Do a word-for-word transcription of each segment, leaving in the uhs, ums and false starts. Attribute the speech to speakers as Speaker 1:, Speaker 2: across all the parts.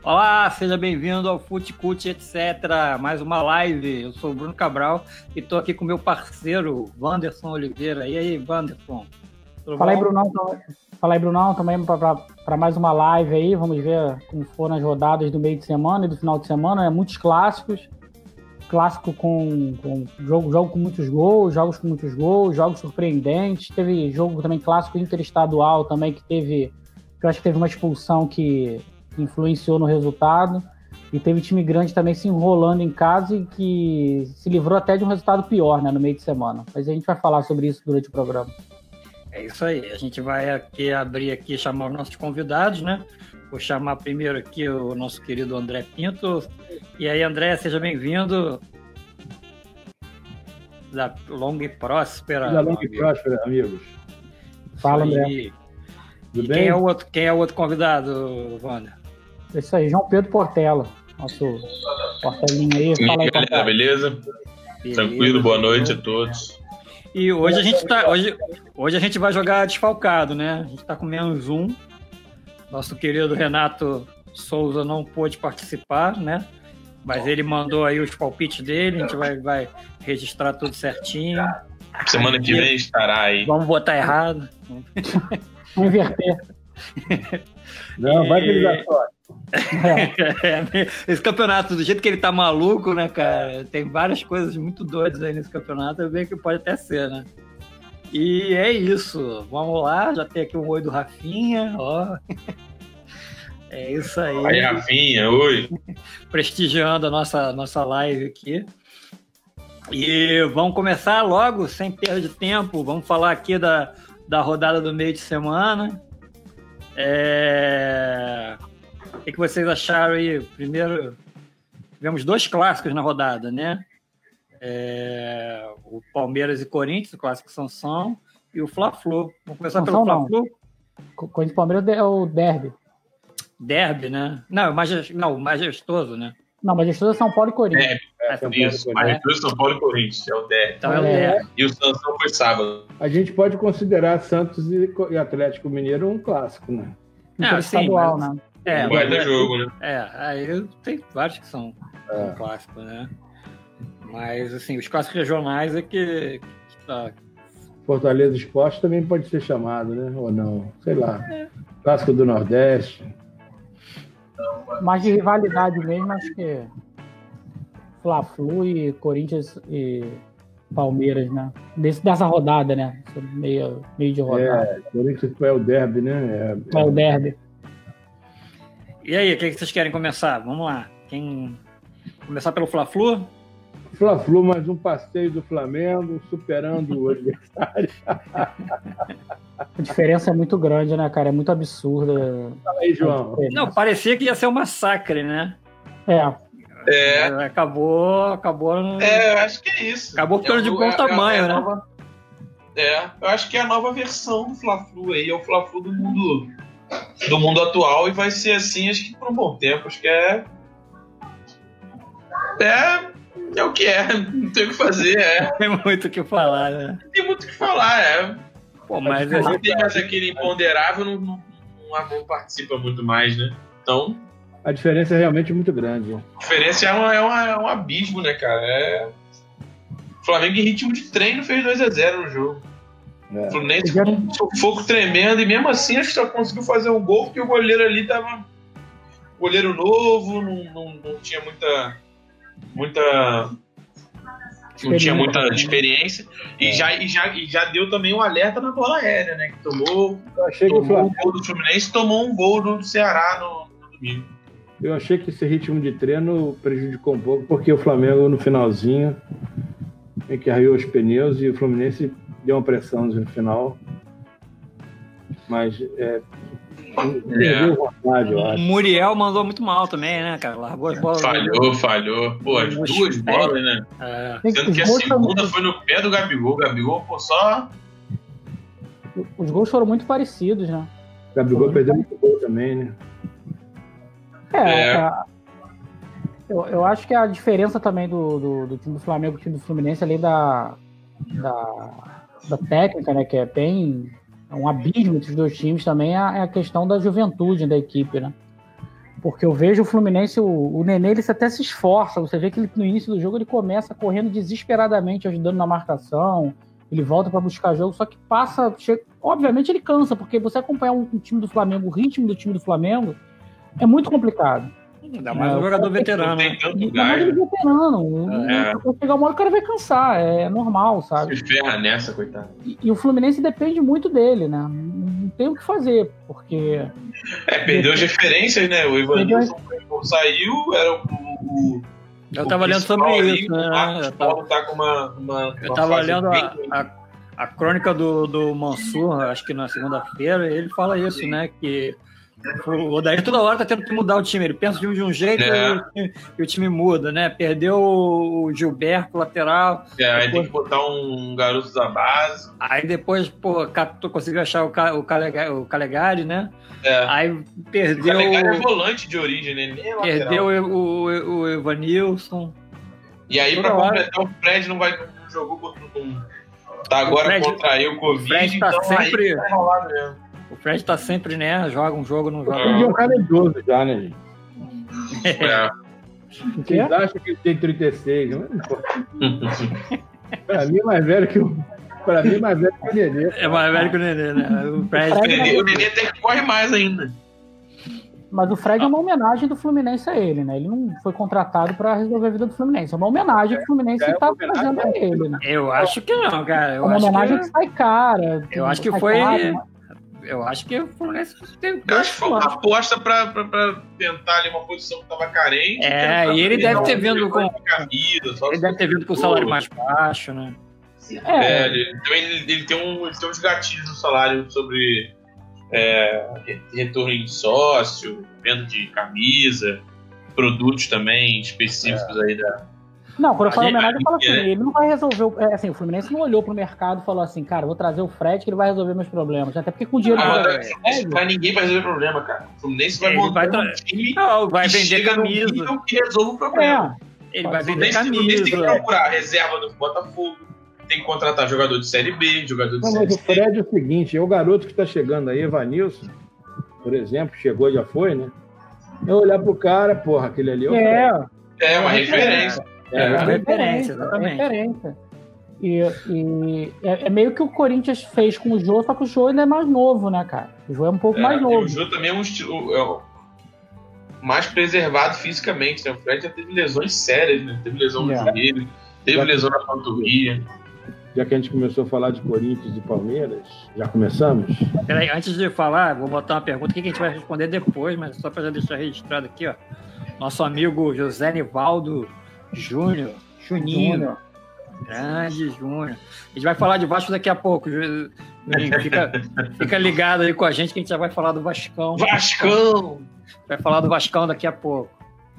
Speaker 1: Olá, seja bem-vindo ao Futecult, etcétera. Mais uma live. Eu sou o Bruno Cabral e estou aqui com meu parceiro, Wanderson Oliveira. E aí, Wanderson?
Speaker 2: Fala aí, Brunão. Fala aí, Brunão. Também para mais uma live aí. Vamos ver como foram as rodadas do meio de semana e do final de semana. Né? Muitos clássicos. Clássico com, com jogo, jogo com muitos gols, jogos com muitos gols, jogos surpreendentes. Teve jogo também clássico interestadual também que teve, que eu acho que teve uma expulsão que influenciou no resultado, e teve time grande também se enrolando em casa e que se livrou até de um resultado pior, né, no meio de semana. Mas a gente vai falar sobre isso durante o programa.
Speaker 1: É isso aí, a gente vai aqui abrir aqui e chamar os nossos convidados, né? Vou chamar primeiro aqui o nosso querido André Pinto. E aí, André, seja bem-vindo. Da longa e próspera.
Speaker 3: Da longa e próspera, amigos.
Speaker 2: Fala, André.
Speaker 1: E quem é o outro, quem é o outro convidado, Wander?
Speaker 2: É isso aí, João Pedro Portela, nosso Portelinho aí. Fala aí,
Speaker 4: galera, beleza? beleza? Tranquilo, boa noite a todos.
Speaker 1: E hoje a gente tá, hoje, hoje a gente vai jogar desfalcado, né? A gente tá com menos um. Nosso querido Renato Souza não pôde participar, né? Mas ele mandou aí os palpites dele, a gente vai, vai registrar tudo certinho.
Speaker 4: Semana que vem estará aí.
Speaker 1: Vamos botar errado.
Speaker 2: Vamos inverter.
Speaker 3: Não, e... vai que ele dá sorte.
Speaker 1: É, esse campeonato, do jeito que ele tá maluco, né, cara? Tem várias coisas muito doidas aí nesse campeonato, eu vejo que pode até ser, né? E é isso. Vamos lá, já tem aqui o oi do Rafinha, ó. É isso aí.
Speaker 4: Aí, Rafinha, oi.
Speaker 1: Prestigiando a nossa, nossa live aqui. E vamos começar logo, sem perda de tempo. Vamos falar aqui da, da rodada do meio de semana. É... O que, que vocês acharam aí? Primeiro, tivemos dois clássicos na rodada, né? É... O Palmeiras e Corinthians, o clássico Sansão, e o Fla-Flu. Vamos começar
Speaker 2: Sansão,
Speaker 1: pelo Fla-Flu?
Speaker 2: Corinthians e Palmeiras é o derby.
Speaker 1: Derby, né? Não, majest... não, majestoso, né?
Speaker 2: Não, majestoso é São Paulo e Corinthians.
Speaker 4: Derby, é, São Paulo isso. Majestoso, São Paulo e Corinthians, é o derby.
Speaker 1: Então é o derby.
Speaker 4: E o Sansão foi sábado.
Speaker 3: A gente pode considerar Santos e Atlético Mineiro um clássico, né?
Speaker 1: É, sim, mas...
Speaker 2: né?
Speaker 1: É,
Speaker 4: um baita jogo, né?
Speaker 1: É, aí tem vários que são,
Speaker 3: é.
Speaker 1: são clássicos, né? Mas, assim, os clássicos regionais é que, que tá...
Speaker 3: Fortaleza Esporte também pode ser chamado, né? Ou não? Sei lá. É. Clássico do Nordeste.
Speaker 2: Mais de rivalidade mesmo, acho que Fla-Flu e Corinthians e Palmeiras, né? Desse, dessa rodada, né? Meio, meio de rodada.
Speaker 3: É, Corinthians é o derby, né?
Speaker 2: É, é o derby.
Speaker 1: E aí, o que vocês querem começar? Vamos lá. Quem... Começar pelo Fla-Flu?
Speaker 3: Fla-Flu, mais um passeio do Flamengo, superando o adversário.
Speaker 2: A diferença é muito grande, né, cara? É muito absurda.
Speaker 3: Fala aí, João.
Speaker 1: Não, parecia que ia ser um massacre, né?
Speaker 2: É.
Speaker 4: É.
Speaker 1: Acabou, acabou...
Speaker 4: É, eu acho que é isso.
Speaker 1: Acabou ficando é, de bom é, tamanho, é, né?
Speaker 4: Nova... É, eu acho que é a nova versão do Fla-Flu aí, é o Fla-Flu do mundo... do mundo atual, e vai ser assim, acho que por um bom tempo. Acho que é é, é o que é, não tem o que fazer, é.
Speaker 1: Tem muito o que falar, né?
Speaker 4: Tem muito o que falar, é.
Speaker 1: Pô, mas
Speaker 4: a gente tem mais aquele imponderável, não, não, não participa muito mais, né? Então...
Speaker 3: A diferença é realmente muito grande.
Speaker 4: A diferença é, uma, é, uma, é um abismo, né, cara? É... O Flamengo em ritmo de treino fez dois a zero no jogo. É. O Fluminense com um sufoco tremendo, e mesmo assim acho que só conseguiu fazer um gol porque o goleiro ali tava goleiro novo, não, não, não tinha muita muita não tinha muita experiência, e, é. já, e, já, e já deu também um alerta na bola aérea, né, que tomou,
Speaker 3: eu achei
Speaker 4: tomou
Speaker 3: que o Flamengo...
Speaker 4: um gol do Fluminense, tomou um gol do Ceará no, no domingo.
Speaker 3: Eu achei que esse ritmo de treino prejudicou um pouco, porque o Flamengo no finalzinho em que arriou os pneus, e o Fluminense deu uma pressão no final, mas é, perdeu vontade, eu acho.
Speaker 1: O Muriel mandou muito mal também, né, cara? Largou as bolas.
Speaker 4: Falhou, falhou. Pô, as duas bolas, né? É. Sendo que a segunda foi no pé do Gabigol. O Gabigol, pô, só...
Speaker 2: Os gols foram muito parecidos, né?
Speaker 3: O Gabigol perdeu muito gol também, né?
Speaker 2: É, é. Eu, eu acho que a diferença também do, do, do time do Flamengo e do time do Fluminense, além da, da, da técnica, né, que é bem um abismo entre os dois times, também é a, é a questão da juventude da equipe, né? Porque eu vejo o Fluminense, o, o Nenê, ele até se esforça. Você vê que ele, no início do jogo ele começa correndo desesperadamente, ajudando na marcação. Ele volta para buscar jogo, só que passa... Chega, obviamente ele cansa, porque você acompanhar um, um time do Flamengo, o ritmo do time do Flamengo, é muito complicado.
Speaker 1: Ainda mais um jogador veterano, né?
Speaker 2: Ainda mais ele veterano. É. Quando chegar uma hora o cara vai cansar, é normal, sabe?
Speaker 4: Se ferra nessa, coitado.
Speaker 2: E, e o Fluminense depende muito dele, né? Não tem o que fazer, porque...
Speaker 4: É, perdeu as referências, né? O Ivanilson saiu, era o... o
Speaker 1: eu o tava lendo sobre isso, né?
Speaker 4: O Marcos Paulo tá com uma, uma,
Speaker 1: eu
Speaker 4: uma
Speaker 1: tava lendo a, a, a crônica do, do Mansur, acho que na segunda-feira, ele fala isso, né? Que o Odair toda hora tá tendo que mudar o time. Ele pensa de um jeito é. e, o time, e o time muda, né? Perdeu o Gilberto, lateral.
Speaker 4: É, aí depois, tem que botar um garoto da base.
Speaker 1: Aí depois, pô, tu conseguiu achar o, o, Calegari, o Calegari, né?
Speaker 4: É.
Speaker 1: Aí perdeu...
Speaker 4: O Calegari é volante de origem, né? Nem é
Speaker 1: perdeu o, o, o Evanilson.
Speaker 4: E aí, toda pra completar, hora... o Fred não vai não jogou contra um... Tá agora Fred, contraiu o Covid, o
Speaker 1: Fred tá
Speaker 4: então
Speaker 1: sempre...
Speaker 4: aí tá enrolado mesmo.
Speaker 1: O Fred tá sempre, né? Joga um jogo, não joga.
Speaker 3: Ele é um cara idoso já, né, gente?
Speaker 4: É.
Speaker 3: Vocês acham que ele tem trinta e seis, não é? Pra mim é mais velho que o. Pra mim é mais velho que o Nenê.
Speaker 1: É mais velho que o Nenê, né? O Fred,
Speaker 4: o Nenê, o Nenê até que corre mais ainda.
Speaker 2: Mas o Fred é uma homenagem do Fluminense a ele, né? Ele não foi contratado pra resolver a vida do Fluminense. É uma homenagem que o Fluminense é, tá fazendo a ele, né?
Speaker 1: Eu acho que não, cara. Eu
Speaker 2: é uma
Speaker 1: acho
Speaker 2: homenagem
Speaker 1: que...
Speaker 2: que sai cara.
Speaker 1: Eu acho que foi... Cara, eu acho que o Fluminense teve...
Speaker 4: Eu acho que foi uma aposta pra, pra, pra tentar ali uma posição que tava carente.
Speaker 1: É, e ele deve ter vindo com...
Speaker 4: Camisa,
Speaker 1: ele deve ter vindo com o salário mais baixo, né?
Speaker 4: É, é ele, ele, ele, tem um, ele tem uns gatilhos no salário sobre é, retorno em sócio, venda de camisa, produtos também específicos é. aí da...
Speaker 2: Não, quando eu falo homenagem, eu falo assim, é. ele não vai resolver... O, é, assim, o Fluminense não olhou pro mercado e falou assim, cara, vou trazer o Fred que ele vai resolver meus problemas. Até porque com dinheiro...
Speaker 4: Ah, não, não vai ninguém vai resolver problema, cara. O Fluminense vai montar
Speaker 1: vai um time não, vai vender camisa.
Speaker 4: Que resolve o problema.
Speaker 1: É. Ele vai vender camisa. O Fluminense
Speaker 4: tem que procurar reserva do Botafogo, tem que contratar jogador de Série B, jogador de
Speaker 3: não,
Speaker 4: Série
Speaker 3: C. Mas o Fred é o seguinte, é o garoto que tá chegando aí, Evanilson, por exemplo, chegou, já foi, né? Eu olhar pro cara, porra, aquele ali...
Speaker 2: É,
Speaker 4: é uma referência.
Speaker 1: É, é uma referência, exatamente.
Speaker 2: É referência. E, e é, é meio que o Corinthians fez com o Jô, só que o Jô ainda é mais novo, né, cara? O Jô é um pouco
Speaker 4: é,
Speaker 2: mais novo.
Speaker 4: O Jô também é um estilo... É um mais preservado fisicamente, né? O Fred já teve lesões sérias, né? Teve lesão no
Speaker 2: yeah.
Speaker 4: joelho, teve já lesão na panturrilha.
Speaker 3: Já que a gente começou a falar de Corinthians e Palmeiras, já começamos?
Speaker 1: Peraí, antes de falar, vou botar uma pergunta aqui que a gente vai responder depois, mas só para já deixar registrado aqui, ó. Nosso amigo José Nivaldo Júnior, Juninho, grande Júnior. A gente vai falar de Vasco daqui a pouco. Fica, fica ligado aí com a gente que a gente já vai falar do Vascão.
Speaker 4: Vascão!
Speaker 1: Vai falar do Vascão daqui a pouco.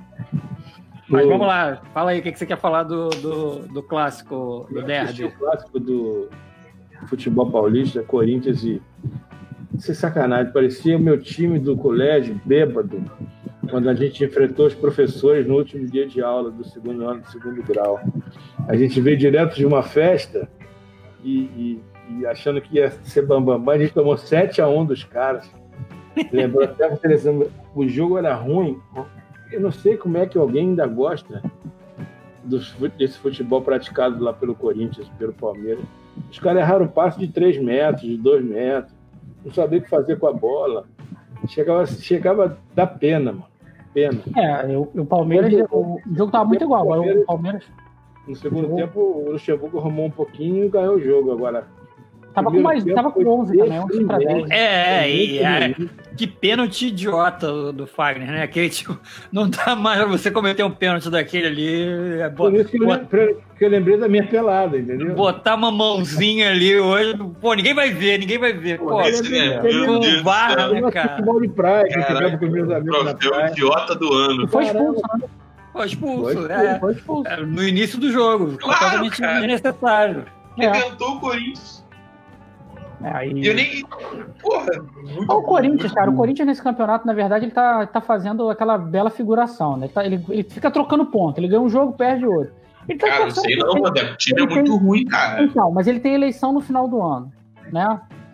Speaker 1: Mas vamos lá, fala aí o que você quer falar do, do, do clássico, do derby.
Speaker 3: O clássico do futebol paulista, Corinthians e... Isso é sacanagem, parecia o meu time do colégio, bêbado, quando a gente enfrentou os professores no último dia de aula do segundo ano do segundo grau. A gente veio direto de uma festa e, e, e achando que ia ser bambambam, a gente tomou sete a um dos caras. Lembrou até a televisão, o jogo era ruim. Eu não sei como é que alguém ainda gosta dos, desse futebol praticado lá pelo Corinthians, pelo Palmeiras. Os caras erraram um passe de três metros, de dois metros, não sabia o que fazer com a bola. Chegava, chegava a dar pena, mano. Pena.
Speaker 2: É, o, o Palmeiras, o, o jogo tava muito igual. Agora o Palmeiras.
Speaker 3: No segundo tempo, o Luxemburgo arrumou um pouquinho e ganhou o jogo. Agora.
Speaker 2: Tava com mais, tava com onze também, onze pra dez.
Speaker 1: É, e é, que pênalti idiota do, do Fagner, né? Aquele tipo, não dá mais pra você cometer um pênalti daquele ali. É,
Speaker 3: Por isso que, bot... eu lembrei, que eu lembrei da minha pelada, entendeu?
Speaker 1: Botar uma mãozinha ali hoje, pô, ninguém vai ver, ninguém vai ver. Pô, pô com barra, né, cara?
Speaker 3: Futebol de praia, que eu ficava com meus amigos na praia.
Speaker 4: É o idiota do ano.
Speaker 2: Foi expulso, né?
Speaker 1: Foi expulso,
Speaker 3: foi expulso,
Speaker 1: é,
Speaker 3: foi expulso.
Speaker 1: É, no início do jogo.
Speaker 4: Claro,
Speaker 1: totalmente desnecessário.
Speaker 4: Rebentou o Corinthians.
Speaker 2: É, aí...
Speaker 4: Eu nem. Porra, muito
Speaker 2: o Corinthians,
Speaker 4: muito
Speaker 2: cara, o Corinthians nesse campeonato, na verdade, ele tá, tá fazendo aquela bela figuração, né? Ele, tá, ele, ele fica trocando ponto, ele ganha um jogo, perde outro. Ele tá
Speaker 4: cara, não sei não, mano. O time é muito
Speaker 2: tem...
Speaker 4: ruim, cara.
Speaker 2: Então, mas ele tem eleição no final do ano, né?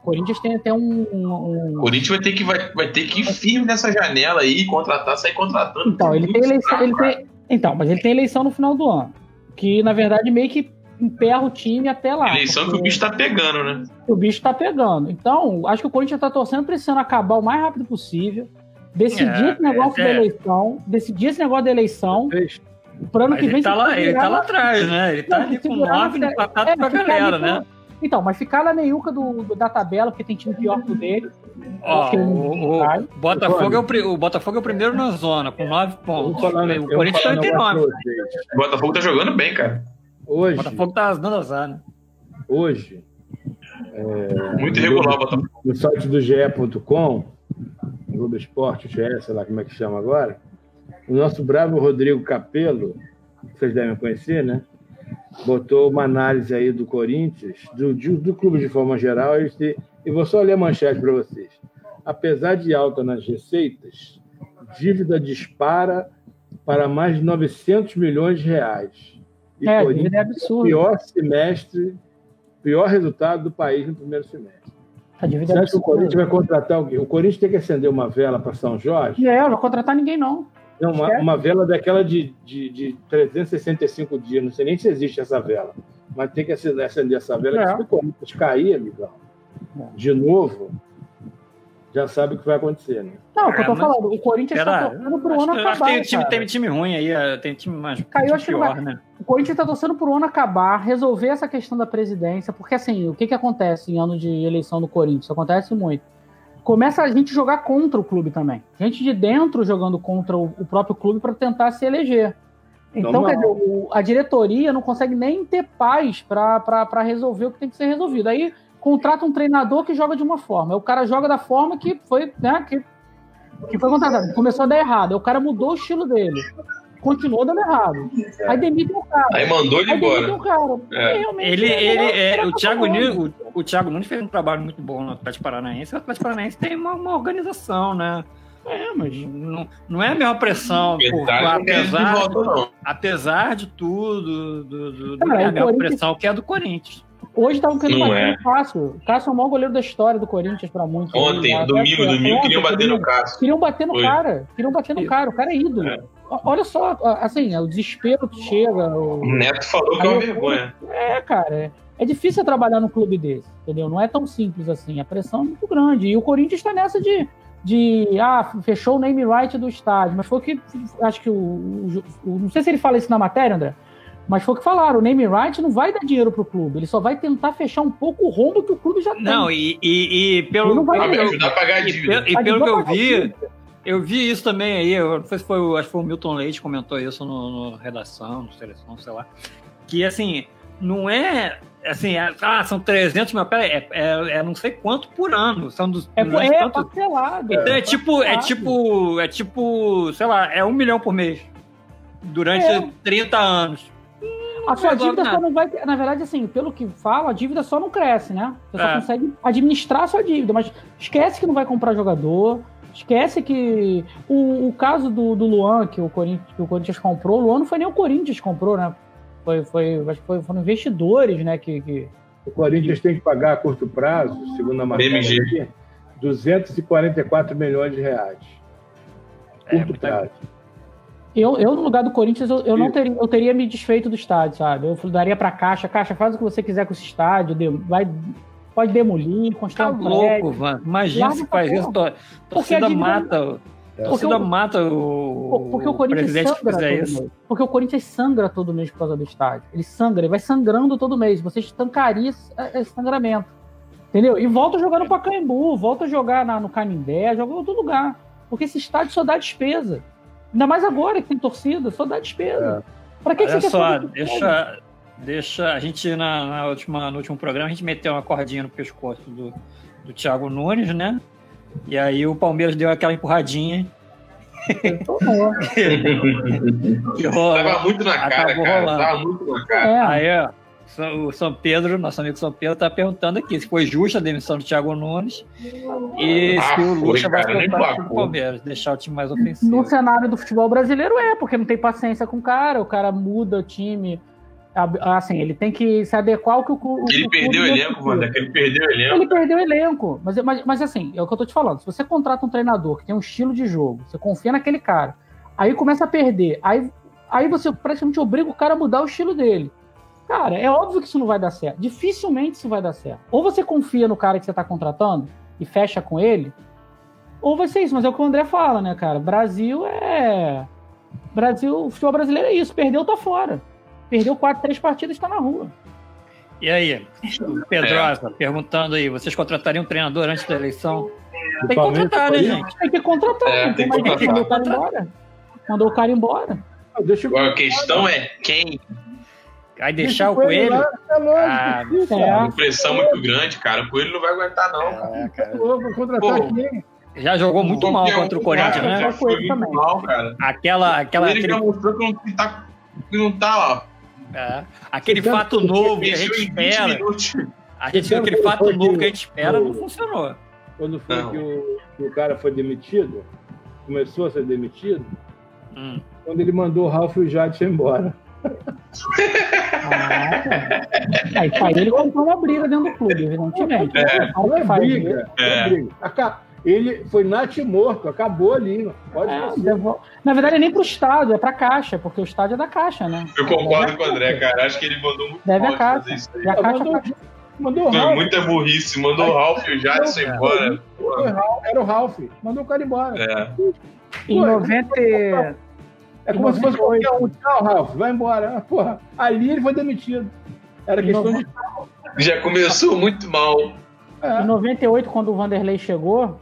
Speaker 2: Corinthians tem até um... um...
Speaker 4: O Corinthians vai ter, que, vai, vai ter que ir firme nessa janela aí, contratar, sair contratando.
Speaker 2: Então, ele tem eleição... Ele tem... Então, mas ele tem eleição no final do ano. Que, na verdade, meio que emperra o time até lá.
Speaker 4: Eleição que o bicho tá pegando, né?
Speaker 2: O bicho tá pegando. Então, acho que o Corinthians tá torcendo pra esse ano acabar o mais rápido possível. Decidir
Speaker 1: É,
Speaker 2: esse negócio
Speaker 1: é,
Speaker 2: da
Speaker 1: é.
Speaker 2: eleição. Decidir esse negócio da eleição. Pro ano
Speaker 1: Mas
Speaker 2: que vem...
Speaker 1: ele tá,
Speaker 2: se
Speaker 1: lá, ele tá lá
Speaker 2: na-
Speaker 1: atrás, né? Ele tá
Speaker 2: Não,
Speaker 1: ali com
Speaker 2: segurar
Speaker 1: nove
Speaker 2: na-
Speaker 1: empatado
Speaker 2: é,
Speaker 1: pra
Speaker 2: ficar
Speaker 1: galera,
Speaker 2: ali
Speaker 1: né?
Speaker 2: com- Então, mas ficar na meiuca do, do- da tabela, porque tem time pior que o dele.
Speaker 1: Ó,
Speaker 2: porque
Speaker 1: o,
Speaker 2: não
Speaker 1: o
Speaker 2: vai.
Speaker 1: Botafogo é o, pri- o Botafogo é o primeiro na zona, com nove
Speaker 3: Eu
Speaker 1: pontos.
Speaker 3: vou falar,
Speaker 1: O
Speaker 3: eu vou
Speaker 1: Corinthians
Speaker 3: falar
Speaker 1: tá
Speaker 3: um negócio
Speaker 1: oitenta e nove.
Speaker 3: pra vocês.
Speaker 4: O Botafogo tá jogando bem, cara.
Speaker 1: O
Speaker 3: Hoje,
Speaker 1: Botafogo tá dando azar, né?
Speaker 3: hoje,
Speaker 4: Muito irregular o Botafogo.
Speaker 3: no site do G E ponto com, Globo Esporte, G E, sei lá como é que chama agora, o nosso bravo Rodrigo Capello, que vocês devem conhecer, né? Botou uma análise aí do Corinthians, do, do, do clube de forma geral, e, se- e vou só ler a manchete para vocês. Apesar de alta nas receitas, dívida dispara para mais de novecentos milhões de reais. E
Speaker 2: É, a
Speaker 3: Corinthians
Speaker 2: dívida é absurda.
Speaker 3: pior semestre, pior resultado do país no primeiro semestre.
Speaker 2: A dívida
Speaker 3: Você
Speaker 2: é
Speaker 3: acha que o
Speaker 2: absurda.
Speaker 3: Corinthians vai contratar alguém? O Corinthians tem que acender uma vela para São Jorge?
Speaker 2: É, não vai contratar ninguém, não.
Speaker 3: Não, uma, uma vela daquela de, de, de trezentos e sessenta e cinco dias. Não sei nem se existe essa vela. Mas tem que acender, acender essa vela.
Speaker 2: É.
Speaker 3: Que se o Corinthians cair, amigão,
Speaker 2: É.
Speaker 3: de novo, já sabe o que vai acontecer, né?
Speaker 2: Não, o que eu tô
Speaker 1: É, mas-
Speaker 2: falando, o Corinthians
Speaker 1: Será?
Speaker 2: tá torcendo pro
Speaker 1: Acho
Speaker 2: ano
Speaker 1: que- acho que
Speaker 2: acabar,
Speaker 1: tem time,
Speaker 2: cara.
Speaker 1: tem time ruim aí, é, tem time mais
Speaker 2: Caiu,
Speaker 1: time
Speaker 2: acho que não
Speaker 1: pior,
Speaker 2: vai-
Speaker 1: né?
Speaker 2: O Corinthians tá torcendo pro ano acabar, resolver essa questão da presidência, porque assim, o que que acontece em ano de eleição do Corinthians? Isso acontece muito. Começa a gente jogar contra o clube também. Gente de dentro jogando contra o, o próprio clube para tentar se eleger. Então,
Speaker 3: Normal.
Speaker 2: quer dizer, o- a diretoria não consegue nem ter paz para resolver o que tem que ser resolvido. Aí contrata um treinador que joga de uma forma. Aí o cara joga da forma que foi, né, que, que foi contratado. Começou a dar errado. Aí o cara mudou o estilo dele. Continuou dando errado. Aí demite o cara.
Speaker 4: Aí mandou ele
Speaker 2: Aí demite
Speaker 4: embora.
Speaker 2: o cara.
Speaker 4: É.
Speaker 2: E realmente,
Speaker 1: Ele,
Speaker 2: é
Speaker 1: ele,
Speaker 2: melhor
Speaker 1: é,
Speaker 2: tirar
Speaker 1: o,
Speaker 2: pra
Speaker 1: Thiago
Speaker 2: todo mundo.
Speaker 1: Nunes, o, o Thiago Nunes fez um trabalho muito bom no Atlético Paranaense. O Atlético Paranaense tem uma, uma organização, né? É, mas não, não é a mesma pressão. Por,
Speaker 4: Metade não quer de
Speaker 1: apesar,
Speaker 4: volta, não.
Speaker 1: apesar de tudo, do, do, do,
Speaker 2: Cara,
Speaker 1: é a
Speaker 2: o
Speaker 1: mesma
Speaker 2: Corinthians-
Speaker 1: pressão que é a do Corinthians.
Speaker 2: Hoje estavam querendo
Speaker 4: Não
Speaker 2: bater
Speaker 4: é.
Speaker 2: no Cássio. O Cássio é o maior goleiro da história do Corinthians pra muitos.
Speaker 4: Ontem,
Speaker 2: Até
Speaker 4: domingo,
Speaker 2: foi-
Speaker 4: domingo,
Speaker 2: ontem,
Speaker 4: queriam bater no
Speaker 2: domingo.
Speaker 4: Cássio.
Speaker 2: Queriam bater no
Speaker 4: Foi.
Speaker 2: cara. Queriam bater no cara. O cara é ídolo.
Speaker 4: É.
Speaker 2: O- Olha só, assim, o desespero que chega. O...
Speaker 4: O Neto falou que é uma
Speaker 2: Aí eu-
Speaker 4: vergonha.
Speaker 2: É, cara. É, é difícil trabalhar num clube desse, entendeu? Não é tão simples assim. A pressão é muito grande. E o Corinthians tá nessa de. de ah, fechou o name right do estádio. Mas foi o que. Acho que o, o- o- Não sei se ele fala isso na matéria, André. Mas foi o que falaram, o name right não vai dar dinheiro pro clube, ele só vai tentar fechar um pouco o rombo que o clube já tem.
Speaker 1: Não, e, e, e pelo,
Speaker 2: Ele não vai
Speaker 4: Vai
Speaker 1: pelo,
Speaker 4: ajudar a pagar a
Speaker 1: e,
Speaker 4: dívida.
Speaker 1: pelo, e
Speaker 2: A
Speaker 1: pelo que eu
Speaker 2: dívida
Speaker 1: vi,
Speaker 2: vai pagar.
Speaker 1: eu vi isso também aí, eu não sei se foi, o- acho que foi o Milton Leite que comentou isso no, no Redação, no Seleção, sei lá, que assim, não é, assim, é- ah, são trezentos mil, pera aí, é, é, é não sei quanto por ano, são dos,
Speaker 2: É,
Speaker 1: durante
Speaker 2: é
Speaker 1: tanto-
Speaker 2: parcelado.
Speaker 1: Então é tipo, é
Speaker 2: parcelado.
Speaker 1: tipo, é tipo, sei lá, é um milhão por mês, durante
Speaker 2: É.
Speaker 1: trinta anos.
Speaker 2: A sua
Speaker 1: Não
Speaker 2: dívida
Speaker 1: resolve
Speaker 2: só não vai. Na verdade, assim, pelo que fala, a dívida só não cresce, né? Você só
Speaker 1: É.
Speaker 2: consegue administrar a sua dívida, mas esquece que não vai comprar jogador. Esquece que o, o caso do, do Luan, que o, Corinthians, que o Corinthians comprou, o Luan não foi nem o Corinthians que comprou, né? Foi, foi, acho que foi, foram investidores, né? Que, que...
Speaker 3: O Corinthians tem que pagar a curto prazo, segundo a matéria
Speaker 4: B M G.
Speaker 3: aqui, duzentos e quarenta e quatro milhões de reais.
Speaker 1: É,
Speaker 3: Curto
Speaker 1: muita-
Speaker 3: prazo.
Speaker 2: Eu, eu, no lugar do Corinthians, eu, eu não
Speaker 3: Isso.
Speaker 2: teria, eu teria me desfeito do estádio, sabe? Eu daria pra Caixa, Caixa, faz o que você quiser com esse estádio, de- vai, pode demolir,
Speaker 1: Tá
Speaker 2: constrói um
Speaker 1: louco,
Speaker 2: prédio.
Speaker 1: Van. Imagina
Speaker 2: Larga
Speaker 1: se
Speaker 2: essa
Speaker 1: faz
Speaker 2: porra.
Speaker 1: isso, to-
Speaker 2: Porque
Speaker 1: torcida
Speaker 2: a dívida-
Speaker 1: mata,
Speaker 3: É.
Speaker 1: torcida
Speaker 2: Porque o-
Speaker 1: mata o,
Speaker 2: Porque o Corinthians
Speaker 1: presidente que
Speaker 2: sangra
Speaker 1: fizer
Speaker 2: todo
Speaker 1: isso.
Speaker 2: mês. Porque o Corinthians sangra todo mês por causa do estádio. Ele sangra, ele vai sangrando todo mês. Você estancaria esse, esse sangramento. Entendeu? E volta a jogar no Pacaembu, volta a jogar na- no Canindé, joga em outro lugar. Porque esse estádio só dá despesa. Ainda mais agora que tem torcida, só dá despesa. Pra que, que
Speaker 1: Olha
Speaker 2: você
Speaker 1: só,
Speaker 2: quer fazer esse estádio?
Speaker 1: deixa, deixa. A gente, na, na última, no último programa, a gente meteu uma cordinha no pescoço do, do Thiago Nunes, né? E aí o Palmeiras deu aquela empurradinha.
Speaker 2: Então, não.
Speaker 1: Que rola.
Speaker 4: Tava muito na cara,
Speaker 1: Acabou
Speaker 4: cara.
Speaker 1: rolando.
Speaker 4: Tava muito na cara.
Speaker 2: É,
Speaker 1: Aí, ó, São- o São Pedro, nosso amigo São Pedro, tá perguntando aqui se foi justa a demissão do Thiago Nunes e
Speaker 4: Ah,
Speaker 1: se o
Speaker 4: foi,
Speaker 1: Lucha vai
Speaker 4: cara, nem
Speaker 1: voltar pro
Speaker 4: placou.
Speaker 1: Palmeiras, deixar o time mais ofensivo.
Speaker 2: no cenário do futebol brasileiro é, porque não tem paciência com o cara, o cara muda o time assim, ele tem que se adequar ao que o, o
Speaker 4: Ele
Speaker 2: o
Speaker 4: perdeu o
Speaker 2: clube
Speaker 4: elenco, mano. Ele perdeu o elenco.
Speaker 2: Ele perdeu o elenco. Mas, mas, mas assim, é o que eu tô te falando. Se você contrata um treinador que tem um estilo de jogo, você confia naquele cara, aí começa a perder, aí, aí você praticamente obriga o cara a mudar o estilo dele. Cara, é óbvio que isso não vai dar certo. Dificilmente isso vai dar certo. Ou você confia no cara que você tá contratando e fecha com ele, ou vai ser isso. Mas é o que o André fala, né, cara? Brasil é... Brasil, o futebol brasileiro é isso. Perdeu, tá fora. Perdeu quatro, três partidas, tá na rua.
Speaker 1: E aí, Pedrosa, é. perguntando aí, vocês contratariam um treinador antes da eleição?
Speaker 2: Tem que contratar, né, gente? Tem que contratar.
Speaker 4: É, tem que contratar.
Speaker 2: Mandou o cara embora. Mandou o cara embora.
Speaker 3: Deixa eu...
Speaker 4: A questão é quem?
Speaker 1: Vai deixar o Coelho?
Speaker 3: Lá, é lógico,
Speaker 1: ah,
Speaker 2: é.
Speaker 4: Uma pressão muito grande, cara. O Coelho não vai aguentar, não.
Speaker 1: É, cara.
Speaker 3: Vou contratar
Speaker 4: Pô,
Speaker 3: quem?
Speaker 1: Já jogou muito mal contra o Corinthians,
Speaker 4: cara,
Speaker 1: né?
Speaker 4: Já foi muito
Speaker 2: também.
Speaker 4: mal, cara.
Speaker 1: Aquela, aquela,
Speaker 4: Ele
Speaker 1: aquele,
Speaker 4: já mostrou que não tá, que não tá lá.
Speaker 1: é, aquele fato novo que a gente espera. A gente, aquele
Speaker 3: Quando
Speaker 1: fato
Speaker 3: foi
Speaker 1: novo
Speaker 3: que
Speaker 1: que a gente espera
Speaker 3: o-
Speaker 1: não funcionou.
Speaker 3: Quando foi
Speaker 4: Não.
Speaker 3: que o, que o cara foi demitido, começou a ser demitido,
Speaker 1: Hum.
Speaker 3: quando ele mandou o Ralf e o Jadson embora.
Speaker 2: Ah, cara. Aí, aí ele comprou uma briga dentro do clube, evidentemente.
Speaker 4: É.
Speaker 2: Então,
Speaker 3: Não é
Speaker 2: faz
Speaker 3: briga,
Speaker 2: isso.
Speaker 3: não é
Speaker 4: É.
Speaker 3: briga. Aca- Ele foi natimorto, acabou ali. Não pode
Speaker 2: É,
Speaker 3: ser.
Speaker 2: devol- Na verdade, é nem pro estádio, é pra Caixa, porque o estádio é da Caixa, né?
Speaker 4: Eu concordo
Speaker 2: Deve
Speaker 4: com o André, cara. Acho que ele mandou muito
Speaker 2: Deve
Speaker 4: mal
Speaker 2: a
Speaker 4: de
Speaker 2: Caixa.
Speaker 4: fazer isso aí.
Speaker 2: E a Caixa
Speaker 3: Mandou,
Speaker 2: tá-
Speaker 3: mandou o
Speaker 4: Foi
Speaker 3: Ralf.
Speaker 4: muita burrice. Mandou o Ralf e o Jadson embora.
Speaker 3: Foi o Ralf, Era o Ralf. Mandou o cara embora.
Speaker 4: É.
Speaker 2: Em
Speaker 3: Pô,
Speaker 2: noventa. e-
Speaker 3: É como se fosse qualquer um. Tchau, Ralf, vai embora. Ah, porra, ali ele foi demitido. Era questão de.
Speaker 4: Já começou muito mal.
Speaker 3: É.
Speaker 2: Em noventa e oito, quando o Vanderlei chegou,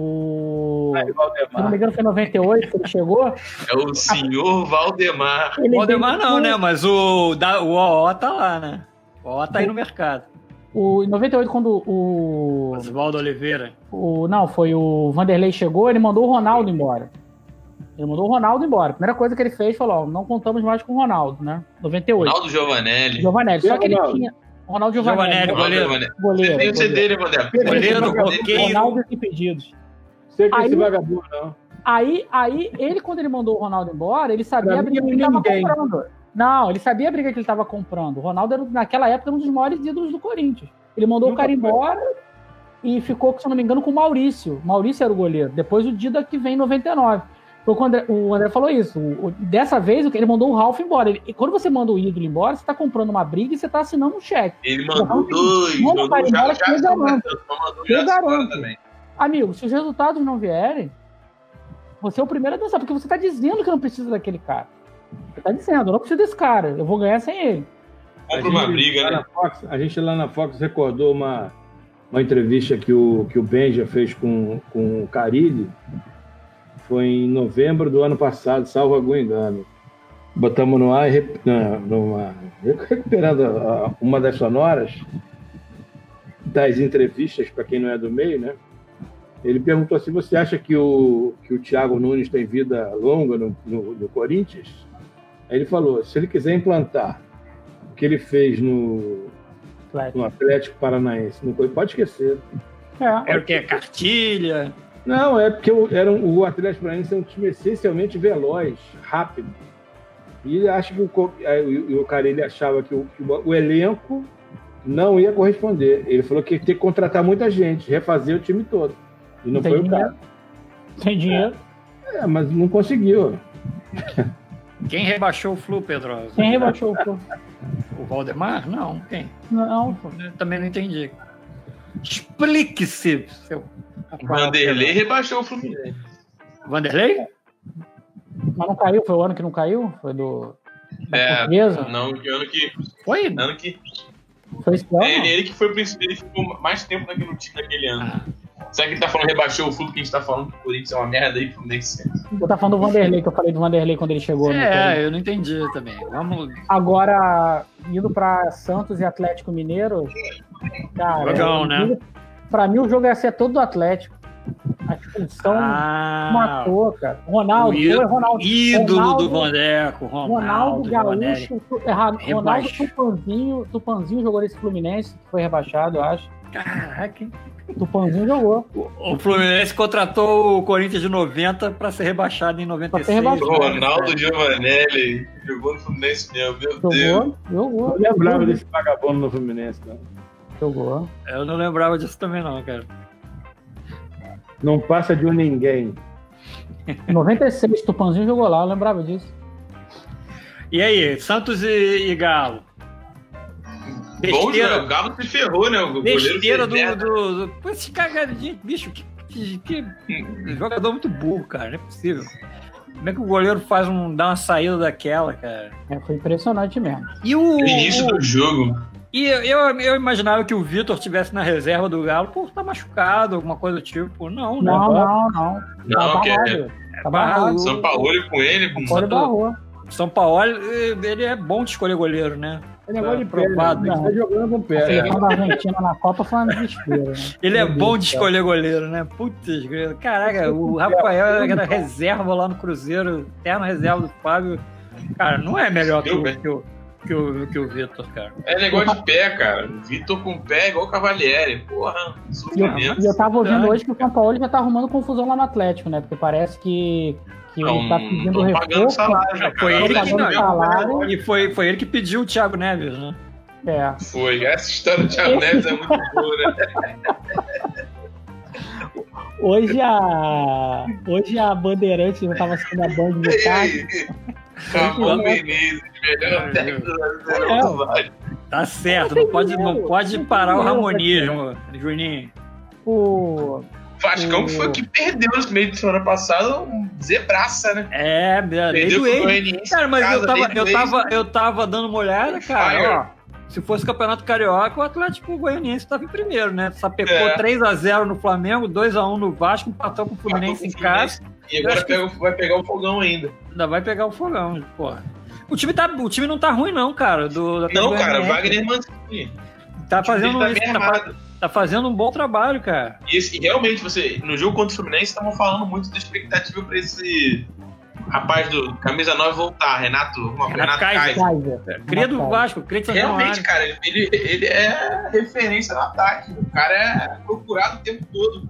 Speaker 2: o.
Speaker 3: Aí,
Speaker 2: Se não me
Speaker 3: Valdemar.
Speaker 2: engano, foi em noventa e oito que ele chegou.
Speaker 4: É o senhor Valdemar.
Speaker 2: Ele
Speaker 1: O Valdemar
Speaker 2: demitiu-
Speaker 1: não, né? Mas o, da, o O O tá lá, né? O O O tá aí no mercado.
Speaker 2: O, em noventa e oito, quando o,
Speaker 1: Oswaldo Oliveira.
Speaker 2: o. Não, foi o Vanderlei chegou, ele mandou o Ronaldo embora. Ele mandou o Ronaldo embora. A primeira coisa que ele fez, falou: ó, não contamos mais com o Ronaldo, né? noventa e oito.
Speaker 4: Ronaldo Giovanelli.
Speaker 2: Giovanelli. Só que ele
Speaker 3: Ronaldo?
Speaker 2: tinha. Ronaldo Giovanelli.
Speaker 1: Giovanelli,
Speaker 4: Ronaldo
Speaker 1: goleiro.
Speaker 4: Giovanelli.
Speaker 2: Goleiro.
Speaker 4: Você tem o C
Speaker 2: goleiro.
Speaker 4: D, né, André?
Speaker 1: Goleiro,
Speaker 4: Goleiro.
Speaker 1: roqueiro.
Speaker 2: Ronaldo e pedidos.
Speaker 3: Sei que
Speaker 2: Aí-
Speaker 3: esse vagabundo, não.
Speaker 2: Aí, aí, ele, quando ele mandou o Ronaldo embora, ele sabia
Speaker 3: Pra
Speaker 2: a briga
Speaker 3: mim,
Speaker 2: que ele estava
Speaker 3: ninguém.
Speaker 2: comprando. Não, ele sabia a briga que ele estava comprando. O Ronaldo, era, naquela época, um dos maiores ídolos do Corinthians. Ele mandou
Speaker 3: Nunca
Speaker 2: o cara
Speaker 3: foi.
Speaker 2: embora e ficou, se eu não me engano, com o Maurício. Maurício era o goleiro. Depois o Dida que vem em noventa e nove. Foi quando o André, o André falou isso. O- o- dessa vez, ele mandou o Ralf embora. Ele- e quando você manda o ídolo embora, você está comprando uma briga e você está assinando um cheque.
Speaker 4: Ele mandou
Speaker 2: Então,
Speaker 4: dois.
Speaker 2: manda
Speaker 4: Mandou
Speaker 2: o cara
Speaker 4: o
Speaker 2: embora
Speaker 4: Jadson.
Speaker 2: que eu garanto.
Speaker 4: Mandou o
Speaker 2: Eu
Speaker 4: Jadson embora
Speaker 2: garanto.
Speaker 4: também.
Speaker 2: Amigo, se os resultados não vierem, você é o primeiro a dançar, porque você está dizendo que não precisa daquele cara. Você está dizendo, eu não preciso desse cara, eu vou ganhar sem ele.
Speaker 4: Compra uma
Speaker 3: A gente,
Speaker 4: briga,
Speaker 3: lá
Speaker 4: né?
Speaker 3: na Fox, a gente lá na Fox recordou uma, uma entrevista que o, que o Benja fez com, com o Carille. Foi em novembro do ano passado, salvo algum engano. Botamos no ar, e rep- na- numa, recuperando a- uma das sonoras das entrevistas, para quem não é do meio, né? Ele perguntou assim: você acha que o, que o Thiago Nunes tem vida longa no, no, no Corinthians? Aí ele falou: se ele quiser implantar o que ele fez no, no Atlético Paranaense, no, Corinthians, pode esquecer.
Speaker 2: É.
Speaker 1: É o que? Cartilha?
Speaker 3: Não, é porque o, era um, o Atlético Paranaense é um time essencialmente veloz, rápido. E ele acha que o, Co- aí o, o cara ele achava que o, que o, o elenco não ia corresponder. Ele falou que ia ter que contratar muita gente, refazer o time todo. E não
Speaker 2: Tem
Speaker 3: foi o
Speaker 2: dinheiro.
Speaker 3: caso.
Speaker 2: Sem dinheiro.
Speaker 3: É, mas não conseguiu.
Speaker 1: Quem rebaixou o Flu, Pedrosa?
Speaker 2: Quem rebaixou o clube?
Speaker 1: O Valdemar? Não, quem?
Speaker 2: Não,
Speaker 1: Eu também não entendi. Explique-se, seu...
Speaker 4: Vanderlei rebaixou o Fluminense.
Speaker 1: Vanderlei?
Speaker 2: mas não caiu, foi o ano que não caiu? Foi do. da
Speaker 4: É,
Speaker 2: Portuguesa?
Speaker 4: não, que ano que.
Speaker 1: Foi?
Speaker 4: Ano que
Speaker 2: Foi esse ano?
Speaker 4: é, ele, ele que foi o principal, ele ficou mais tempo naquele time naquele ano.
Speaker 1: Ah.
Speaker 4: Será que ele tá falando rebaixou o Flu, que a gente tá falando que o Corinthians é uma merda aí, Fluminense?
Speaker 2: Eu tava falando do Vanderlei, que eu falei do Vanderlei quando ele chegou. no Corinthians.
Speaker 1: É, eu não entendi também. Vamos.
Speaker 2: Agora, indo pra Santos e Atlético Mineiro, cara,
Speaker 1: Jogão,
Speaker 2: eu-
Speaker 1: né?
Speaker 2: pra mim o jogo ia ser todo do Atlético. A expulsão
Speaker 1: Ah,
Speaker 2: matou, cara. Ronaldo,
Speaker 1: o ídolo,
Speaker 2: foi Ronaldo.
Speaker 1: ídolo
Speaker 2: Ronaldo-
Speaker 1: do Vandeco,
Speaker 2: Ronaldo,
Speaker 1: Ronaldo, Giovanelli.
Speaker 2: Gaúcho, tu- errado. Ronaldo
Speaker 1: Rebaixo.
Speaker 2: Tupanzinho, Tupanzinho jogou nesse Fluminense, que foi rebaixado, eu acho.
Speaker 1: Caraca, hein?
Speaker 2: Tupanzinho jogou.
Speaker 1: O, o Fluminense contratou o Corinthians de noventa pra ser rebaixado em noventa e seis.
Speaker 2: Pra ser
Speaker 4: O Ronaldo Giovanelli jogou no Fluminense mesmo, meu
Speaker 2: Jogou,
Speaker 4: Deus.
Speaker 2: jogou.
Speaker 3: Eu lembrava desse vagabundo no Fluminense, não.
Speaker 2: Jogou.
Speaker 1: Eu não lembrava disso também não, cara.
Speaker 3: Não passa de um ninguém.
Speaker 2: Em noventa e seis, Tupanzinho jogou lá, eu lembrava disso.
Speaker 1: E aí, Santos e, e Galo?
Speaker 4: Bom jogo, o Galo se ferrou, né? O
Speaker 1: Besteira
Speaker 4: goleiro
Speaker 1: do, do, do... Pô, esse cagadinho, bicho, que, que, que jogador muito burro, cara, não é possível. Como é que o goleiro faz um, dá uma saída daquela, cara?
Speaker 2: É, foi impressionante mesmo.
Speaker 1: E o...
Speaker 4: No início do jogo.
Speaker 1: E eu, eu, eu imaginava que o Vitor estivesse na reserva do Galo, por estar machucado, alguma coisa do tipo. Não, né?
Speaker 2: Não, não, não.
Speaker 4: Não,
Speaker 2: Tá
Speaker 4: que é-
Speaker 2: barrado. Tá
Speaker 1: barrado.
Speaker 2: barrado.
Speaker 4: São Paulo com ele. com-
Speaker 2: Fora barrou.
Speaker 1: São Paulo, ele é bom de escolher goleiro, né?
Speaker 3: É negócio de pé,
Speaker 1: Provado.
Speaker 3: né? Ele tá jogando com o
Speaker 2: A
Speaker 3: pé.
Speaker 2: seleção da Argentina na Copa foi uma desespero, né?
Speaker 1: Ele é
Speaker 2: Meu
Speaker 1: bom
Speaker 2: Deus
Speaker 1: de
Speaker 2: do céu.
Speaker 1: escolher goleiro, né? Putz, grilo. Caraca, o Rafael era reserva lá no Cruzeiro, eterno reserva do Fábio. Cara, não é melhor que o, que o, que o, que o Vitor, cara.
Speaker 4: É negócio de pé, cara. O Vitor com pé é igual o Cavalieri. Porra,
Speaker 2: E eu,
Speaker 4: sofrimento.
Speaker 2: e eu tava ouvindo
Speaker 1: Verdade.
Speaker 2: hoje que o São Paulo já tá arrumando confusão lá no Atlético, né? Porque parece que, que
Speaker 4: Não,
Speaker 2: ele tá pedindo
Speaker 4: não pagando
Speaker 2: reforço.
Speaker 4: salário, já,
Speaker 1: Foi
Speaker 4: cara.
Speaker 1: ele que
Speaker 2: pagando
Speaker 1: não.
Speaker 2: salário.
Speaker 1: E foi, foi ele que pediu o Thiago Neves, né?
Speaker 2: É.
Speaker 4: Foi. Essa história do Thiago Neves é muito boa, né?
Speaker 2: Hoje a. Hoje a Bandeirante não tava assistindo a Band de tarde.
Speaker 4: Ramon Menezes, melhor técnico brasileiro do Vale.
Speaker 1: Tá certo, não pode, não pode parar o ramonismo, Juninho.
Speaker 2: O.
Speaker 4: Vascão
Speaker 2: O-
Speaker 4: foi o que perdeu no meio de semana passada, um zebraça, né?
Speaker 1: É, desde
Speaker 4: Perdeu
Speaker 1: o
Speaker 4: pro
Speaker 1: ex.
Speaker 4: Goianiense
Speaker 1: Cara, mas
Speaker 4: em
Speaker 1: eu
Speaker 4: casa,
Speaker 1: tava,
Speaker 4: desde
Speaker 1: eu,
Speaker 4: o ex.
Speaker 1: tava, eu tava dando uma olhada, cara,
Speaker 4: Fire.
Speaker 1: ó. Se fosse Campeonato Carioca, o Atlético Goianiense estava em primeiro, né? Sapecou
Speaker 4: É.
Speaker 1: três a zero no Flamengo, dois a um no Vasco, empatou com o Fluminense em casa.
Speaker 4: E
Speaker 1: Eu
Speaker 4: agora
Speaker 1: acho que-
Speaker 4: pega o- vai pegar o fogão ainda.
Speaker 1: Ainda vai pegar o fogão, porra. O time, tá, o time não tá ruim, não, cara. Do, do
Speaker 4: Não, cara,
Speaker 1: Goianiense.
Speaker 4: Wagner Mancini.
Speaker 1: Tá
Speaker 4: Ele
Speaker 1: fazendo,
Speaker 4: tá bem
Speaker 1: isso, tá, fa-
Speaker 4: armado.
Speaker 1: tá fazendo um bom trabalho, cara.
Speaker 4: E, esse- e realmente, você, no jogo contra o Fluminense, estavam falando muito da expectativa pra esse rapaz do camisa nove voltar, Renato, uma,
Speaker 1: Renato
Speaker 4: Renato
Speaker 1: Kaiser.
Speaker 4: Kaiser.
Speaker 2: Kaiser.
Speaker 1: Cria do
Speaker 2: Kaiser.
Speaker 1: Vasco, cria de São
Speaker 4: Realmente,
Speaker 1: Januário.
Speaker 4: cara, ele, ele é referência no ataque. O cara é procurado o tempo todo.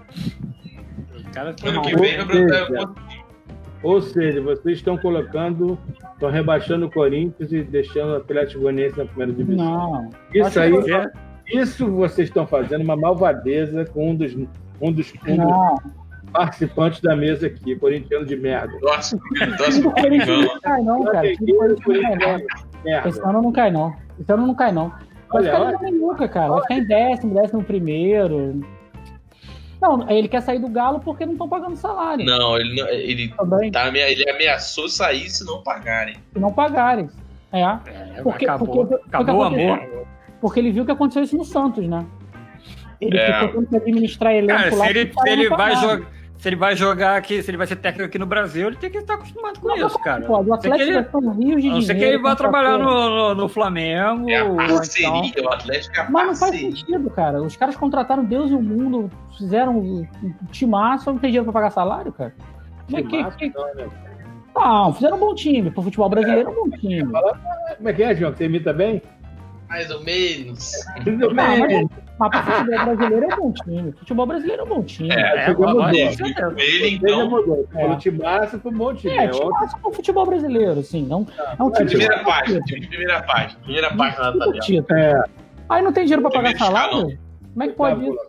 Speaker 1: O cara tá
Speaker 4: Ano que
Speaker 1: maluco.
Speaker 4: vem vai brotar.
Speaker 3: Ou seja, vocês estão colocando, estão rebaixando o Corinthians e deixando o Atlético Goianiense na primeira divisão.
Speaker 2: Não.
Speaker 3: Isso
Speaker 2: Acho
Speaker 3: aí,
Speaker 1: que-
Speaker 3: isso vocês estão fazendo uma malvadeza com um dos, um dos, um dos
Speaker 2: Não.
Speaker 3: participantes da mesa aqui, corintiano de merda.
Speaker 4: Nossa,
Speaker 2: O
Speaker 4: nossa,
Speaker 2: time do Corinthians
Speaker 4: não.
Speaker 2: não cai, não, cara. O time do Corinthians não cai, não.
Speaker 3: Merda.
Speaker 2: Esse ano não cai, não. Esse ano não cai, não. Vai
Speaker 3: Olha,
Speaker 2: ficar
Speaker 3: olha.
Speaker 2: em nunca, cara. Vai ficar em décimo, décimo primeiro. Não, ele quer sair do Galo porque não estão pagando salário.
Speaker 4: Não, ele, não- ele,
Speaker 2: Também,
Speaker 4: tá, amea- ele ameaçou sair se não pagarem.
Speaker 2: se não pagarem. É.
Speaker 1: É,
Speaker 2: Porque,
Speaker 1: acabou,
Speaker 2: porque, porque
Speaker 1: acabou o
Speaker 2: aconteceu-
Speaker 1: amor.
Speaker 2: Porque ele viu que aconteceu isso no Santos, né? Ele
Speaker 4: É.
Speaker 2: ficou tendo que administrar elenco
Speaker 1: Cara,
Speaker 2: lá.
Speaker 1: se ele,
Speaker 2: que o cara
Speaker 1: se ele
Speaker 2: não
Speaker 1: vai
Speaker 2: pagava.
Speaker 1: jogar. Se ele vai jogar aqui, se ele vai ser técnico aqui no Brasil, ele tem que estar acostumado com
Speaker 2: Não,
Speaker 1: isso, cara.
Speaker 2: pode. O
Speaker 1: A não ser que
Speaker 2: Atlético
Speaker 1: ele-
Speaker 2: vai ter um rio de
Speaker 1: a não ser que
Speaker 2: dinheiro,
Speaker 1: ele vá
Speaker 2: contratou-
Speaker 1: trabalhar no, no, no Flamengo.
Speaker 4: É a
Speaker 1: ou
Speaker 4: parceria,
Speaker 1: então-
Speaker 4: o Atlético é a
Speaker 2: Mas não faz
Speaker 4: parceria.
Speaker 2: sentido, cara. Os caras contrataram Deus e o mundo, fizeram um timaço, não tem dinheiro pra pagar salário, cara. Como é que-
Speaker 3: Timaço,
Speaker 2: que-
Speaker 3: não, né?
Speaker 2: Não, fizeram um bom time. Pro futebol brasileiro é um bom time.
Speaker 3: Como é que é, João? Você imita bem?
Speaker 4: Mais ou menos.
Speaker 3: Tudo
Speaker 2: Não, mas,
Speaker 3: bem.
Speaker 2: mas pro futebol brasileiro é um bom time. Futebol brasileiro é um bom time.
Speaker 4: É,
Speaker 1: É,
Speaker 3: Jogou
Speaker 1: agora-
Speaker 3: no
Speaker 1: isso
Speaker 3: gol.
Speaker 1: é Deus.
Speaker 4: Ele,
Speaker 3: Você já
Speaker 4: então,
Speaker 3: mudou. Você
Speaker 2: É.
Speaker 3: falou timaço pro um monte de
Speaker 2: É,
Speaker 3: time.
Speaker 2: time massa pro futebol brasileiro, assim. Não, é um time
Speaker 4: primeira
Speaker 2: que-
Speaker 4: página, time de primeira página. Primeira página da tabela.
Speaker 2: título.
Speaker 3: É,
Speaker 2: Aí não tem dinheiro pra pagar
Speaker 4: Primeiro escalão.
Speaker 2: salário? Como é que pode isso?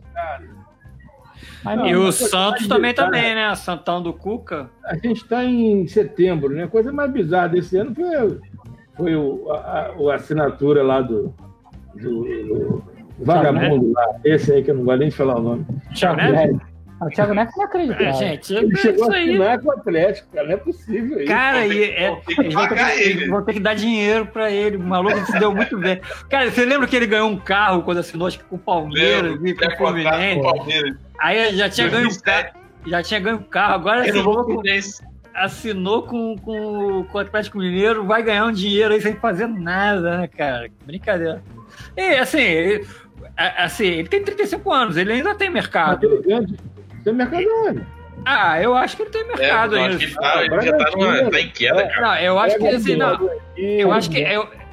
Speaker 2: Aí não-
Speaker 1: E
Speaker 3: Não,
Speaker 1: o
Speaker 3: mas
Speaker 1: Santos
Speaker 3: pode
Speaker 1: também,
Speaker 3: evitar.
Speaker 1: também, né? Santão do Cuca.
Speaker 3: A gente está em setembro, né? A coisa mais bizarra desse ano foi, foi o, a, a assinatura lá do, do, do vagabundo lá. Esse aí que eu não gosto nem de falar o nome.
Speaker 2: Thiago
Speaker 1: Neves?
Speaker 2: Neves. Ah, O Thiago Neves não acredita.
Speaker 1: É, gente, é
Speaker 3: Ele chegou
Speaker 1: isso
Speaker 3: a
Speaker 1: aí.
Speaker 3: assinar com o Atlético, cara. Não é possível isso.
Speaker 1: Cara,
Speaker 4: Vão ter
Speaker 1: e
Speaker 4: que-
Speaker 1: é,
Speaker 4: vão ter que
Speaker 1: eles vão ter
Speaker 4: pagar
Speaker 1: que,
Speaker 4: ele.
Speaker 1: eles vão ter que dar dinheiro pra ele. O maluco se deu muito bem. Cara, você lembra que ele ganhou um carro quando assinou, acho que com o Palmeiras e com o
Speaker 4: Pré-contrato
Speaker 1: Fluminense?
Speaker 4: com o Palmeiras.
Speaker 1: Aí já tinha ganho um carro. Já tinha ganho um carro, agora
Speaker 4: Renovou
Speaker 1: assinou
Speaker 4: com o
Speaker 1: com,
Speaker 4: Fluminense.
Speaker 1: assinou com, com, com o Atlético Mineiro, vai ganhar um dinheiro aí sem fazer nada, né, cara? Brincadeira. E assim, ele, a- assim, ele tem trinta e cinco anos, ele ainda tem
Speaker 3: Mas
Speaker 1: mercado.
Speaker 3: ele grande. Você é mercador.
Speaker 1: Ah, eu acho que ele tem
Speaker 4: É,
Speaker 1: mercado
Speaker 4: eu
Speaker 1: ainda.
Speaker 4: acho que ele tá, ele já tá, numa, tá em queda, cara.
Speaker 1: Não, eu acho que assim, não. Eu acho que, eu,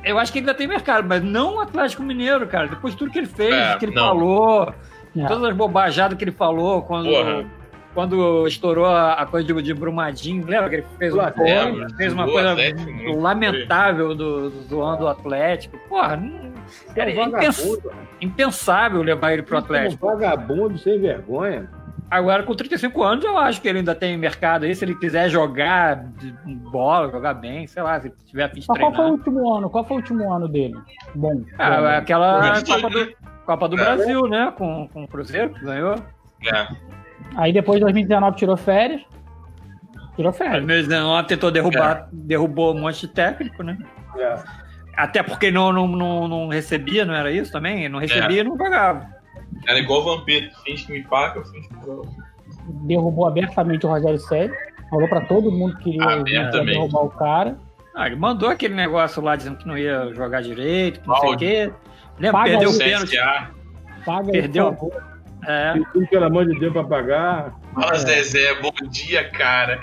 Speaker 1: Eu acho que ainda tem mercado, mas não o Atlético Mineiro, cara. Depois de tudo que ele fez,
Speaker 4: É,
Speaker 1: que ele
Speaker 4: não.
Speaker 1: falou,
Speaker 2: É.
Speaker 1: todas as bobajadas que ele falou quando,
Speaker 4: Porra.
Speaker 1: quando estourou a, a coisa de, de Brumadinho. Lembra que ele fez, um,
Speaker 3: Lembro,
Speaker 1: fez uma
Speaker 4: zoou o
Speaker 1: coisa
Speaker 4: Atlético muito.
Speaker 1: lamentável do, do zoando o Atlético? Porra, não, era
Speaker 3: É um
Speaker 1: impens-
Speaker 3: vagabundo.
Speaker 1: impensável levar ele pro Atlético.
Speaker 3: Um vagabundo sem vergonha.
Speaker 1: Agora, com trinta e cinco anos, eu acho que ele ainda tem mercado aí. Se ele quiser jogar de bola, jogar bem, sei lá, se ele tiver a fim de
Speaker 2: Mas qual foi o
Speaker 1: treinar.
Speaker 2: último ano? Qual foi o último ano dele? Bom.
Speaker 1: Ah,
Speaker 2: bom.
Speaker 1: aquela
Speaker 4: Mas
Speaker 1: Copa
Speaker 4: foi-
Speaker 1: do, Copa do Brasil, né? Com, com o Cruzeiro, que ganhou.
Speaker 4: É.
Speaker 2: Aí depois de dois mil e dezenove tirou férias. Tirou
Speaker 1: Em
Speaker 2: férias.
Speaker 1: dois mil e dezenove tentou derrubar, derrubou um monte de técnico, né?
Speaker 3: É.
Speaker 1: Até porque não, não, não, não recebia, não era isso também? Não recebia e não pagava.
Speaker 4: Era igual o Vampiro, finge que me paga, eu finge que eu...
Speaker 2: Derrubou abertamente o Rogério Ceni. Falou pra todo mundo que queria
Speaker 4: Abertamente.
Speaker 2: derrubar o cara.
Speaker 1: Ah, ele mandou aquele negócio lá dizendo que não ia jogar direito, que não sei o
Speaker 4: Áudio.
Speaker 1: quê. Lembra?
Speaker 2: Paga
Speaker 1: Perdeu o
Speaker 2: aí.
Speaker 1: pênalti.
Speaker 4: C S A.
Speaker 2: Paga
Speaker 1: Perdeu.
Speaker 2: aí, por favor.
Speaker 1: É.
Speaker 3: Tem tudo, pelo amor de Deus, pra pagar.
Speaker 4: Fala, Zezé, bom dia, cara.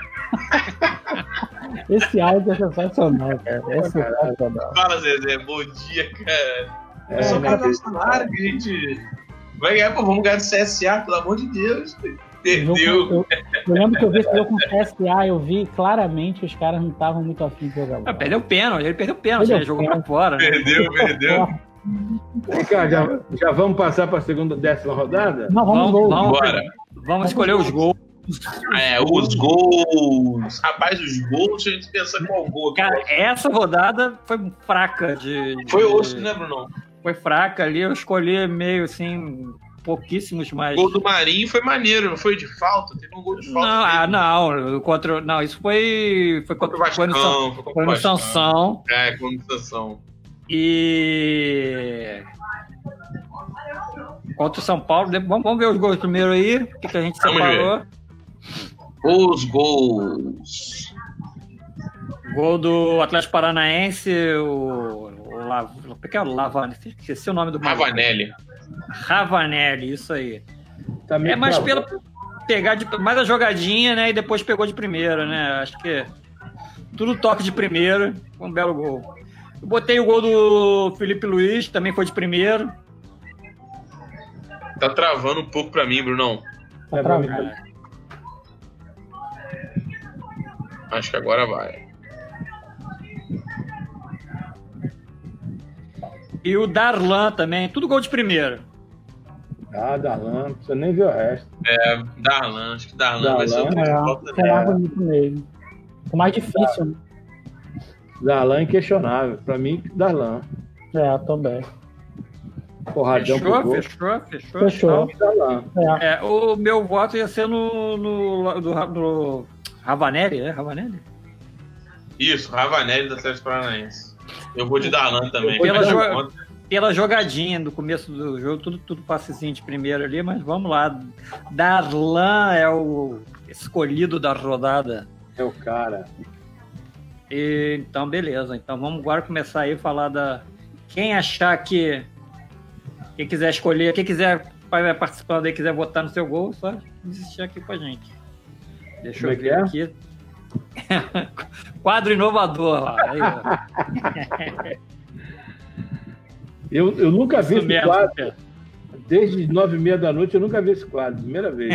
Speaker 2: Esse áudio é sensacional, cara. É sensacional.
Speaker 4: Fala, Zezé, bom dia, cara.
Speaker 3: É,
Speaker 4: É só
Speaker 3: né?
Speaker 4: pagar o salário que a gente vai ganhar, pô, vamos ganhar do C S A, pelo amor de Deus. Perdeu.
Speaker 2: Eu, eu, eu lembro que eu vi esse jogo com o C S A, eu vi claramente que os caras não estavam muito afim de jogar
Speaker 1: Ah,
Speaker 2: bola.
Speaker 1: perdeu o pênalti, ele perdeu o pênalti,
Speaker 2: Perdeu
Speaker 1: ele jogou
Speaker 2: pênalti.
Speaker 1: pra fora. Né?
Speaker 4: Perdeu, perdeu.
Speaker 3: Vem cá, já, já vamos passar para a segunda, décima rodada?
Speaker 2: Não, vamos,
Speaker 1: Vamos,
Speaker 2: gol.
Speaker 1: vamos,
Speaker 4: Bora.
Speaker 1: vamos escolher os gols.
Speaker 4: É, os gols. Rapaz, os gols, a gente pensa qual gol.
Speaker 1: Cara, essa rodada foi fraca de. de-
Speaker 4: Foi osso, né, Bruno?
Speaker 1: Foi fraca ali, eu escolhi meio assim, pouquíssimos mais.
Speaker 4: O gol do Marinho foi maneiro, não foi de falta? Teve um gol de falta.
Speaker 1: Não, ah,
Speaker 4: dele.
Speaker 1: não, contra, não, isso foi foi
Speaker 4: Contra o
Speaker 1: contra, foi no, São-
Speaker 4: Vascão. Foi
Speaker 1: foi
Speaker 4: contra o
Speaker 1: no
Speaker 4: Vascão.
Speaker 1: Sansão
Speaker 4: É, contra o Sansão.
Speaker 1: e contra o São Paulo. Vamos, vamos ver os gols primeiro aí, o que, que a gente
Speaker 4: Vamos
Speaker 1: separou.
Speaker 4: Os gols.
Speaker 1: Gol do Atlético Paranaense, o, o, La- o que é o Lavanelli? Esqueci o nome do maluco.
Speaker 4: Ravanelli.
Speaker 1: Ravanelli, isso aí.
Speaker 3: Tá meio
Speaker 1: É mais
Speaker 3: cravado.
Speaker 1: pela pegar de, mais a jogadinha, né? E depois pegou de primeira, né? Acho que tudo toque de primeira, foi um belo gol. Eu botei o gol do Felipe Luiz, também foi de primeiro.
Speaker 4: Tá travando um pouco pra mim, Brunão.
Speaker 2: Tá
Speaker 3: É,
Speaker 2: travando.
Speaker 3: vamos-
Speaker 4: Acho que agora vai.
Speaker 1: E o Darlan também, tudo gol de primeira.
Speaker 3: Ah, Darlan, não precisa nem ver o resto.
Speaker 4: É, Darlan, acho que Darlan vai ser o
Speaker 3: Darlan,
Speaker 4: gol de
Speaker 2: É,
Speaker 4: falta
Speaker 2: foi
Speaker 4: dele.
Speaker 2: mais bonito mesmo. O mais difícil, né?
Speaker 3: Darlan inquestionável. Pra mim, Darlan.
Speaker 2: É, também.
Speaker 3: Porradão pro
Speaker 1: Fechou,
Speaker 3: gol.
Speaker 1: fechou, fechou.
Speaker 2: Fechou.
Speaker 3: Darlan.
Speaker 2: É.
Speaker 1: É, o meu voto ia ser no, no, do, do Ravanelli, é? Ravanelli?
Speaker 4: Isso, Ravanelli do Atlético Paranaense. Eu vou de Darlan também.
Speaker 3: vou de
Speaker 1: Pela,
Speaker 3: Darlan.
Speaker 1: jo- pela jogadinha do começo do jogo, tudo, tudo passezinho de primeiro ali, mas vamos lá. Darlan é o escolhido da rodada.
Speaker 3: É o cara.
Speaker 1: E, então, beleza. Então vamos agora começar aí a falar da. Quem achar que. Quem quiser escolher, quem quiser vai participando aí, quiser votar no seu gol, só desistir aqui com a gente. Deixa
Speaker 3: Como é
Speaker 1: eu
Speaker 3: que
Speaker 1: ver
Speaker 3: é?
Speaker 1: aqui. Quadro inovador lá. Aí, ó.
Speaker 3: Eu, eu nunca vi
Speaker 1: Isso
Speaker 3: esse
Speaker 1: mesmo,
Speaker 3: quadro.
Speaker 1: Pedro.
Speaker 3: Desde nove e meia da noite eu nunca vi esse quadro. Primeira vez.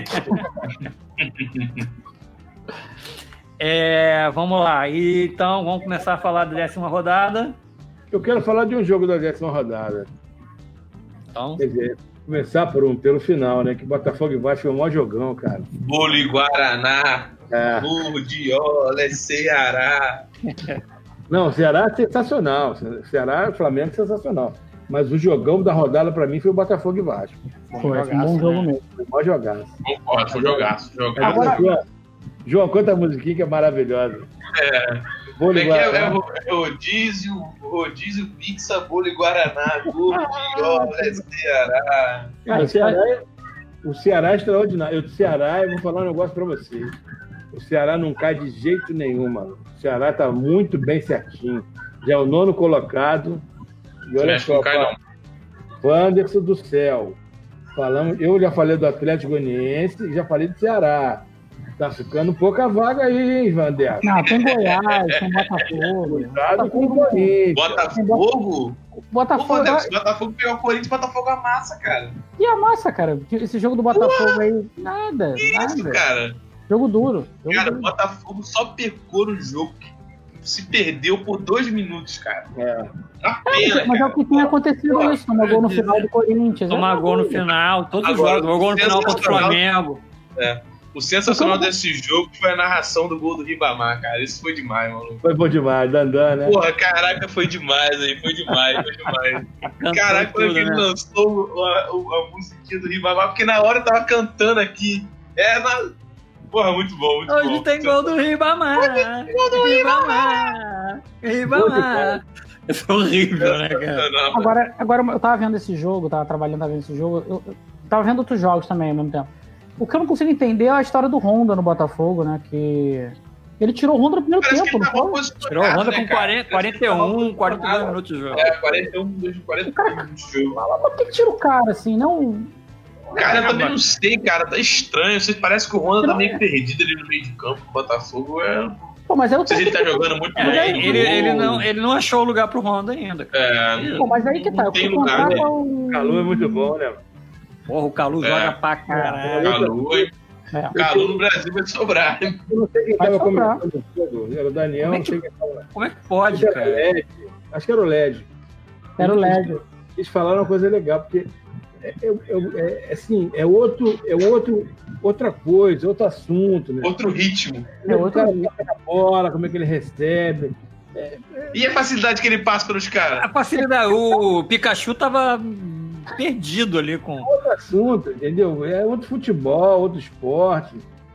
Speaker 1: É, vamos lá. E, então, vamos começar a falar da décima rodada.
Speaker 3: Eu quero falar de um jogo da décima rodada.
Speaker 1: Então,
Speaker 3: Quer dizer, começar por um, pelo final, né? Que Botafogo e Vasco foi um maior jogão, cara.
Speaker 4: Bolo e Guaraná,
Speaker 3: É.
Speaker 4: Burdiola, Ceará.
Speaker 3: Não, o Ceará é sensacional. O Ceará, o Flamengo é sensacional. Mas o jogão da rodada pra mim foi o Botafogo e Vasco.
Speaker 1: bom
Speaker 2: Foi, foi um
Speaker 1: jogaço,
Speaker 2: bom jogo
Speaker 1: né?
Speaker 2: mesmo.
Speaker 3: Foi o maior jogaço.
Speaker 4: Concordo, foi um jogaço. jogaço.
Speaker 3: Agora, João, João, conta a musiquinha que é maravilhosa.
Speaker 4: É.
Speaker 3: Vou
Speaker 4: Como é que
Speaker 3: ligar.
Speaker 4: é? É ro- é rodízio, rodízio, pizza, bolo e Guaraná, Burdiola, Ceará.
Speaker 3: Cara, o Ceará, é, o Ceará é extraordinário. Eu, o Ceará, eu vou falar um negócio pra vocês. O Ceará não cai de jeito nenhum, mano. O Ceará tá muito bem certinho. Já é o nono colocado. E olha
Speaker 4: Mexe,
Speaker 3: só,
Speaker 4: não cai, não.
Speaker 3: Wanderson do céu. Falamos, eu já falei do Atlético Goianiense e já falei do Ceará. Tá ficando pouca vaga aí, hein, Vander?
Speaker 2: Não, tem Goiás, tem Botafogo.
Speaker 3: Cuidado com o Corinthians.
Speaker 4: Botafogo?
Speaker 2: Botafogo.
Speaker 4: Pô, Deus, se o Botafogo pegar o Corinthians, o Botafogo amassa, cara.
Speaker 2: E a massa, cara? Esse jogo do Botafogo aí, nada,
Speaker 4: Que
Speaker 2: nada.
Speaker 4: isso, cara?
Speaker 2: Jogo duro. Jogo
Speaker 4: Cara, o
Speaker 2: duro.
Speaker 4: Botafogo só pecou no jogo. Se perdeu por dois minutos, cara.
Speaker 3: É.
Speaker 4: Uma pena,
Speaker 2: Mas é o
Speaker 4: cara.
Speaker 2: que tem acontecido isso. Tomar gol no final do Corinthians.
Speaker 1: Tomar
Speaker 2: é
Speaker 1: gol no
Speaker 2: horrível.
Speaker 1: final, todos os
Speaker 4: Agora,
Speaker 1: jogos. Gol no final contra o
Speaker 4: sensacional.
Speaker 1: Flamengo.
Speaker 4: É. O sensacional desse jogo foi a narração do gol do Ribamar, cara. Isso foi demais, mano.
Speaker 3: Foi bom demais, Dandan, né?
Speaker 4: Porra, caraca, foi demais aí. Foi demais, foi demais.
Speaker 1: Cantou
Speaker 4: Caraca, quando
Speaker 1: tudo,
Speaker 4: ele
Speaker 1: né?
Speaker 4: lançou a, a, a musiquinha do Ribamar, porque na hora eu tava cantando aqui. É, na... Porra, muito bom, muito
Speaker 1: Hoje
Speaker 4: bom.
Speaker 1: tem gol do Ribamar. Gol do Ribamar. Ribamar. Isso é horrível, né, cara?
Speaker 4: Não,
Speaker 2: Agora, agora, eu tava vendo esse jogo, tava trabalhando, tava vendo esse jogo. Eu, eu tava vendo outros jogos também ao mesmo tempo. O que eu não consigo entender é a história do Honda no Botafogo, né? Que ele tirou o Honda no primeiro
Speaker 4: Parece que
Speaker 2: tempo,
Speaker 4: ele
Speaker 2: não
Speaker 4: tava
Speaker 2: foi?
Speaker 4: posicionado,
Speaker 1: Tirou a Honda
Speaker 4: né,
Speaker 1: com
Speaker 4: cara?
Speaker 1: quarenta,
Speaker 4: Parece que ele
Speaker 1: quarenta e um,
Speaker 4: tava
Speaker 1: quarenta e dois
Speaker 4: posicionado.
Speaker 1: minutos de jogo.
Speaker 4: É, quarenta e um, quarenta e um minutos de jogo.
Speaker 2: Mas por que que tira o cara, assim? Não...
Speaker 4: Cara, eu também não sei, cara. Tá estranho. Você parece que o Honda tá meio perdido ali no meio de campo. O Botafogo é.
Speaker 2: Pô, mas aí o
Speaker 4: Não sei se ele tá
Speaker 2: técnico-
Speaker 4: jogando muito
Speaker 1: É,
Speaker 4: bem.
Speaker 1: ele, ele, não, ele não achou o lugar pro Honda ainda, cara.
Speaker 4: É,
Speaker 2: Pô, mas aí que tá.
Speaker 4: Não
Speaker 2: Eu
Speaker 4: tem
Speaker 2: fui
Speaker 4: lugar,
Speaker 2: contratar
Speaker 4: né?
Speaker 2: o...
Speaker 3: O Calu é muito bom, né?
Speaker 1: Porra, o Calu
Speaker 4: É.
Speaker 1: joga pra caralho.
Speaker 4: Calu, hein?
Speaker 2: É.
Speaker 4: Calu no Brasil vai sobrar.
Speaker 3: Eu não sei quem
Speaker 2: Vai
Speaker 3: tava
Speaker 2: sobrar.
Speaker 3: comentando tudo. Era o Daniel,
Speaker 1: Como é
Speaker 3: não
Speaker 1: que-
Speaker 3: sei quem tava.
Speaker 1: Como é que pode,
Speaker 3: Acho que era o
Speaker 1: cara?
Speaker 3: L E D. Acho que era o L E D.
Speaker 2: Era o L E D.
Speaker 3: Eles falaram uma coisa legal, porque é, é, é, é, assim, é, outro, é outro, outra coisa, outro assunto, né?
Speaker 4: Outro ritmo.
Speaker 2: É
Speaker 3: O
Speaker 2: outro
Speaker 3: cara
Speaker 2: nível.
Speaker 3: toca na bola, como é que ele recebe.
Speaker 4: E a facilidade que ele passa pelos
Speaker 1: A
Speaker 4: caras?
Speaker 1: facilidade, o Pikachu tava perdido ali com.
Speaker 3: Outro assunto, entendeu? É outro futebol, outro esporte.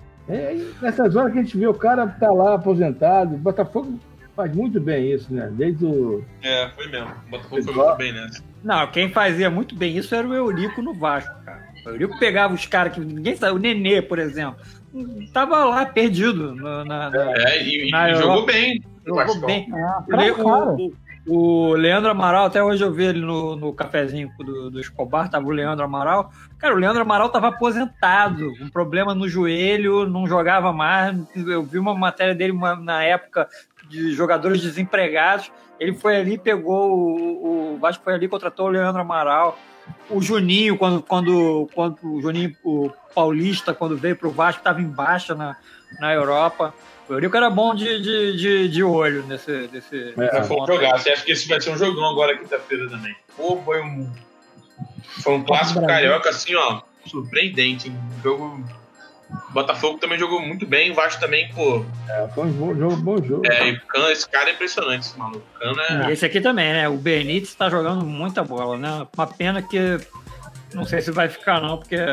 Speaker 3: É, e nessas horas que a gente vê o cara tá lá aposentado, o Botafogo faz muito bem isso, né? Desde o.
Speaker 4: É, foi mesmo. O Botafogo foi muito bem nessa.
Speaker 1: Não, quem fazia muito bem isso era o Eurico no Vasco, cara. O Eurico pegava os caras que ninguém sabe, o Nenê, por exemplo, tava lá perdido na, na, na-
Speaker 4: É, e, e
Speaker 1: Na
Speaker 4: jogou
Speaker 1: Europa.
Speaker 4: bem.
Speaker 1: jogou
Speaker 4: Vascão.
Speaker 1: bem.
Speaker 2: Ah,
Speaker 1: O, Le-
Speaker 2: pra cara.
Speaker 1: o- o Leandro Amaral, até hoje eu vi ele no, no cafezinho do, do Escobar, tava o Leandro Amaral. Cara, o Leandro Amaral tava aposentado, um problema no joelho, não jogava mais. Eu vi uma matéria dele uma- na época de jogadores desempregados. Ele foi ali, pegou o, o Vasco foi ali, contratou o Leandro Amaral. O Juninho, quando, quando, quando o Juninho, o Paulista, quando veio pro Vasco, estava em baixa na, na Europa. O Eurico era bom de, de, de, de olho nesse, nesse,
Speaker 3: É,
Speaker 4: Mas foi um jogar. Você acha que esse vai ser um jogão agora quinta-feira também? Pô, foi um. Foi um clássico carioca, assim, ó. Surpreendente. Um jogo. O Botafogo também jogou muito bem. O Vasco também, pô.
Speaker 3: É, foi um bom jogo, bom jogo.
Speaker 4: É, e o Cano, esse cara é impressionante, esse maluco. O Cano é.
Speaker 1: E esse aqui também, né? O Benítez tá jogando muita bola, né? Uma pena que não sei se vai ficar, não, porque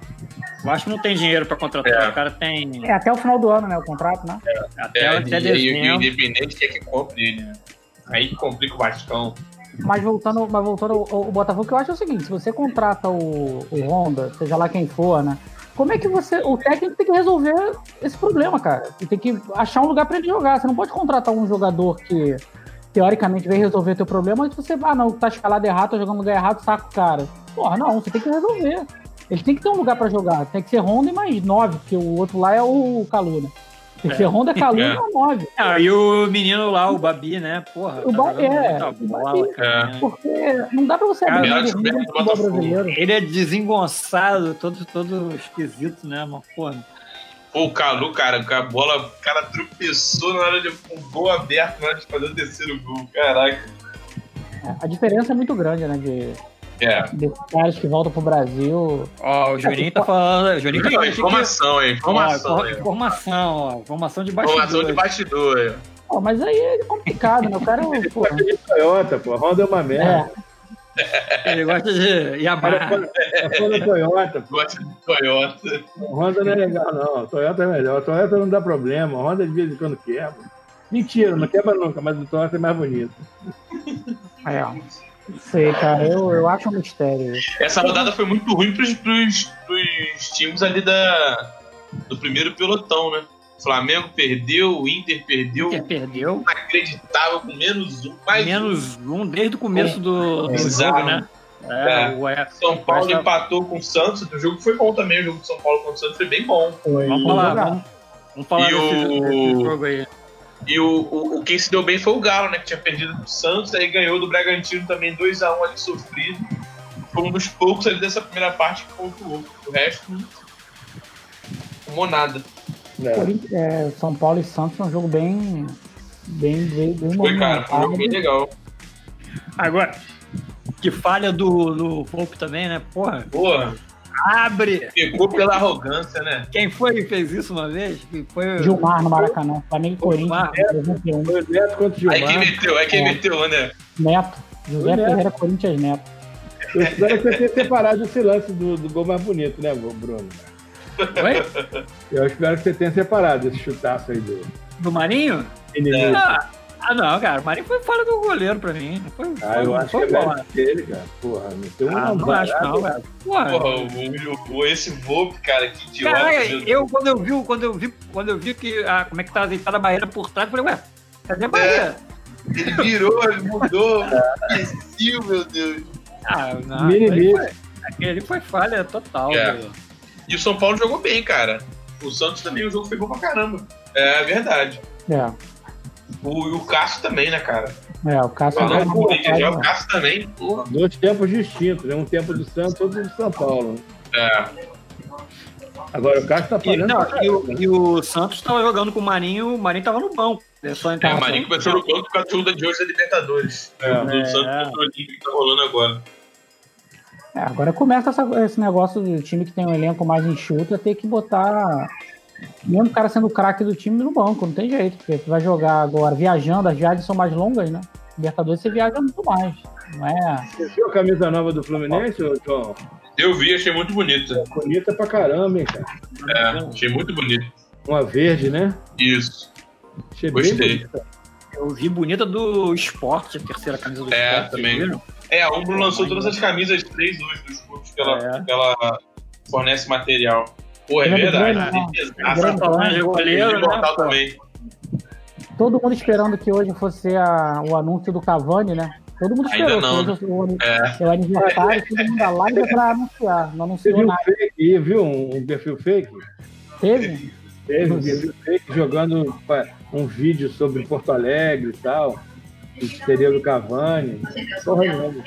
Speaker 1: eu acho que não tem dinheiro pra contratar.
Speaker 4: É.
Speaker 1: O cara tem
Speaker 2: É até o final do ano, né? O contrato, né?
Speaker 1: até,
Speaker 4: É,
Speaker 1: até
Speaker 4: e, e, e o
Speaker 1: dezembro.
Speaker 4: Independente quer que compre ele, né? Aí que complica o Vascão.
Speaker 2: Mas voltando, mas voltando ao, ao Botafogo, o que eu acho é o seguinte: se você contrata o, o Honda, seja lá quem for, né? Como é que você. O técnico tem que resolver esse problema, cara. E tem que achar um lugar pra ele jogar. Você não pode contratar um jogador que, teoricamente, vem resolver teu problema, mas você, ah, não, tá escalado errado, tá jogando no lugar errado, saca o cara. Porra, não, você tem que resolver. Ele tem que ter um lugar pra jogar. Tem que ser Honda e mais nove, porque o outro lá é o Calu, né? Tem que ser Honda, Calu
Speaker 4: É.
Speaker 2: e mais nove.
Speaker 1: Ah, e o menino lá, o Babi, né? Porra,
Speaker 2: O
Speaker 1: tá
Speaker 2: Ba-
Speaker 1: jogando
Speaker 2: é,
Speaker 1: muita
Speaker 2: o
Speaker 1: bola,
Speaker 2: Babi.
Speaker 1: cara.
Speaker 2: Porque não dá pra você
Speaker 1: Cara,
Speaker 2: abrir
Speaker 4: melhor
Speaker 2: mão do
Speaker 4: descoberta do
Speaker 2: futebol
Speaker 4: Botafogo.
Speaker 2: brasileiro.
Speaker 1: Ele é desengonçado, todo, todo esquisito, né? Mas, porra,
Speaker 4: Pô, o Calu, cara, com a bola, o cara tropeçou na hora de com o gol aberto na hora de fazer o terceiro gol. Caraca.
Speaker 2: É, a diferença é muito grande, né? De,
Speaker 4: É.
Speaker 2: desses caras que voltam pro Brasil.
Speaker 1: ó, o Juninho tá falando. O Juninho tá falando aqui que-
Speaker 4: Informação, hein? Informação,
Speaker 1: Ó,
Speaker 4: hein?
Speaker 1: informação, ó, informação de
Speaker 4: Informação de
Speaker 1: bastidores.
Speaker 4: bastidor, hein?
Speaker 2: Pô, mas aí é complicado, né? O cara. Pô,
Speaker 3: De Toyota, pô. Honda é uma merda.
Speaker 2: é,
Speaker 1: Ele gosta de
Speaker 3: Cara,
Speaker 1: Yamaha.
Speaker 3: é fã- é fã da Toyota, pô.
Speaker 4: Gosta de Toyota.
Speaker 3: Honda não é legal, não. Toyota é melhor. Toyota não dá problema. Honda de vez em quando quebra. Mentira, não quebra nunca, mas o Toyota é mais bonito.
Speaker 2: é, ó. Não sei, cara. Eu, eu acho um mistério.
Speaker 4: Essa rodada foi muito ruim pros, pros, pros times ali da, do primeiro pelotão, né? O Flamengo perdeu, o Inter perdeu,
Speaker 1: Inter perdeu.
Speaker 4: inacreditável, com menos um, mais
Speaker 1: Menos um desde o começo do, do
Speaker 4: Bizarro.
Speaker 1: jogo, né? É,
Speaker 4: É.
Speaker 1: o é.
Speaker 4: um. São Paulo
Speaker 1: Mas tá-
Speaker 4: empatou com o Santos, o jogo foi bom também, o jogo de São Paulo contra o Santos foi bem bom.
Speaker 2: Foi
Speaker 1: Vamos lá,
Speaker 2: jogar.
Speaker 1: vamos, Vamos falar
Speaker 4: E
Speaker 1: desse,
Speaker 4: o-
Speaker 1: desse jogo aí.
Speaker 4: E o, o, o quem se deu bem foi o Galo, né? Que tinha perdido pro Santos, aí ganhou do Bragantino também dois a um ali sofrido. Foi um dos poucos ali dessa primeira parte que pontuou. O resto, não tomou nada.
Speaker 3: É.
Speaker 2: Corinthians- é, São Paulo e Santos é um jogo bem. Bem, bem, bem
Speaker 4: Foi, cara, foi um jogo bem
Speaker 2: movimentado.
Speaker 4: legal.
Speaker 1: Agora, que falha do, do Volpe também, né? Porra,
Speaker 4: Porra,
Speaker 1: abre!
Speaker 4: pegou pela arrogância, né?
Speaker 1: Quem foi que fez isso uma vez? Que Foi
Speaker 2: Gilmar no Maracanã, Flamengo e Corinthians,
Speaker 1: Gilmar.
Speaker 2: trezentos e um.
Speaker 3: Foi o Neto contra o
Speaker 4: Aí
Speaker 3: Gilmar.
Speaker 4: quem meteu, aí quem
Speaker 2: É.
Speaker 4: meteu, né?
Speaker 2: Neto, José
Speaker 3: Neto.
Speaker 2: Ferreira, Corinthians Neto.
Speaker 3: Eu espero que você tenha separado esse lance do, do gol mais bonito, né, Bruno?
Speaker 1: Foi?
Speaker 3: Eu espero que você tenha separado esse chutaço aí do
Speaker 1: Do Marinho?
Speaker 3: inimigo.
Speaker 1: Ah, ah, não, cara. O Marinho foi fora do goleiro pra mim. Não foi,
Speaker 3: Ah,
Speaker 1: foi,
Speaker 3: eu
Speaker 1: não
Speaker 3: acho que
Speaker 1: foi
Speaker 3: é
Speaker 1: bola.
Speaker 3: melhor que ele, cara. Porra, meteu uma
Speaker 1: Ah, não acho não,
Speaker 3: varada.
Speaker 1: cara. Porra.
Speaker 4: Porra, o, o, esse Volpe, cara, que idiota.
Speaker 1: Caraca,
Speaker 4: meu
Speaker 1: eu quando eu vi, quando eu vi, quando eu vi que a, como é que tá azeitada a barreira por trás, eu falei, ué, cadê a barreira?
Speaker 4: Ele virou, ele mudou. Imbecil, meu Deus.
Speaker 1: Ah, não,
Speaker 3: Mini
Speaker 1: aquele
Speaker 3: mini.
Speaker 1: foi, aquele foi falha total.
Speaker 4: É.
Speaker 1: velho.
Speaker 4: E o São Paulo jogou bem, cara. O Santos também, o jogo foi bom pra caramba. É verdade.
Speaker 2: É,
Speaker 4: O, e o Cássio também, né, cara?
Speaker 2: é, o Cássio
Speaker 4: Falando
Speaker 2: jogou
Speaker 4: do Corinthians já, o
Speaker 2: uma
Speaker 4: Cássio também. Porra.
Speaker 3: Dois tempos distintos, né? Um tempo do Santos, outro do São Paulo.
Speaker 4: É.
Speaker 3: Agora o Cássio tá
Speaker 1: E,
Speaker 3: falando.
Speaker 1: não,
Speaker 3: pra
Speaker 1: e, o,
Speaker 3: caramba, né?
Speaker 1: e o Santos tava jogando com o Marinho, o Marinho tava no banco. Ele só
Speaker 4: É,
Speaker 1: entrava
Speaker 4: o Marinho começou no banco com a turma de hoje da Libertadores.
Speaker 3: É.
Speaker 4: O do Santos contra o Olímpico que tá rolando agora.
Speaker 2: É, agora começa essa- esse negócio do time que tem um elenco mais enxuto, é ter que botar, mesmo o cara sendo o craque do time, no banco, não tem jeito, porque você vai jogar agora viajando, as viagens são mais longas, né? Libertadores você viaja muito mais, não é?
Speaker 3: Você viu a camisa nova do Fluminense, ô, João?
Speaker 4: Eu vi, achei muito bonita.
Speaker 3: Bonita pra caramba, hein, cara.
Speaker 4: É, achei muito bonito.
Speaker 3: Uma verde, né?
Speaker 4: Isso.
Speaker 3: Achei
Speaker 4: Gostei.
Speaker 3: bem bonita.
Speaker 1: Eu vi bonita do esporte, a terceira camisa do
Speaker 4: É,
Speaker 1: esporte.
Speaker 4: também.
Speaker 1: vocês viram?
Speaker 4: É, a Umbro lançou todas as camisas três hoje dos clubes que ela,
Speaker 1: É.
Speaker 4: que ela fornece material. Pô, é
Speaker 2: Grêmio,
Speaker 4: verdade.
Speaker 2: Grêmio,
Speaker 4: Tem
Speaker 2: né?
Speaker 4: pesaço.
Speaker 2: Grêmio,
Speaker 1: Falando de goleiro, né?
Speaker 4: Mortal
Speaker 1: pô?
Speaker 4: também.
Speaker 2: Todo mundo esperando que hoje fosse a- o anúncio do Cavani, né? Todo mundo
Speaker 4: Ainda
Speaker 2: esperou.
Speaker 4: não,
Speaker 2: que hoje o,
Speaker 4: É.
Speaker 2: é o aniversário, todo mundo da live é pra anunciar. Não
Speaker 3: Você
Speaker 2: anunciou
Speaker 3: viu um
Speaker 2: nada.
Speaker 3: fake aí, viu? Um, um perfil fake?
Speaker 2: Teve?
Speaker 3: Teve um perfil fake jogando pá, um vídeo sobre Porto Alegre e tal. Que seria do Cavani. Porra nenhuma.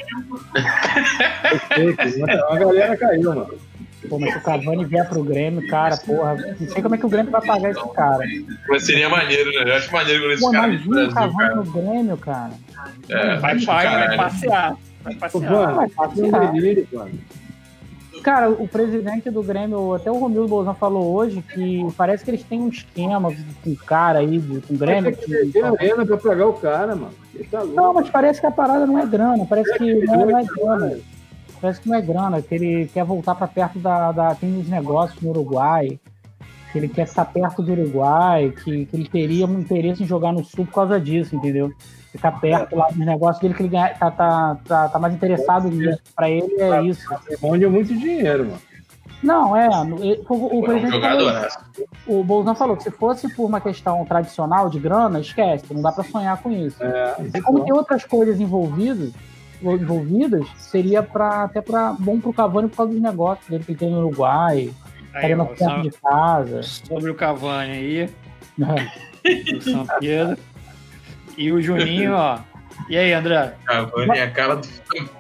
Speaker 3: Foi fake, mas a galera caiu, mano.
Speaker 2: Pô, mas se o Cavani vier pro Grêmio, cara, porra, não sei como é que o Grêmio vai pagar esse cara.
Speaker 4: Mas seria maneiro, né? Eu acho maneiro quando esse
Speaker 2: Pô,
Speaker 4: cara vem pro
Speaker 2: imagina o
Speaker 4: Brasil,
Speaker 2: Cavani
Speaker 4: cara.
Speaker 2: no Grêmio, cara.
Speaker 4: É,
Speaker 1: Vai, vai, vai
Speaker 4: caralho.
Speaker 1: passear. Vai
Speaker 3: Ô,
Speaker 1: passear.
Speaker 3: mano,
Speaker 2: vai
Speaker 3: que
Speaker 2: passear.
Speaker 3: delírio, mano.
Speaker 2: Cara, o presidente do Grêmio, até o Romildo Bolzan falou hoje que parece que eles têm um esquema com o cara aí, de- com o
Speaker 3: Vai
Speaker 2: Grêmio.
Speaker 3: ter que
Speaker 2: que-
Speaker 3: meter a arena pra pagar o cara, mano. Ele tá louco.
Speaker 2: Não, mas parece que a parada não é grana, parece que não é, não é grana. Parece que não é grana, que ele quer voltar pra perto da, da. Tem uns negócios no Uruguai, que ele quer estar perto do Uruguai, que, que ele teria um interesse em jogar no Sul por causa disso, entendeu? Ficar perto lá dos negócios dele, que ele ganha, tá, tá, tá, tá mais interessado nisso. Pra ele é isso.
Speaker 3: Onde é muito dinheiro, mano.
Speaker 2: Não, é. no- ele- O, o
Speaker 4: Pô, é um
Speaker 2: presidente falou,
Speaker 4: jogador.
Speaker 2: o Bolsonaro falou que se fosse por uma questão tradicional de grana, esquece, não dá pra sonhar com isso.
Speaker 3: É,
Speaker 2: E como tem outras coisas envolvidas, envolvidas seria pra, até pra, bom pro Cavani por causa dos negócios dele que ele tem no Uruguai,
Speaker 1: Aí,
Speaker 2: estaria
Speaker 1: ó,
Speaker 2: no perto de casa.
Speaker 1: sobre o Cavani aí,
Speaker 2: né?
Speaker 1: do São Pedro. E o Juninho, ó. E aí, André?
Speaker 4: Cavani é a cara do.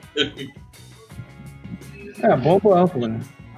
Speaker 3: é bom banco, né?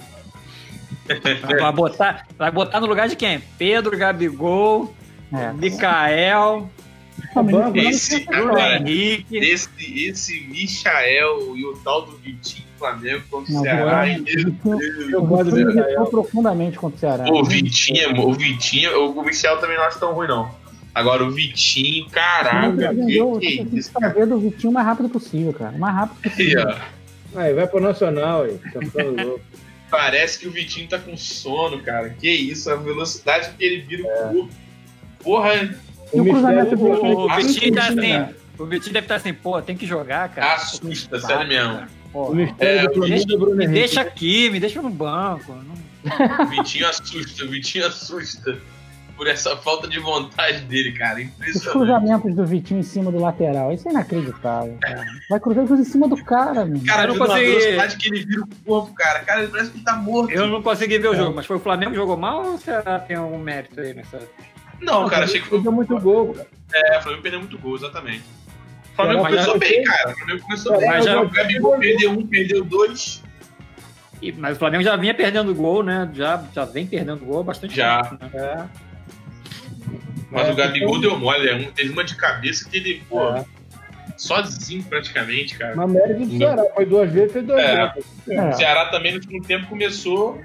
Speaker 1: Vai botar, vai botar no lugar de quem? Pedro, Gabigol,
Speaker 2: É.
Speaker 1: Mikael,
Speaker 2: Não, mas
Speaker 3: banco,
Speaker 2: não-
Speaker 4: Esse,
Speaker 2: não-
Speaker 4: cara,
Speaker 1: Henrique.
Speaker 4: esse, esse Michael e o tal do Vitinho Flamengo contra o
Speaker 2: Não,
Speaker 4: Ceará.
Speaker 2: o
Speaker 4: hein?
Speaker 2: Vitinho-
Speaker 3: Eu
Speaker 2: o
Speaker 3: gosto do
Speaker 2: Vitinho
Speaker 3: Michael.
Speaker 2: irritou profundamente contra o Ceará.
Speaker 4: Pô, o Vitinho, o Vitinho, o Michel também não acho tão ruim, não. Agora o Vitinho, caraca,
Speaker 2: Ele
Speaker 4: que,
Speaker 2: vendeu,
Speaker 4: que
Speaker 2: tem que
Speaker 4: isso?
Speaker 2: fazer do Vitinho o mais rápido possível, cara. O mais rápido
Speaker 4: Aí,
Speaker 2: possível.
Speaker 4: ó.
Speaker 3: Aí, vai pro Nacional aí. Tá ficando louco.
Speaker 4: Parece que o Vitinho tá com sono, cara. Que isso, a velocidade que ele vira o corpo. Porra,
Speaker 2: E o cruzamento
Speaker 3: mistério-
Speaker 2: dele?
Speaker 1: O, o Vitinho tá
Speaker 2: Assusta,
Speaker 1: assim.
Speaker 2: né?
Speaker 1: O Vitinho deve estar assim, pô, tem que jogar, cara.
Speaker 4: assusta,
Speaker 1: Saco,
Speaker 4: sério mesmo.
Speaker 1: cara. Pô,
Speaker 3: O mistério
Speaker 4: É,
Speaker 3: do Flamengo
Speaker 1: deixa-
Speaker 3: é Bruno
Speaker 1: me
Speaker 3: Henrique.
Speaker 1: deixa aqui, me deixa no banco. Não-
Speaker 4: O Vitinho assusta, o Vitinho assusta. por essa falta de vontade dele, cara.
Speaker 2: Os
Speaker 4: Impressionante.
Speaker 2: cruzamentos do Vitinho em cima do lateral. Isso é inacreditável, cara. Vai cruzar coisa em cima do cara, mano.
Speaker 4: Cara,
Speaker 1: Eu
Speaker 4: eu
Speaker 1: não
Speaker 4: não
Speaker 1: consegui-
Speaker 4: velocidade que ele vira o corpo, cara. Cara, ele parece que ele tá morto.
Speaker 1: Eu não consegui ver o jogo, mas foi o Flamengo que jogou mal ou será que tem algum mérito aí nessa?
Speaker 4: Não, cara, achei que foi.
Speaker 3: Deu muito gol, cara.
Speaker 4: É, o Flamengo perdeu muito gol, exatamente. O Flamengo
Speaker 3: Mas
Speaker 4: começou
Speaker 3: já-
Speaker 4: bem, cara. O Flamengo começou bem.
Speaker 1: Mas já-
Speaker 4: O Gabigol perdeu um, perdeu dois.
Speaker 1: E- Mas o Flamengo já vinha perdendo gol, né? Já, já vem perdendo gol há bastante
Speaker 4: Já.
Speaker 1: tempo. Né?
Speaker 3: É.
Speaker 4: Mas
Speaker 3: É,
Speaker 4: o Gabigol
Speaker 3: então-
Speaker 4: deu mole. é um- Teve uma de cabeça que ele, pô,
Speaker 3: É.
Speaker 4: sozinho praticamente, cara.
Speaker 3: Mas mérito do Ceará. Foi duas vezes, fez duas
Speaker 4: É.
Speaker 3: vezes.
Speaker 2: É,
Speaker 4: O Ceará também no segundo tempo começou.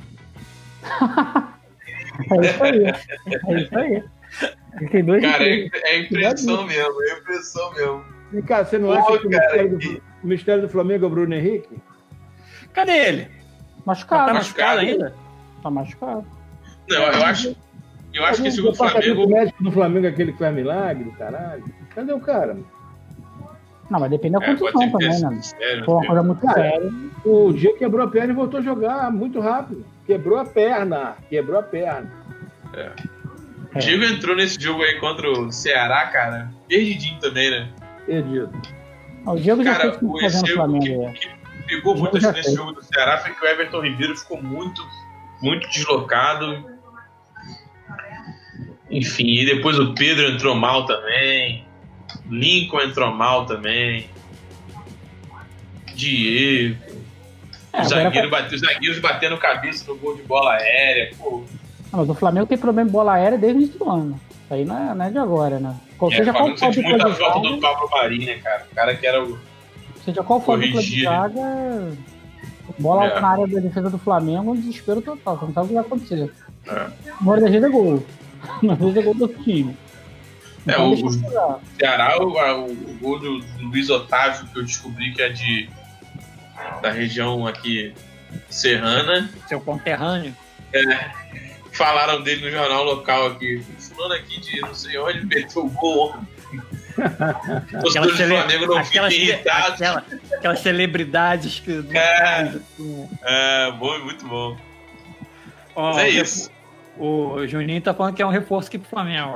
Speaker 2: é isso aí. É isso aí. Ele tem dois
Speaker 4: Cara,
Speaker 2: de
Speaker 4: é, é impressão mesmo, é impressão mesmo.
Speaker 3: E, cara, você não
Speaker 4: Pô,
Speaker 3: acha que o
Speaker 4: cara,
Speaker 3: mistério,
Speaker 4: que-
Speaker 3: do, o mistério do Flamengo é o Bruno Henrique?
Speaker 1: Cadê ele?
Speaker 2: machucado.
Speaker 1: Tá
Speaker 2: Tá,
Speaker 1: machucado ainda?
Speaker 2: machucado.
Speaker 4: Não, eu acho, eu acho que esse jogo do
Speaker 3: departamento
Speaker 4: Flamengo.
Speaker 3: médico do Flamengo é aquele que faz milagre, caralho. Cadê o cara?
Speaker 2: Não, mas depende da
Speaker 4: É, pode
Speaker 2: contusão
Speaker 4: ser
Speaker 2: também,
Speaker 4: que
Speaker 2: né?
Speaker 4: esse- sério,
Speaker 2: Foi uma coisa muito
Speaker 3: Cara,
Speaker 2: séria.
Speaker 3: O dia quebrou a perna e voltou a jogar muito rápido. Quebrou a perna. Quebrou a perna.
Speaker 4: O Diego entrou nesse jogo aí contra o Ceará, cara. Perdidinho também, né?
Speaker 3: Perdido.
Speaker 2: Ah, o Diego já
Speaker 4: Cara,
Speaker 2: fez o que
Speaker 4: o
Speaker 2: fazendo no
Speaker 4: esse
Speaker 2: Flamengo.
Speaker 4: que,
Speaker 2: é.
Speaker 4: que pegou
Speaker 2: O
Speaker 4: muito
Speaker 2: Diego já
Speaker 4: nesse
Speaker 2: fez.
Speaker 4: jogo do Ceará foi que o Everton Ribeiro ficou muito, muito deslocado. Enfim, e depois o Pedro entrou mal também. Lincoln entrou mal também. Diego.
Speaker 2: É,
Speaker 4: o
Speaker 2: agora-
Speaker 4: zagueiro bateu, os zagueiros batendo cabeça no gol de bola aérea. Pô,
Speaker 2: Não, mas o Flamengo tem problema de bola aérea desde o início do ano. Isso aí não é, não é de agora, né? Qual,
Speaker 4: é,
Speaker 2: seja,
Speaker 4: o
Speaker 2: qual
Speaker 4: Flamengo
Speaker 2: for a
Speaker 4: sente
Speaker 2: dupla
Speaker 4: muita
Speaker 2: de
Speaker 4: falta
Speaker 2: zaga,
Speaker 4: do Pablo Marinho, né, cara? O cara que era o.
Speaker 2: seja qual for a dupla de
Speaker 4: corrigir.
Speaker 2: zaga, bola
Speaker 4: É.
Speaker 2: na área da defesa do Flamengo, um desespero total. Você não sabe o que vai acontecer.
Speaker 4: É.
Speaker 2: Uma hora da vezes é gol. Uma vez é gol do time.
Speaker 4: É,
Speaker 2: Então
Speaker 4: o-
Speaker 2: deixa eu jogar.
Speaker 4: Ceará, o, a- o, o gol do, do Luiz Otávio, que eu descobri que é de da região aqui serrana.
Speaker 1: Seu conterrâneo.
Speaker 4: Falaram dele no jornal local aqui. Fulano aqui de não sei onde meteu o gol. Os
Speaker 1: Aquelas,
Speaker 4: do
Speaker 1: cele...
Speaker 4: Flamengo não
Speaker 1: aquelas,
Speaker 4: fiquem irritados.
Speaker 1: aquela- aquelas celebridades que.
Speaker 4: É. É, bom, muito bom.
Speaker 1: Ó,
Speaker 4: Mas é
Speaker 1: o
Speaker 4: isso.
Speaker 1: O, o Juninho tá falando que é um reforço aqui pro Flamengo.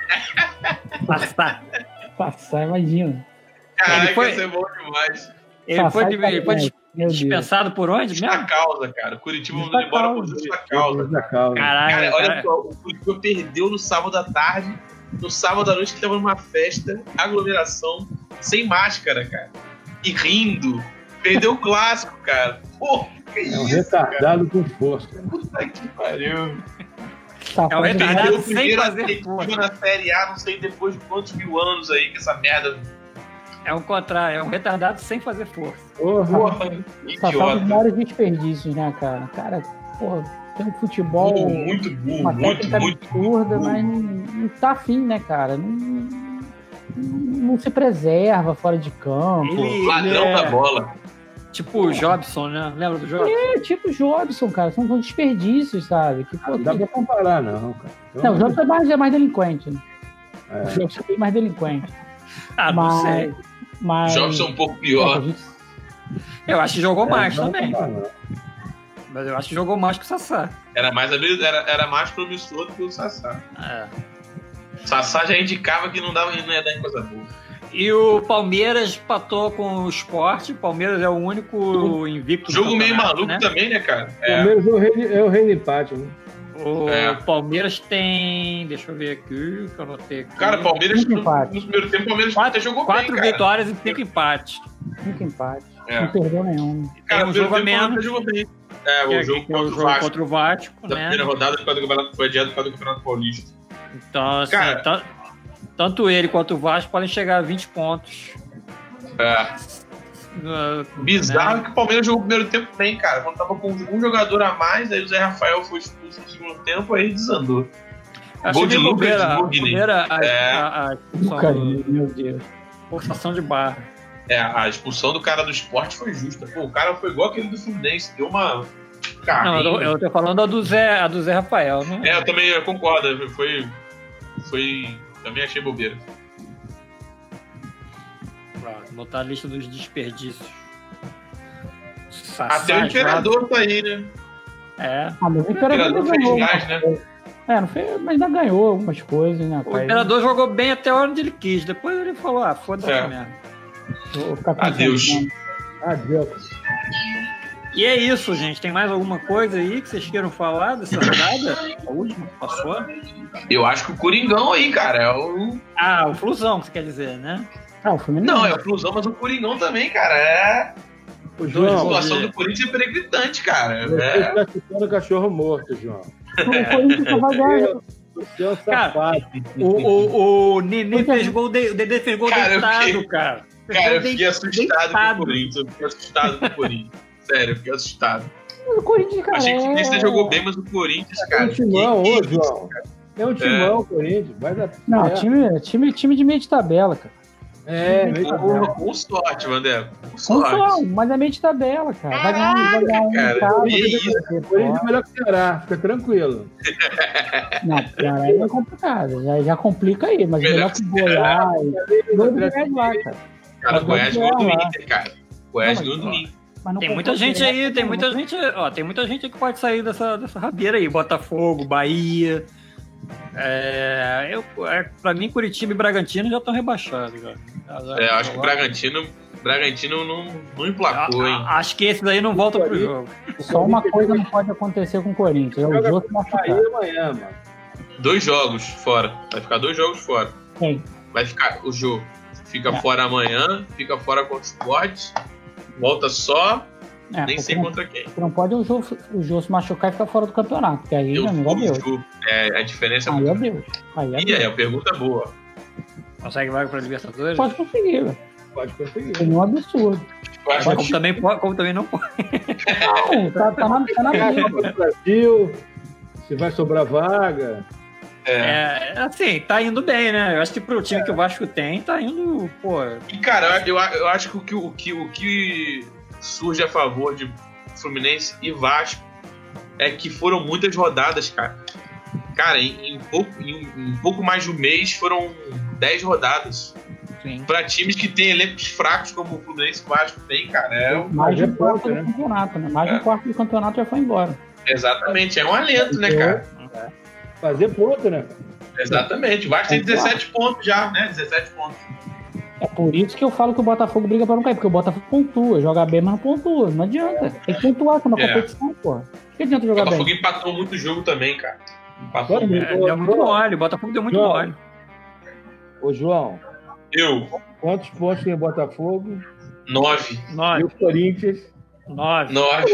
Speaker 1: ó. Passar.
Speaker 2: Passar, imagina.
Speaker 4: Caraca,
Speaker 1: Ele foi-
Speaker 4: isso é bom demais.
Speaker 1: Ele
Speaker 2: Passar
Speaker 1: foi,
Speaker 2: e
Speaker 1: ele foi
Speaker 2: Meu Deus.
Speaker 1: dispensado por onde
Speaker 4: Justa
Speaker 1: mesmo?
Speaker 4: causa, cara. O Curitiba
Speaker 2: Justa
Speaker 4: mandou ele embora por
Speaker 2: causa.
Speaker 4: justa causa.
Speaker 3: Da causa.
Speaker 1: Caralho,
Speaker 4: Cara, olha
Speaker 1: cara.
Speaker 4: só, o Curitiba perdeu no sábado à tarde, no sábado à noite que tava numa festa, aglomeração, sem máscara, cara. E rindo. Perdeu o clássico, cara. Pô, que
Speaker 3: É um
Speaker 4: isso,
Speaker 3: retardado com força.
Speaker 4: cara. Puta que pariu.
Speaker 2: Tá,
Speaker 1: É o
Speaker 2: faz-
Speaker 1: retardado.
Speaker 4: Perdeu o
Speaker 1: sem
Speaker 4: primeiro
Speaker 1: fazer
Speaker 4: atletivo
Speaker 1: força.
Speaker 4: na Série A, não sei depois de quantos mil anos aí que essa merda.
Speaker 1: É um contrário, é um retardado sem fazer força.
Speaker 3: Porra.
Speaker 4: Porra,
Speaker 2: Só tá os
Speaker 4: idiota.
Speaker 2: maiores desperdícios, né, cara? Cara, porra, tem um futebol,
Speaker 4: Burro, muito burro,
Speaker 2: uma
Speaker 4: muito,
Speaker 2: técnica
Speaker 4: muito
Speaker 2: absurda,
Speaker 4: burro.
Speaker 2: mas não, não tá afim, né, cara? Não, não, não se preserva fora de campo.
Speaker 1: Ele,
Speaker 4: Ladrão
Speaker 1: ele é
Speaker 4: da bola.
Speaker 1: tipo o Jobson, né? Lembra do Jobson?
Speaker 2: É tipo o Jobson, cara. São, são desperdícios, sabe? Que, pô,
Speaker 3: Não dá pra comparar, não, cara.
Speaker 2: não, o Jobson é mais, é mais delinquente, né?
Speaker 3: É.
Speaker 2: O Jobson é bem mais delinquente.
Speaker 1: Ah, não
Speaker 2: mas,
Speaker 1: sei.
Speaker 2: mas...
Speaker 4: Jobson é um pouco
Speaker 2: É, a
Speaker 4: pior.
Speaker 2: gente-
Speaker 1: Eu acho que jogou mais
Speaker 3: Não dá pra
Speaker 1: também.
Speaker 3: comparar, não.
Speaker 1: Mas eu acho que jogou mais que o Sassá.
Speaker 4: Era mais, habil- era, era mais promissor do que o Sassá.
Speaker 1: É.
Speaker 4: O Sassá já indicava que não, dava, não ia dar em coisa boa.
Speaker 1: E o Palmeiras empatou com o Sport. O Palmeiras é o único invicto do
Speaker 4: Jogo meio
Speaker 1: campeonato,
Speaker 4: maluco
Speaker 1: né?
Speaker 4: também, né, cara?
Speaker 3: O
Speaker 4: É,
Speaker 3: Palmeiras é o rei, é o rei do empate, né?
Speaker 1: O
Speaker 4: É.
Speaker 1: Palmeiras tem. Deixa eu ver aqui, que eu anotei aqui.
Speaker 4: cara, o Palmeiras,
Speaker 2: Cinco
Speaker 4: no,
Speaker 2: empates.
Speaker 4: no primeiro tempo, o Palmeiras
Speaker 1: quatro,
Speaker 4: até jogou
Speaker 1: quatro
Speaker 4: bem, cara.
Speaker 1: vitórias e cinco empates.
Speaker 2: Cinco empates.
Speaker 4: É.
Speaker 2: Não perdeu nenhum.
Speaker 4: Cara,
Speaker 1: Tem um
Speaker 4: no primeiro
Speaker 1: jogo a
Speaker 4: tempo, o Palmeiras
Speaker 1: menos.
Speaker 4: jogou bem. É,
Speaker 1: Que
Speaker 4: o
Speaker 1: é,
Speaker 4: jogo
Speaker 1: que é o
Speaker 4: contra o
Speaker 1: jogo
Speaker 4: Vasco.
Speaker 1: contra o Vasco,
Speaker 4: Da
Speaker 1: né?
Speaker 4: primeira rodada por causa do campeonato, foi adiado por causa do Campeonato Paulista.
Speaker 1: Então, assim,
Speaker 4: Cara.
Speaker 1: tan- tanto ele quanto o Vasco podem chegar a vinte pontos.
Speaker 4: É.
Speaker 1: Uh,
Speaker 4: Bizarro
Speaker 1: né?
Speaker 4: que o Palmeiras jogou o primeiro tempo bem, cara. Quando tava com um jogador a mais, aí o Zé Rafael foi expulso no segundo tempo, aí desandou.
Speaker 1: Acho
Speaker 4: Gol
Speaker 1: que
Speaker 4: de
Speaker 1: nem
Speaker 4: Lucas
Speaker 1: bobeira,
Speaker 4: Mugni.
Speaker 1: bobeira a,
Speaker 4: É.
Speaker 1: a, a expulsão
Speaker 2: Cara,
Speaker 1: do-
Speaker 2: meu Deus.
Speaker 1: forçação de barra.
Speaker 4: É, a expulsão do cara do esporte foi justa. Pô, o cara foi igual aquele do Fluminense, deu uma.
Speaker 1: Não, eu tô,
Speaker 4: Carrinho.
Speaker 1: eu tô falando a do Zé, a do Zé Rafael, né?
Speaker 4: É, eu também eu concordo. Foi. Foi. Também achei bobeira.
Speaker 1: Pra botar a lista dos desperdícios. Sassá,
Speaker 4: Até o Imperador tá aí, né?
Speaker 1: É.
Speaker 2: Ah, mas o
Speaker 4: Imperador
Speaker 2: Imperador
Speaker 4: fez
Speaker 2: ganhou.
Speaker 4: gás, né?
Speaker 2: É, não fez, mas ainda ganhou algumas coisas, né?
Speaker 1: O Imperador jogou bem até a hora onde ele quis. Depois ele falou, ah, foda-se
Speaker 4: É.
Speaker 1: mesmo.
Speaker 2: Vou ficar com
Speaker 4: Adeus.
Speaker 2: né?
Speaker 3: Adeus.
Speaker 1: E é isso, gente. Tem mais alguma coisa aí que vocês queiram falar dessa rodada? A última que passou?
Speaker 4: Eu acho que o Coringão aí, cara, é o...
Speaker 1: Ah, o Flusão, você quer dizer, né?
Speaker 2: Ah, o Fluminense.
Speaker 4: Não, é o Flusão, mas o Coringão também, cara, é...
Speaker 3: O
Speaker 4: A
Speaker 3: João,
Speaker 4: situação do Corinthians é periclitante, cara.
Speaker 3: você
Speaker 4: É...
Speaker 3: está chutando cachorro morto, João.
Speaker 2: O Corinthians só vai ganhar.
Speaker 3: Você é um
Speaker 1: Cara,
Speaker 3: safado.
Speaker 1: O, o, o Nenê fez gol, de, o Dedê fez gol
Speaker 4: Cara, eu
Speaker 1: deitado,
Speaker 4: fiquei-
Speaker 1: cara. Fez
Speaker 4: Cara,
Speaker 1: gol
Speaker 4: eu fiquei
Speaker 1: de-
Speaker 4: assustado
Speaker 1: deitado.
Speaker 4: com o Corinthians. Eu fiquei assustado com o Corinthians. Sério, eu fiquei assustado.
Speaker 2: O Corinthians, cara.
Speaker 4: Achei que o
Speaker 2: é...
Speaker 4: Fluminense jogou bem, mas o Corinthians,
Speaker 3: É
Speaker 4: cara.
Speaker 3: um timão,
Speaker 4: que-
Speaker 3: ô,
Speaker 4: que-
Speaker 3: João. É um timão, Corinthians. Vai dar
Speaker 2: Não,
Speaker 3: certo.
Speaker 2: time, time, time de meio de tabela, cara.
Speaker 3: É, meio de
Speaker 4: Com, com sorte, Vandé. Com
Speaker 2: Não
Speaker 4: sorte.
Speaker 2: só, mas é meio de tabela, cara. Vai ganhar, vai ganhar um
Speaker 4: cara,
Speaker 2: casa,
Speaker 4: que
Speaker 2: vai
Speaker 4: isso?
Speaker 2: ganhar-
Speaker 3: O Corinthians é melhor que o Ceará, fica tranquilo.
Speaker 2: Não, cara, aí é complicado. Já, já complica aí, mas melhor que o Goiás. Gol do Goiás lá, cara.
Speaker 4: Cara, o Goiás ganhou do
Speaker 2: Não,
Speaker 4: Inter, cara. O Goiás
Speaker 2: Não, mas,
Speaker 4: ganhou do
Speaker 2: ó,
Speaker 4: Inter.
Speaker 2: Mas não
Speaker 1: Tem
Speaker 2: consegue
Speaker 1: muita gente
Speaker 2: ganhar,
Speaker 1: aí, tem
Speaker 2: não,
Speaker 1: muita
Speaker 2: não-
Speaker 1: gente, ó, tem muita gente que pode sair dessa, dessa rabeira aí. Botafogo, Bahia. É, eu, é, pra mim, Curitiba e Bragantino já estão rebaixados. Já. Já- já-
Speaker 4: É, eu acho que o
Speaker 1: já-
Speaker 4: Bragantino, Bragantino não, não emplacou, hein?
Speaker 1: A- Acho que esses aí não voltam pro jogo.
Speaker 2: Só uma coisa não pode acontecer com o Corinthians. É o
Speaker 3: Joga
Speaker 2: Jô se
Speaker 3: Aí
Speaker 2: machucar.
Speaker 3: amanhã, mano.
Speaker 4: Dois jogos fora. Vai ficar dois jogos fora.
Speaker 2: Quem?
Speaker 4: Vai ficar o jogo. Fica
Speaker 2: É.
Speaker 4: fora amanhã, fica fora contra o Sport, volta só,
Speaker 2: É,
Speaker 4: nem
Speaker 2: o
Speaker 4: sei
Speaker 2: que não-
Speaker 4: contra quem.
Speaker 2: o que não pode é o Jô, o Jô se machucar e ficar fora do campeonato. Porque aí,
Speaker 4: Eu
Speaker 2: meu amigo,
Speaker 4: fui,
Speaker 2: adeus.
Speaker 4: Ju, é, a diferença é
Speaker 2: Aí,
Speaker 4: muito
Speaker 2: adeus. Aí,
Speaker 4: E
Speaker 2: adeus.
Speaker 4: aí, a pergunta é boa.
Speaker 1: Consegue vaga pra Libertadores?
Speaker 2: Pode conseguir, velho.
Speaker 3: Pode conseguir.
Speaker 2: É um absurdo.
Speaker 4: Eu acho
Speaker 1: Como
Speaker 4: que
Speaker 1: também, pode, como também não pode.
Speaker 2: Não, tá, tá na, tá na
Speaker 3: Tem a
Speaker 2: briga.
Speaker 3: Copa do Brasil, se vai sobrar vaga.
Speaker 4: é.
Speaker 1: É, assim, tá indo bem, né? Eu acho que pro time que o Vasco tem, tá indo, pô.
Speaker 4: E, cara, eu, eu acho que o que, o, que, o que surge a favor de Fluminense e Vasco é que foram muitas rodadas, cara. Cara, em, em pouco, em, em pouco mais de um mês foram dez rodadas.
Speaker 1: Sim.
Speaker 4: Pra times que têm elencos fracos como o Fluminense e o Vasco tem, cara, é um-
Speaker 2: Mais de um
Speaker 3: É
Speaker 2: quarto
Speaker 3: pouco,
Speaker 2: do
Speaker 3: né?
Speaker 2: campeonato, né? Mais de um
Speaker 4: É.
Speaker 2: quarto do campeonato já foi embora.
Speaker 4: exatamente, é um alento, né, cara?
Speaker 3: Fazer ponto, né?
Speaker 4: Exatamente. O Vasco tem dezessete pontos já, né? dezessete pontos.
Speaker 2: É por isso que eu falo que o Botafogo briga pra não cair, porque o Botafogo pontua, joga bem, mas não pontua. Não adianta. Tem que pontuar com uma
Speaker 4: É.
Speaker 2: competição, porra. Por que adianta
Speaker 4: O
Speaker 2: jogar
Speaker 4: Botafogo
Speaker 2: bem?
Speaker 4: empatou muito jogo também, cara. Empatou
Speaker 3: Agora,
Speaker 4: muito.
Speaker 1: É, deu muito mole, o Botafogo deu muito
Speaker 3: João.
Speaker 1: mole.
Speaker 3: Ô, João,
Speaker 4: Eu,
Speaker 3: quantos pontos tem o Botafogo
Speaker 4: nove.
Speaker 3: e
Speaker 1: Nove,
Speaker 3: o Corinthians?
Speaker 1: nove.
Speaker 4: Nove.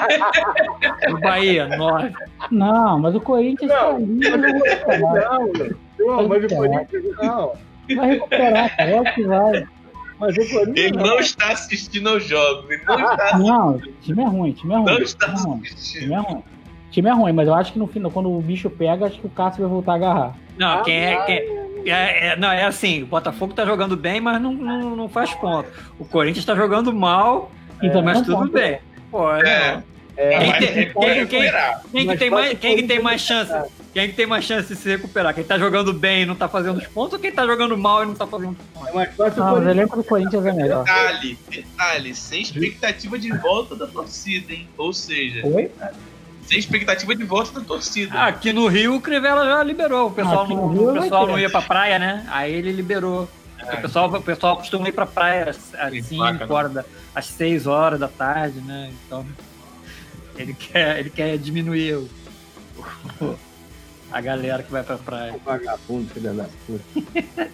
Speaker 1: O Bahia, nove.
Speaker 2: Não, mas o Corinthians tá ali, mas eu vou recuperar.
Speaker 3: Não, João, mas o Corinthians não.
Speaker 2: Vai recuperar, cara. É o que vai.
Speaker 3: Mas o Corinthians
Speaker 4: Ele não está assistindo aos jogos. Ele não está,
Speaker 2: Não, time é ruim, time é ruim.
Speaker 4: não está
Speaker 2: Time é ruim.
Speaker 4: assistindo.
Speaker 2: Time é ruim. Time é ruim, mas eu acho que no final, quando o bicho pega, acho que o Cássio vai voltar a agarrar.
Speaker 1: Não, quem é. Quem, é, é- não, é assim, o Botafogo tá jogando bem, mas não, não, não faz ponto. O Corinthians tá jogando mal,
Speaker 2: E também
Speaker 1: mas
Speaker 2: não
Speaker 1: tudo
Speaker 2: conta.
Speaker 1: bem. Pô,
Speaker 4: É.
Speaker 1: né?
Speaker 3: é,
Speaker 1: Quem
Speaker 4: Mas
Speaker 1: tem-
Speaker 4: ele
Speaker 1: quem-
Speaker 4: pode
Speaker 1: quem-
Speaker 4: recuperar.
Speaker 1: Quem que
Speaker 3: Mas
Speaker 1: tem
Speaker 3: pode
Speaker 1: mais, quem que tem
Speaker 3: ser
Speaker 1: mais chance? Quem que tem mais chance de se recuperar? Quem tá jogando bem e não tá fazendo os pontos ou quem tá jogando mal e não tá fazendo os pontos?
Speaker 3: é mais fácil o
Speaker 2: Não, o
Speaker 3: Corinthians.
Speaker 2: elenco do Corinthians é melhor.
Speaker 4: Detalhe, detalhe, sem expectativa de volta da torcida, hein? Ou seja,
Speaker 2: Oi?
Speaker 4: sem expectativa de volta da torcida.
Speaker 1: Ah, aqui no Rio o Crivella já liberou. O pessoal,
Speaker 2: Aqui no
Speaker 1: não,
Speaker 2: Rio
Speaker 1: o
Speaker 2: vai
Speaker 1: pessoal
Speaker 2: ter.
Speaker 1: não ia pra praia, né? Aí ele liberou. O, pessoal, o pessoal costuma ir pra praia às
Speaker 4: Tem
Speaker 1: cinco
Speaker 4: placa, né?
Speaker 1: horas da, às seis horas da tarde, né? Então ele quer, ele quer diminuir o, o- a galera que vai pra praia.
Speaker 3: Vagabundo, filha da puta.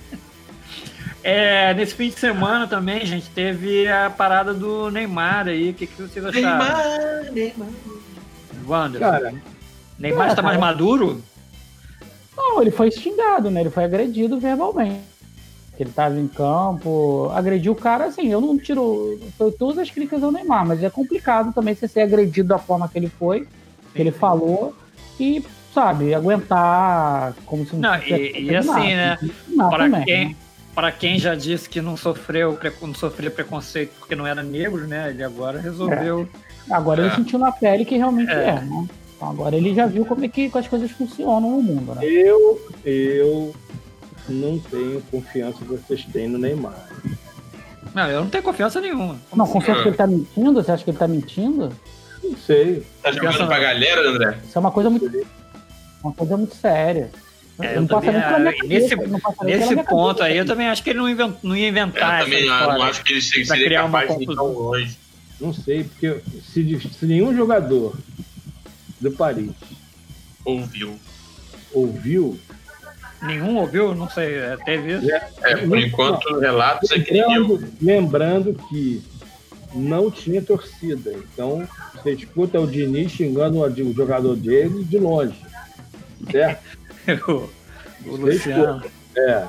Speaker 1: É, nesse fim de semana também, gente, teve a parada do Neymar aí. O que, que vocês acharam?
Speaker 4: Neymar, Neymar.
Speaker 1: Wander,
Speaker 3: Cara,
Speaker 1: Neymar está mais maduro?
Speaker 2: Não, ele foi xingado, né? Ele foi agredido verbalmente. Ele tava em campo, agrediu o cara, assim, eu não tiro foi todas as críticas ao Neymar, mas é complicado também você ser agredido da forma que ele foi, que ele falou, e, sabe, aguentar como se
Speaker 1: Não,
Speaker 2: tivesse
Speaker 1: e, e
Speaker 2: feito
Speaker 1: assim,
Speaker 2: nada.
Speaker 1: né?
Speaker 2: Não,
Speaker 1: Para
Speaker 2: também,
Speaker 1: quem,
Speaker 2: né?
Speaker 1: para quem já disse que não sofreu, pre- não sofria preconceito porque não era negro, né? Ele agora resolveu.
Speaker 2: Agora
Speaker 4: É.
Speaker 2: ele sentiu na pele que realmente
Speaker 1: É.
Speaker 2: é, né? Então, agora ele já viu como é que as coisas funcionam no mundo, né?
Speaker 3: eu, eu não tenho confiança que vocês têm no Neymar.
Speaker 1: Não, eu não tenho confiança nenhuma.
Speaker 2: Não, confesso que ele tá mentindo, você acha que ele tá mentindo?
Speaker 3: Não sei.
Speaker 4: Tá jogando pra galera, André?
Speaker 2: Isso é uma coisa muito... uma coisa muito séria.
Speaker 1: É, eu também, ah, nesse nesse ponto aí, eu também acho que ele não, invent, não ia inventar.
Speaker 4: Eu também não acho que ele seria criar capaz uma de ir tão longe.
Speaker 3: Não sei, porque se, se nenhum jogador do Paris
Speaker 4: ouviu,
Speaker 3: ouviu,
Speaker 1: nenhum ouviu, não sei, teve isso.
Speaker 4: É, é, por enquanto, não, relatos é que
Speaker 3: lembrando, lembrando que não tinha torcida, então você escuta o Diniz xingando o jogador dele de longe, certo?
Speaker 1: o, o Luciano.
Speaker 3: É.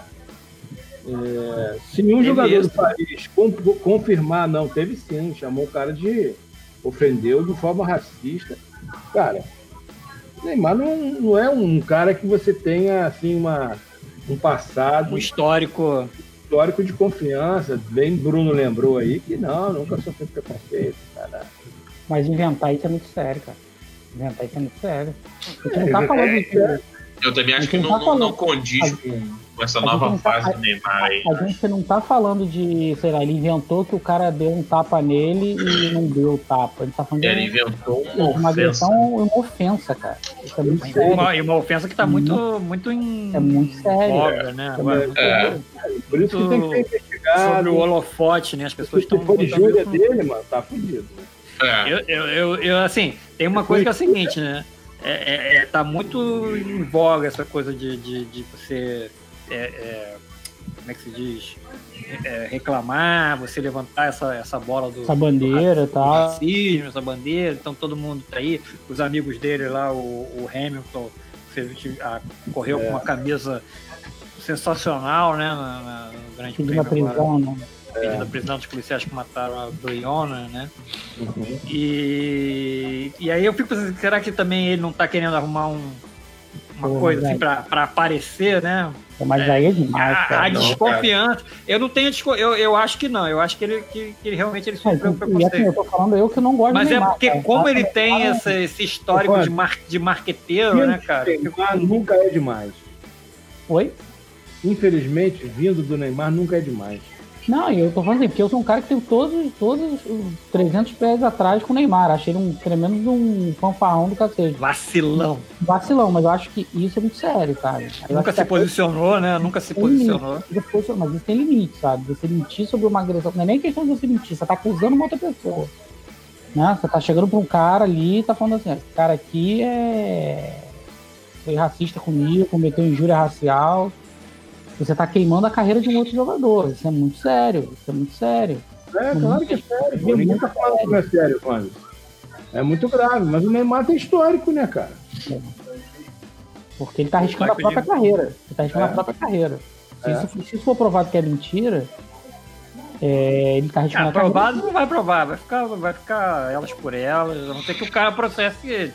Speaker 3: É, se nenhum teve jogador isso. do Paris confirmar, não, teve sim, chamou o cara de ofendeu de forma racista. Cara, Neymar não, não é um cara que você tenha assim uma, um passado,
Speaker 1: um histórico
Speaker 3: histórico de confiança. Bem Bruno lembrou aí que não, nunca sofreu preconceito, cara.
Speaker 2: Mas inventar isso é muito sério, cara. Inventar isso é muito sério. Você não tá falando de...
Speaker 4: é, eu também acho que não, não, não condiz com com essa nova fase do Neymar aí.
Speaker 2: A gente não tá falando de, sei lá, ele inventou que o cara deu um tapa nele e não deu o tapa. Ele tá falando de
Speaker 4: ele inventou uma,
Speaker 2: uma agressão e uma ofensa, cara. Isso é muito sério.
Speaker 1: Uma, e uma ofensa que tá muito, muito em...
Speaker 2: É muito sério.
Speaker 1: Obra, né? Agora,
Speaker 3: é. É. Por isso que tem que ser investigado.
Speaker 1: Sobre o holofote, né? As pessoas estão...
Speaker 3: Se for injúria dele, mano, tá fudido.
Speaker 1: É. Eu, eu, eu, eu, assim, tem uma coisa que é a seguinte, né? É, é, tá muito em voga essa coisa de, de, de você... É, é, como é que se diz? É, reclamar, você levantar essa, essa bola do,
Speaker 2: essa bandeira e tal,
Speaker 1: racismo, essa bandeira, então todo mundo tá aí, os amigos dele lá, o, o Hamilton você, a, correu é. com uma camisa sensacional, né, na, na, no grande
Speaker 2: prêmio da prisão, né?
Speaker 1: É. da prisão dos policiais que mataram a Brianna, né? Uhum. E, e aí eu fico pensando, será que também ele não tá querendo arrumar um uma Pô, coisa assim pra, pra aparecer, né?
Speaker 2: Mas aí é demais,
Speaker 1: a,
Speaker 2: cara.
Speaker 1: A desconfiança. Cara. Eu não tenho eu, eu acho que não. Eu acho que ele, que, que ele realmente ele sofreu
Speaker 2: é, preconceito. Assim, eu tô falando eu que não gosto
Speaker 1: Mas
Speaker 2: de Neymar,
Speaker 1: é porque
Speaker 2: cara.
Speaker 1: como ele tem esse, esse histórico de, mar, de marqueteiro, né, cara?
Speaker 3: Neymar nunca é demais.
Speaker 2: Oi?
Speaker 3: Infelizmente, vindo do Neymar nunca é demais.
Speaker 2: Não, eu tô falando assim, porque eu sou um cara que tem todos, todos os trezentos pés atrás com o Neymar. Achei ele um tremendo de um fanfarrão do cacete.
Speaker 1: Vacilão.
Speaker 2: Vacilão, mas eu acho que isso é muito sério, cara. Eu
Speaker 1: Nunca se posicionou, né? Nunca se posicionou.
Speaker 2: Limite, mas isso tem limite, sabe? Você mentir sobre uma agressão. Não é nem questão de você mentir, você tá acusando uma outra pessoa. Né? Você tá chegando pra um cara ali e tá falando assim, esse cara aqui é... foi racista comigo, cometeu injúria racial. Você tá queimando a carreira de um outro jogador. Isso é muito sério. Isso é muito sério.
Speaker 3: É, claro que é sério. Pô, ninguém tá falando que não é sério, mano. É muito grave, mas o Neymar tem histórico, né, cara?
Speaker 2: É. Porque ele tá arriscando a própria carreira. Ele tá arriscando
Speaker 3: é.
Speaker 2: a própria carreira. Se,
Speaker 3: É.
Speaker 2: isso, se isso for provado que é mentira, é, ele tá arriscando
Speaker 1: ah,
Speaker 2: a carreira.
Speaker 1: Provado não vai provar. Vai ficar, vai ficar elas por elas. A não ser que o cara processe ele.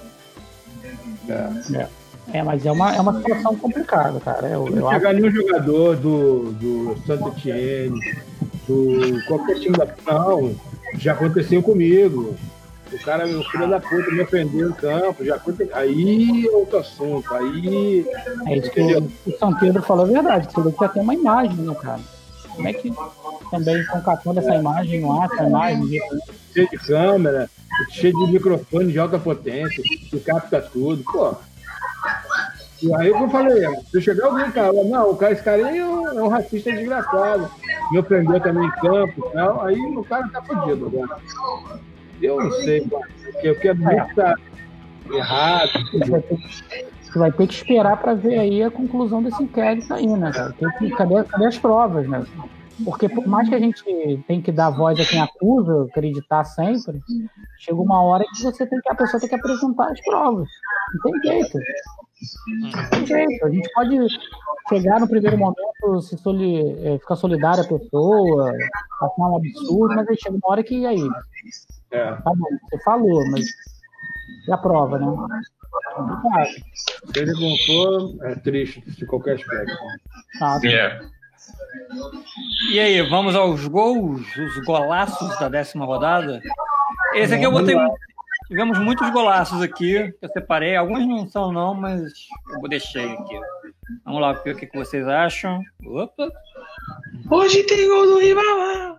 Speaker 3: É.
Speaker 2: É. É, mas é uma, é uma situação complicada, cara. Eu,
Speaker 3: não
Speaker 2: eu
Speaker 3: chegar
Speaker 2: acho...
Speaker 3: nenhum jogador do, do Saint-Étienne, do qualquer time da... Não, já aconteceu comigo. O cara, o filho da puta, me ofendeu no campo. Já aconteceu. Aí é outro assunto. Aí.
Speaker 2: É isso que o, o São Pedro falou a verdade. Você já tem uma imagem, né, cara? Como é que também estão catando essa imagem no ar, essa imagem?
Speaker 3: Cheio de câmera, cheio de microfone de alta potência, que capta tudo. Pô. E aí eu falei, se chegar alguém, cara, não, o cara, esse cara aí é um, é um racista desgraçado, me ofendeu também em campo e tal, aí o cara tá fodido agora. Eu não sei, mano, porque eu quero muito estar errado.
Speaker 2: Você vai, ter, você vai ter que esperar para ver aí a conclusão desse inquérito aí, né, cara? Tem que, cadê, cadê as provas, né? Porque por mais que a gente tem que dar voz a quem acusa, acreditar sempre, chega uma hora que você tem que, a pessoa tem que apresentar as provas. Não tem jeito. Não tem jeito. A gente pode chegar no primeiro momento, se soli, é, ficar solidário à pessoa, achar um absurdo, mas aí chega uma hora que, e aí?
Speaker 3: É.
Speaker 2: Tá bom, você falou, mas e a prova, né? Complicado.
Speaker 3: Se ele não for, é triste de qualquer aspecto.
Speaker 2: Ah,
Speaker 4: yeah.
Speaker 1: E aí, vamos aos gols, os golaços da décima rodada? Esse aqui eu botei. Tivemos muitos golaços aqui, que eu separei. Alguns não são, não, mas eu deixei aqui. Vamos lá ver o que vocês acham. Opa! Hoje tem gol do Ribamar!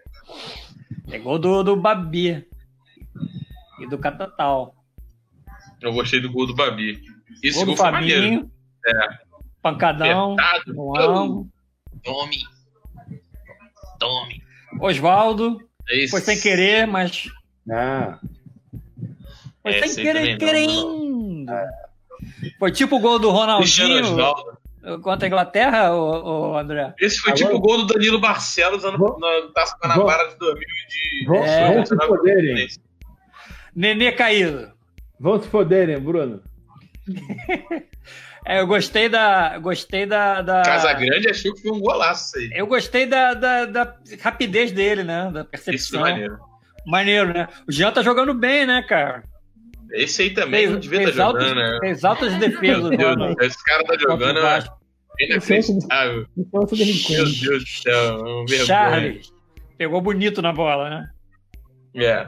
Speaker 1: É gol do, do Babi e do Catatal.
Speaker 4: Eu gostei do gol do Babi. Esse
Speaker 1: Gol
Speaker 4: gol
Speaker 1: do
Speaker 4: foi
Speaker 1: Fabinho.
Speaker 4: maneiro. É.
Speaker 1: Pancadão.
Speaker 4: Apertado.
Speaker 1: No ângulo.
Speaker 4: Tome. Tome.
Speaker 1: Osvaldo.
Speaker 4: Esse.
Speaker 1: Foi sem querer, mas.
Speaker 3: Ah,
Speaker 1: Foi
Speaker 4: É,
Speaker 1: sem
Speaker 4: esse
Speaker 1: querer,
Speaker 4: também não,
Speaker 1: querendo. Foi tipo o gol do
Speaker 4: Cristiano
Speaker 1: Ronaldinho
Speaker 4: Osvaldo.
Speaker 1: contra a Inglaterra, ô, ô, André?
Speaker 4: Esse foi
Speaker 3: Agora-
Speaker 4: tipo o gol do Danilo Barcelos ano,
Speaker 3: Vou-
Speaker 4: na Taça Guanabara de dois mil e
Speaker 3: vão,
Speaker 1: É.
Speaker 3: vão se foderem.
Speaker 1: Nenê caído.
Speaker 3: Vão se foderem, Bruno.
Speaker 1: É, eu gostei da. Gostei da. da...
Speaker 4: Casagrande achou que foi um golaço isso aí.
Speaker 1: Eu gostei da, da, da rapidez dele, né? Da
Speaker 4: Esse
Speaker 1: percepção.
Speaker 4: foi maneiro.
Speaker 1: Maneiro, né? O Jean tá jogando bem, né, cara?
Speaker 4: Esse aí também não devia estar
Speaker 1: altas,
Speaker 4: jogando, né?
Speaker 1: fez altas defesas.
Speaker 4: Meu Deus,
Speaker 1: né,
Speaker 4: esse cara tá
Speaker 1: contra o
Speaker 4: jogando é
Speaker 1: Vasco.
Speaker 4: inacreditável.
Speaker 2: Isso é outro
Speaker 4: Meu
Speaker 2: delinquente.
Speaker 4: Deus do céu, é uma vergonha.
Speaker 1: Charles. Pegou bonito na bola, né?
Speaker 4: É.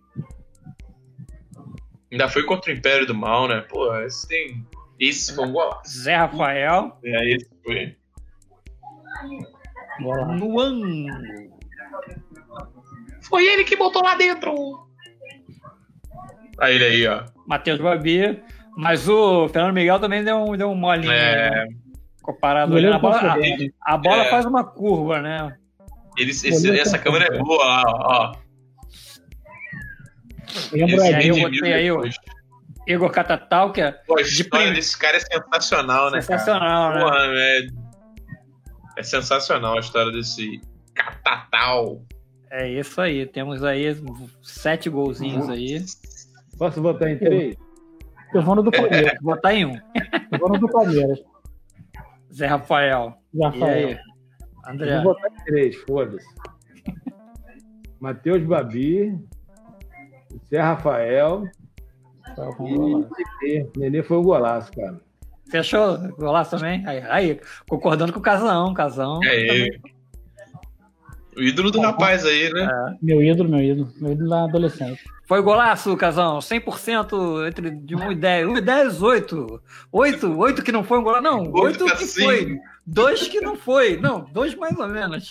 Speaker 4: Ainda foi contra o Império do Mal, né? Pô, esse tem. Esse foi um golaço.
Speaker 1: Zé Rafael.
Speaker 4: É, esse foi.
Speaker 2: Boa lá.
Speaker 1: No ângulo.
Speaker 4: Foi ele que botou lá dentro. Aí ele aí, ó.
Speaker 1: Matheus Babi. Mas o Fernando Miguel também deu um, deu um molinho.
Speaker 4: É.
Speaker 1: Né? Comparado
Speaker 2: Goleiro
Speaker 1: a bola, a,
Speaker 2: confiante.
Speaker 1: a bola
Speaker 4: É.
Speaker 1: faz uma curva, né?
Speaker 4: Eles, esse- essa câmera é boa, ó. ó.
Speaker 2: Lembra
Speaker 4: Esse
Speaker 1: aí, eu
Speaker 2: aí,
Speaker 4: Edmilson
Speaker 1: botei aí, ó.
Speaker 4: depois.
Speaker 1: Igor Catatal, que é
Speaker 4: Pô, a
Speaker 1: de
Speaker 4: história
Speaker 1: prim-
Speaker 4: desse cara é sensacional, né,
Speaker 1: sensacional,
Speaker 4: cara?
Speaker 1: né?
Speaker 4: Porra, é... é sensacional a história desse Catatal.
Speaker 1: É isso aí. Temos aí sete golzinhos aí.
Speaker 3: Posso votar em três?
Speaker 2: eu vou no do Palmeiras.
Speaker 1: Vou botar em um.
Speaker 2: Eu vou no do Palmeiras.
Speaker 1: Zé Rafael.
Speaker 2: Já
Speaker 1: E
Speaker 2: falei.
Speaker 1: aí?
Speaker 3: Eu
Speaker 1: André.
Speaker 3: vou votar em três, foda-se. Matheus Babi, Zé Rafael e Nenê. Nenê foi um golaço, cara.
Speaker 1: Fechou? Golaço também? Aí, aí, concordando com o Casão. Casão.
Speaker 4: É ele. O ídolo do rapaz aí, né?
Speaker 2: Meu ídolo, meu ídolo. Meu ídolo da adolescente.
Speaker 1: Foi golaço, Casão. cem por cento entre de um e dez. um e dez, oito. oito, oito que não foi um golaço. Não, oito que
Speaker 4: assim.
Speaker 1: foi. dois que não foi. Não, dois mais ou menos.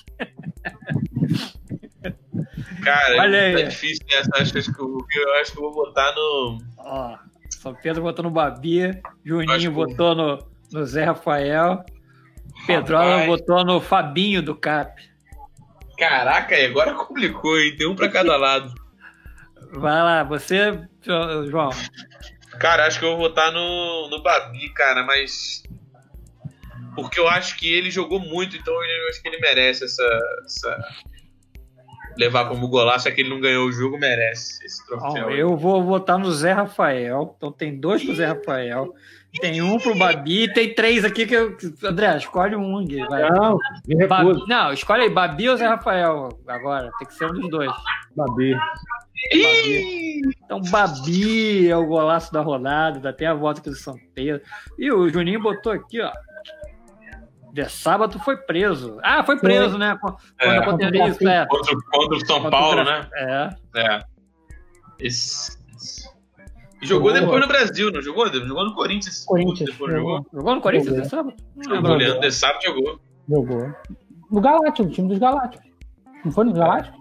Speaker 4: Cara,
Speaker 1: Olha aí.
Speaker 4: tá difícil essa. Acho que eu, eu acho que eu vou botar no.
Speaker 1: Ó, São Pedro botou no Babi.
Speaker 4: Acho
Speaker 1: Juninho
Speaker 4: que-
Speaker 1: botou no, no Zé Rafael. Pedrola
Speaker 4: Rapaz.
Speaker 1: botou no Fabinho do Cap.
Speaker 4: Caraca, aí agora complicou, hein? Tem um pra cada lado.
Speaker 1: Vai lá, você, João.
Speaker 4: Cara, acho que eu vou votar no, no Babi, cara, mas. Porque eu acho que ele jogou muito, então ele- eu acho que ele merece essa. essa... Levar como golaço, é que ele não ganhou o jogo, merece esse
Speaker 1: Ó,
Speaker 4: troféu.
Speaker 1: eu vou votar no Zé Rafael. Então tem dois pro Zé Rafael. Tem um pro Babi e tem três aqui que eu. André, escolhe um. Gui, vai.
Speaker 3: Não, me
Speaker 1: Babi-
Speaker 3: recuso.
Speaker 1: não, escolhe aí, Babi ou Zé Rafael agora. Tem que ser um dos dois.
Speaker 3: Babi.
Speaker 4: Ih!
Speaker 1: Então, Babi é o golaço da rodada, ainda tem a volta aqui do São Pedro. E o Juninho botou aqui, ó. De sábado foi preso. Ah, foi preso, né? Quando
Speaker 4: É.
Speaker 1: aconteceu isso, é.
Speaker 4: Contra, contra o São
Speaker 1: Contra o
Speaker 4: Paulo,
Speaker 1: Gra-
Speaker 4: né?
Speaker 1: É.
Speaker 4: É. Esse... E jogou
Speaker 1: Boa.
Speaker 4: depois no Brasil, não jogou? Jogou no Corinthians.
Speaker 2: Corinthians,
Speaker 4: Depois
Speaker 2: jogou.
Speaker 4: jogou.
Speaker 1: Jogou no Corinthians
Speaker 2: Jogou.
Speaker 1: de sábado? Não
Speaker 4: Jogou.
Speaker 1: lembro.
Speaker 4: O Leandro de Sábado jogou.
Speaker 2: Jogou. No Galáctico, no time dos Galácticos. Não foi no Galáctico?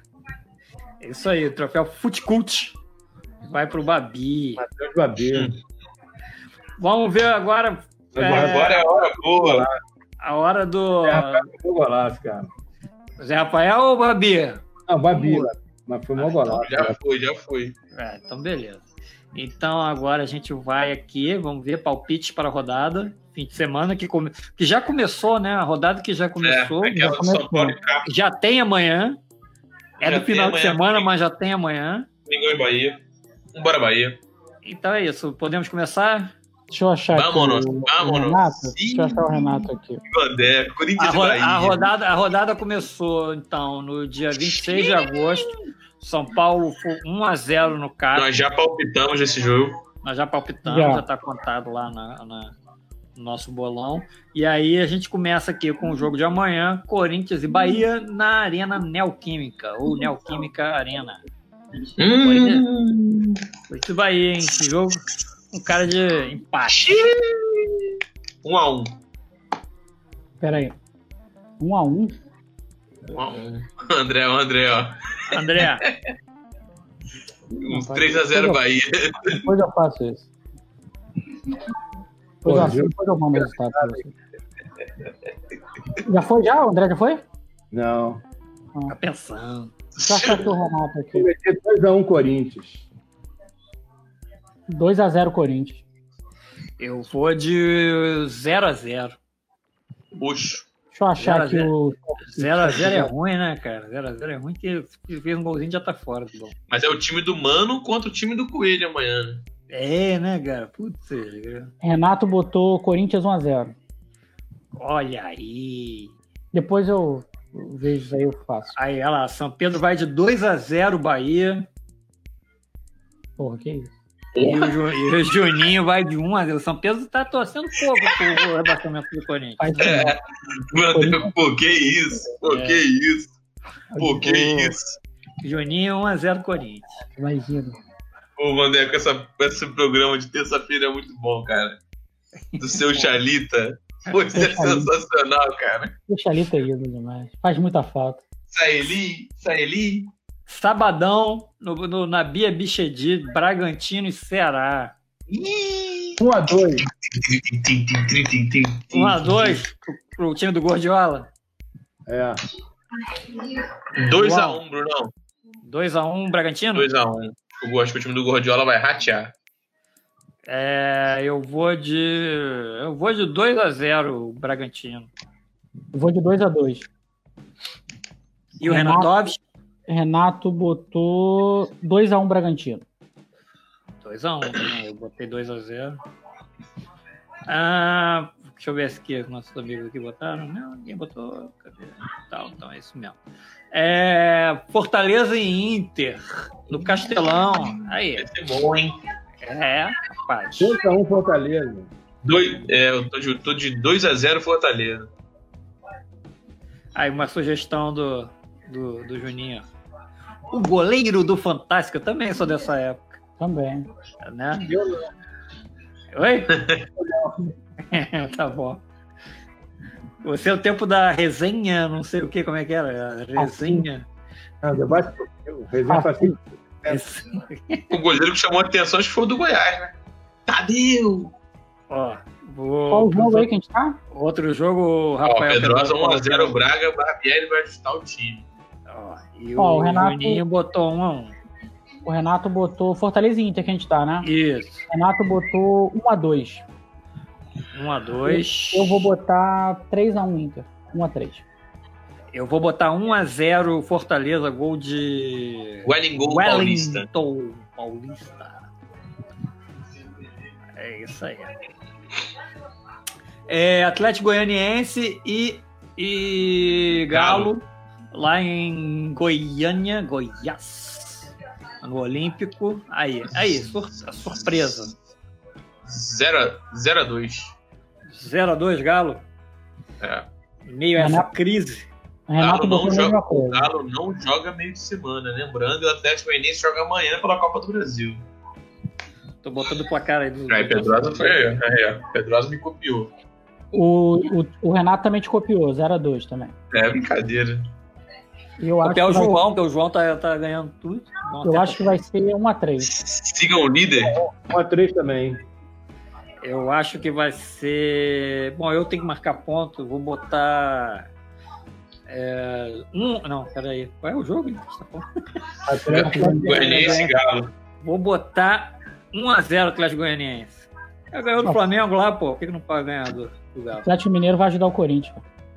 Speaker 1: É isso aí, o troféu Futecult vai pro Babi.
Speaker 3: Matheus Babi.
Speaker 1: Vamos ver agora é,
Speaker 4: Agora é a hora boa.
Speaker 1: a hora do
Speaker 3: Zé Rafael foi um golaço, cara.
Speaker 1: Zé Rafael ou Babi?
Speaker 3: Não, Babi, mas foi um golaço.
Speaker 4: Já foi, já foi.
Speaker 1: É, então beleza. Então agora a gente vai aqui, vamos ver palpites para a rodada. Fim de semana que, come... que já começou, né? A rodada que já começou.
Speaker 4: É, aquela
Speaker 2: já
Speaker 4: do São
Speaker 2: começou.
Speaker 4: Paulo e Cap,
Speaker 1: Já tem amanhã. É
Speaker 4: Já
Speaker 1: do
Speaker 4: tem
Speaker 1: final de
Speaker 4: amanhã,
Speaker 1: semana,
Speaker 4: sim.
Speaker 1: mas já tem amanhã.
Speaker 4: Mengão e Bahia. Vambora, Bahia.
Speaker 1: Então é isso. Podemos começar?
Speaker 2: Deixa eu achar
Speaker 4: Vámonos,
Speaker 2: aqui o,
Speaker 4: vámonos.
Speaker 2: o Renato.
Speaker 4: Sim.
Speaker 2: Deixa eu achar o Renato aqui.
Speaker 4: Bandé, Corinthians
Speaker 1: A,
Speaker 4: e
Speaker 1: ro-
Speaker 4: Bahia.
Speaker 1: a rodada, a rodada começou, então, no dia vinte e seis de agosto. São Paulo foi um a zero no Cap.
Speaker 4: Nós já palpitamos esse jogo.
Speaker 1: Nós já palpitamos,
Speaker 2: Já.
Speaker 1: já está contado lá na, na- no nosso bolão. E aí a gente começa aqui com o jogo de amanhã, Corinthians e Bahia, na Arena Neoquímica, ou Neoquímica Arena.
Speaker 4: Hum.
Speaker 1: Corinthians e Bahia, hein? Esse jogo, um cara de empate.
Speaker 4: Um a um.
Speaker 2: Pera aí. Um a um?
Speaker 4: Um a um. André, o André, ó.
Speaker 1: André,
Speaker 4: Uns três a zero Bahia.
Speaker 2: Depois eu faço isso. Depois,
Speaker 3: Pô,
Speaker 2: eu,
Speaker 3: viu?
Speaker 2: depois eu mando o resultado pra você. Já foi já? O André já foi?
Speaker 3: Não.
Speaker 1: Tá pensando.
Speaker 2: Já acertou o Renato aqui.
Speaker 3: Vou meter dois a um Corinthians.
Speaker 2: dois a zero Corinthians.
Speaker 1: Eu vou de zero a zero.
Speaker 4: Puxo.
Speaker 2: Deixa eu achar aqui
Speaker 1: zero
Speaker 2: o...
Speaker 1: zero a zero é ruim, né, cara? zero a zero é ruim que se fez um golzinho já tá fora. Tá bom.
Speaker 4: Mas é o time do Mano contra o time do Coelho amanhã, né?
Speaker 1: É, né, cara? Putz, cara.
Speaker 2: Renato botou Corinthians um a zero.
Speaker 1: Olha aí.
Speaker 2: Depois eu, eu vejo isso aí, eu faço.
Speaker 1: Aí, olha lá, São Pedro vai de dois a zero Bahia.
Speaker 2: Porra, que isso?
Speaker 1: E o, Ju, e o Juninho vai de um a zero. O São Pedro tá torcendo pouco pro rebaixamento do Corinthians.
Speaker 2: Faz isso
Speaker 4: É. Mano, pô, que isso? Pô,
Speaker 1: É.
Speaker 4: que isso? Pô, que
Speaker 1: Pô.
Speaker 4: isso?
Speaker 1: Juninho um a zero Corinthians.
Speaker 2: não. Imagina.
Speaker 4: Pô, Maneco, essa, esse programa de terça-feira é muito bom, cara. Do seu Chalita. Pô, isso é sensacional, cara.
Speaker 2: Deixa ali ter ido demais. Faz muita falta.
Speaker 4: Saeli, Saeli.
Speaker 1: Sabadão, no, no, na Bia Bichedi, Bragantino e Ceará.
Speaker 3: um a dois.
Speaker 1: um a dois pro, pro time do Gordiola.
Speaker 3: É.
Speaker 4: dois a um, Brunão.
Speaker 1: dois a um Bragantino?
Speaker 4: dois a um. Eu gosto que o time do Gordiola vai ratear.
Speaker 1: É, eu vou de. Eu vou de dois a zero Bragantino.
Speaker 2: Eu vou de dois a dois.
Speaker 1: E o
Speaker 2: Renato-
Speaker 1: Renatovski?
Speaker 2: Renato botou dois a um Bragantino.
Speaker 1: dois a um, né? Eu botei dois a zero. Ah, deixa eu ver se aqui, os nossos amigos aqui botaram. Não, ninguém botou. Cadê? Tá, então é isso mesmo. É, Fortaleza e Inter, no Castelão. Aí,
Speaker 4: Vai ser bom, hein?
Speaker 1: é, rapaz.
Speaker 3: dois a um Fortaleza.
Speaker 4: Dois, é, eu tô de, tô de dois a zero Fortaleza.
Speaker 1: Aí, uma sugestão do, do, do Juninho. O goleiro do Fantástico, eu também sou dessa época,
Speaker 2: Também.
Speaker 1: né?
Speaker 3: Eu não.
Speaker 1: Oi? Tá bom. Você é o tempo da resenha, não sei o que, como é que era? A resenha.
Speaker 3: Não, debate comigo. Resenha fácil.
Speaker 1: Esse-
Speaker 4: O goleiro que chamou a atenção acho que foi o do Goiás, né? Tadeu!
Speaker 1: Ó, vou.
Speaker 2: Qual o jogo aí que a gente tá?
Speaker 1: Outro jogo, o
Speaker 4: Ó,
Speaker 1: Rafael.
Speaker 4: Pedrosa um a zero Braga, Barbieri vai ajustar o time.
Speaker 1: Ó, e
Speaker 2: Ó,
Speaker 1: o,
Speaker 2: o Renato-
Speaker 1: Juninho botou um a um.
Speaker 2: O Renato botou Fortaleza e Inter que a gente tá, né?
Speaker 1: Isso.
Speaker 2: O Renato botou um a dois.
Speaker 1: um a dois.
Speaker 2: Eu vou botar três a um Inter. um a três.
Speaker 1: Eu vou botar um a zero Fortaleza, gol de.
Speaker 4: Wellington Paulista.
Speaker 1: Wellington Paulista. É isso aí. É, Atlético Goianiense e, e Galo, lá em Goiânia, Goiás, no Olímpico. Aí, aí, sur- a surpresa.
Speaker 4: zero a dois.
Speaker 1: zero a dois Galo,
Speaker 4: É.
Speaker 1: em meio a essa
Speaker 2: Renato-
Speaker 1: crise.
Speaker 2: O Renato
Speaker 4: Galo não
Speaker 2: botou a
Speaker 4: joga,
Speaker 2: mesma
Speaker 4: o
Speaker 2: coisa.
Speaker 4: Galo não joga meio de semana. Lembrando, o Atlético Goianiense joga amanhã pela Copa do Brasil.
Speaker 1: Tô botando o placar aí. Do,
Speaker 4: Aí Pedrosa foi. É, é, Pedrosa me copiou.
Speaker 2: O, o, o Renato também te copiou, zero a dois também.
Speaker 4: É brincadeira.
Speaker 2: E eu acho
Speaker 1: Copiar o
Speaker 2: que vai-
Speaker 1: João, que o João tá, tá ganhando tudo. Então,
Speaker 2: Eu
Speaker 1: até-
Speaker 2: acho que vai ser um a três.
Speaker 4: Sigam o líder.
Speaker 3: um a três também.
Speaker 1: Eu acho que vai ser. Bom, eu tenho que marcar ponto. Vou botar. É... Um... Não, peraí. Qual é o jogo?
Speaker 3: Atlético
Speaker 4: Goianiense e Galo.
Speaker 1: Vou botar um a zero Atlético Goianiense. Já ganhou do Flamengo lá, pô. Por que, que não pode ganhar do, do
Speaker 2: O
Speaker 1: Galo?
Speaker 2: Atlético Mineiro vai ajudar o Corinthians.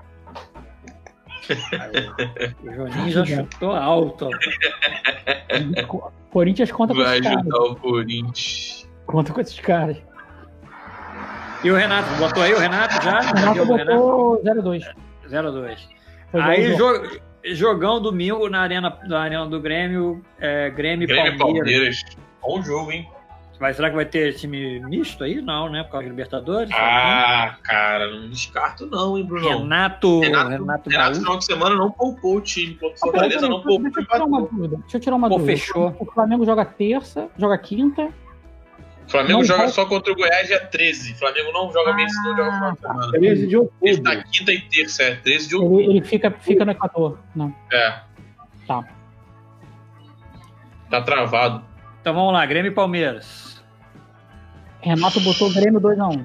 Speaker 1: Aí, o Joninho já chutou alto. ó.
Speaker 2: Co- Corinthians conta com
Speaker 4: Vai
Speaker 2: esses caras.
Speaker 4: ajudar o Corinthians.
Speaker 2: Conta com esses caras.
Speaker 1: E o Renato? Botou aí o Renato já?
Speaker 2: O Renato
Speaker 1: Jogo do Renato?
Speaker 2: botou zero a dois.
Speaker 1: zero a dois.
Speaker 2: Foi
Speaker 1: Aí,
Speaker 2: igual o
Speaker 1: jo- jogão domingo na arena, na arena do Grêmio, é, Grêmio e
Speaker 4: Grêmio e
Speaker 1: Palmeiras.
Speaker 4: Palmeiras. Bom jogo, hein?
Speaker 1: Mas será que vai ter time misto aí? Não, né? Por causa de Libertadores?
Speaker 4: Ah, cara, não descarto não, hein, Bruno?
Speaker 1: Renato,
Speaker 4: Renato,
Speaker 1: Renato,
Speaker 4: Renato,
Speaker 1: Gaúcho.
Speaker 4: final de semana, não poupou o time. Contra o
Speaker 2: Ah, peraí,
Speaker 4: Fortaleza,
Speaker 2: peraí,
Speaker 4: não poupou
Speaker 2: deixa
Speaker 4: o
Speaker 2: eu tirar uma
Speaker 4: empatou.
Speaker 2: dúvida. Deixa eu tirar uma
Speaker 1: Pô,
Speaker 2: dúvida.
Speaker 1: fechou.
Speaker 2: O Flamengo joga terça, joga quinta.
Speaker 4: O Flamengo
Speaker 2: Não
Speaker 4: joga
Speaker 2: vai-
Speaker 4: só contra o Goiás dia treze. O Flamengo não joga mês, não joga final de semana.
Speaker 3: treze de
Speaker 4: Ele
Speaker 3: outubro.
Speaker 4: tá quinta e terça, é treze de
Speaker 2: Ele,
Speaker 4: outubro.
Speaker 2: ele fica, fica no Equador. Não.
Speaker 4: É.
Speaker 2: Tá.
Speaker 4: Tá travado.
Speaker 1: Então vamos lá, Grêmio e Palmeiras.
Speaker 2: Renato botou o Grêmio dois a um.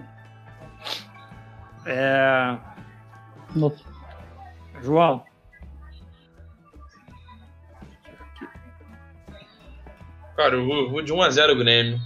Speaker 1: É...
Speaker 2: No...
Speaker 1: João.
Speaker 4: Cara, eu vou, eu vou de um a zero Grêmio.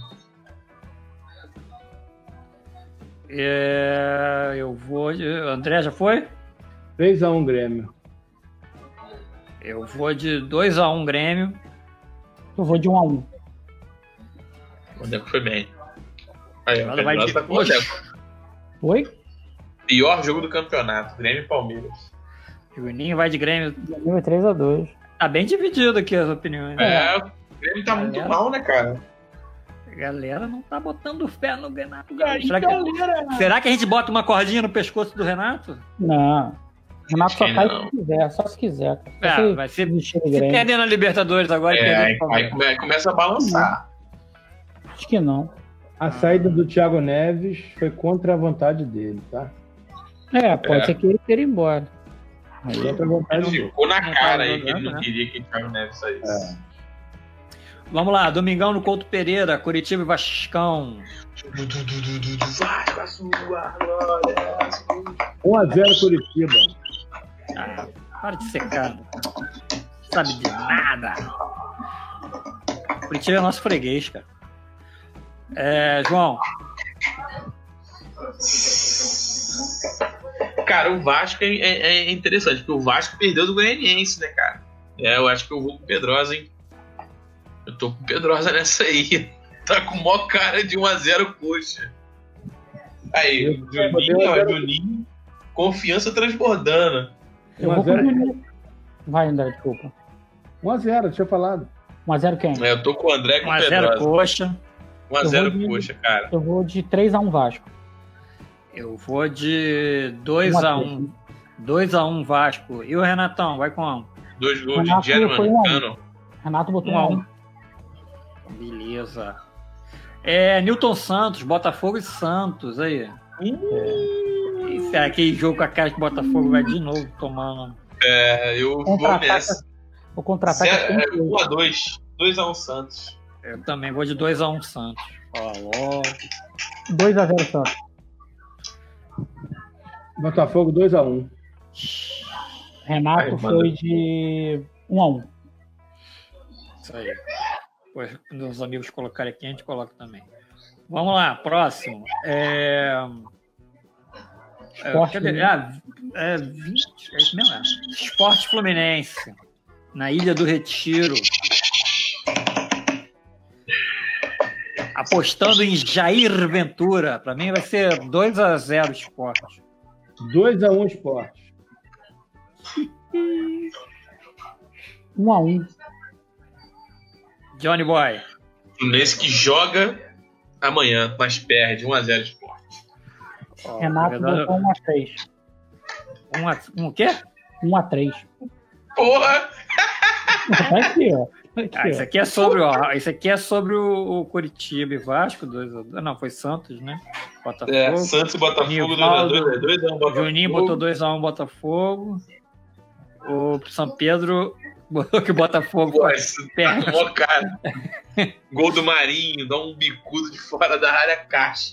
Speaker 1: É... Eu vou de... André, já foi?
Speaker 3: três a um Grêmio.
Speaker 1: Eu vou de dois a um Grêmio.
Speaker 2: Eu vou de um a um.
Speaker 4: O Deco foi bem. Aí,
Speaker 1: Nada
Speaker 4: o
Speaker 1: vai
Speaker 4: Pedrosa
Speaker 1: de-
Speaker 4: tá com o Deco.
Speaker 2: Oi?
Speaker 4: Pior jogo do campeonato, Grêmio e Palmeiras.
Speaker 1: Juninho vai de Grêmio.
Speaker 2: Grêmio três a dois.
Speaker 1: Tá bem dividido aqui as opiniões.
Speaker 4: É, o Grêmio tá muito
Speaker 1: Galera.
Speaker 4: mal, né, cara?
Speaker 1: A galera não tá botando fé no Renato Gaúcho. Será que, será que a gente bota uma cordinha no pescoço do Renato?
Speaker 2: Não. Renato só
Speaker 4: que
Speaker 2: faz
Speaker 4: não.
Speaker 2: se quiser, só se quiser. Só
Speaker 1: É,
Speaker 2: se
Speaker 1: vai ser-
Speaker 2: desistir do
Speaker 1: Se
Speaker 2: Grêmio.
Speaker 1: perder na Libertadores agora, e
Speaker 4: É,
Speaker 1: perder
Speaker 4: aí,
Speaker 1: no Palmeiras.
Speaker 4: aí come- começa a balançar.
Speaker 2: Acho que não.
Speaker 3: A saída do Thiago Neves foi contra a vontade dele, tá?
Speaker 2: É, pode
Speaker 4: É.
Speaker 2: ser que ele queira ir embora. Aí
Speaker 3: Contra a vontade
Speaker 4: Ele
Speaker 3: dele.
Speaker 4: ficou na
Speaker 1: Não
Speaker 4: cara
Speaker 1: tá
Speaker 4: aí que ele
Speaker 1: jogando,
Speaker 4: não
Speaker 1: né?
Speaker 4: queria que o Thiago Neves saísse.
Speaker 1: Vamos lá, domingão no Couto Pereira, Curitiba e Vascão.
Speaker 4: Vai com a sua glória.
Speaker 3: um a zero Curitiba.
Speaker 1: Ah, para de ser cara. Sabe de nada. Curitiba é nosso freguês, cara. É, João,
Speaker 4: Cara, o Vasco é, é- é interessante, porque o Vasco perdeu do Goianiense, né, cara? É, eu acho que eu vou com o Pedrosa, hein? Eu tô com o Pedrosa nessa aí. Tá com maior cara de um a zero coxa. Aí,
Speaker 3: Eu-
Speaker 4: Juninho,
Speaker 3: eu-
Speaker 4: ó, Juninho, confiança transbordando.
Speaker 2: Eu
Speaker 3: um a
Speaker 2: vou com o
Speaker 3: zero
Speaker 2: Juninho. Vai, André, desculpa.
Speaker 3: um a zero, tinha falado.
Speaker 2: um a zero quem?
Speaker 4: É, eu tô com o André com
Speaker 1: um
Speaker 4: o
Speaker 1: a zero
Speaker 4: Pedrosa.
Speaker 1: coxa.
Speaker 4: um a
Speaker 2: Eu
Speaker 4: zero
Speaker 2: vou de-
Speaker 4: coxa, cara.
Speaker 2: Eu vou de três a um Vasco.
Speaker 1: Eu vou de dois a um. dois a um Vasco. E o Renatão, vai com um.
Speaker 4: Dois gols
Speaker 2: Renato
Speaker 4: de German
Speaker 2: foi um a um.
Speaker 4: Cano.
Speaker 2: Renato botou
Speaker 1: Um a
Speaker 2: um.
Speaker 1: um. Beleza. É, Newton Santos, Botafogo e Santos, aí. Esse é aquele jogo com a cara que o Botafogo vai de novo tomando.
Speaker 4: É, eu vou
Speaker 2: Contra-ataque.
Speaker 4: nessa.
Speaker 2: O contra-ataque é
Speaker 4: Zero- é,
Speaker 2: sempre
Speaker 4: um a dois. dois a um Santos.
Speaker 1: Eu também vou de dois a um Santos. Ó, logo.
Speaker 2: dois a zero Santos.
Speaker 3: Botafogo dois a um.
Speaker 2: Renato
Speaker 4: Aí,
Speaker 2: foi
Speaker 4: manda.
Speaker 2: de um a um.
Speaker 1: Isso aí. Depois, quando os amigos colocarem aqui, a gente coloca também. Vamos lá, próximo. É... É,
Speaker 2: Esporte
Speaker 1: cadê?
Speaker 2: Fluminense.
Speaker 1: Ah, é vinte, é isso mesmo, é. Esporte Fluminense, na Ilha do Retiro. Apostando em Jair Ventura. Para mim vai ser dois a zero Esporte.
Speaker 3: dois a um Esporte.
Speaker 2: um a um.
Speaker 1: Johnny Boy.
Speaker 4: Fluminense que joga amanhã, mas perde. um a zero Sport.
Speaker 1: Ó,
Speaker 2: Renato
Speaker 1: na verdade,
Speaker 2: botou um a três.
Speaker 1: um a, um o quê?
Speaker 2: um a três.
Speaker 4: Porra!
Speaker 2: Tá aqui, ó. Tá aqui,
Speaker 1: Ah, isso
Speaker 2: ó.
Speaker 1: aqui é sobre, ó, isso aqui é sobre o, o Curitiba e Vasco, dois a dois. Não, foi Santos, né? Botafogo.
Speaker 4: É, Santos e Botafogo
Speaker 1: Nivaldo,
Speaker 4: dois a dois, dois a um Botafogo.
Speaker 1: Juninho botou dois a um Botafogo. O São Pedro botou que o Botafogo
Speaker 4: Pô, isso tá
Speaker 1: perde.
Speaker 4: com mó cara. Gol do Marinho, dá um bicudo de fora da área, caixa.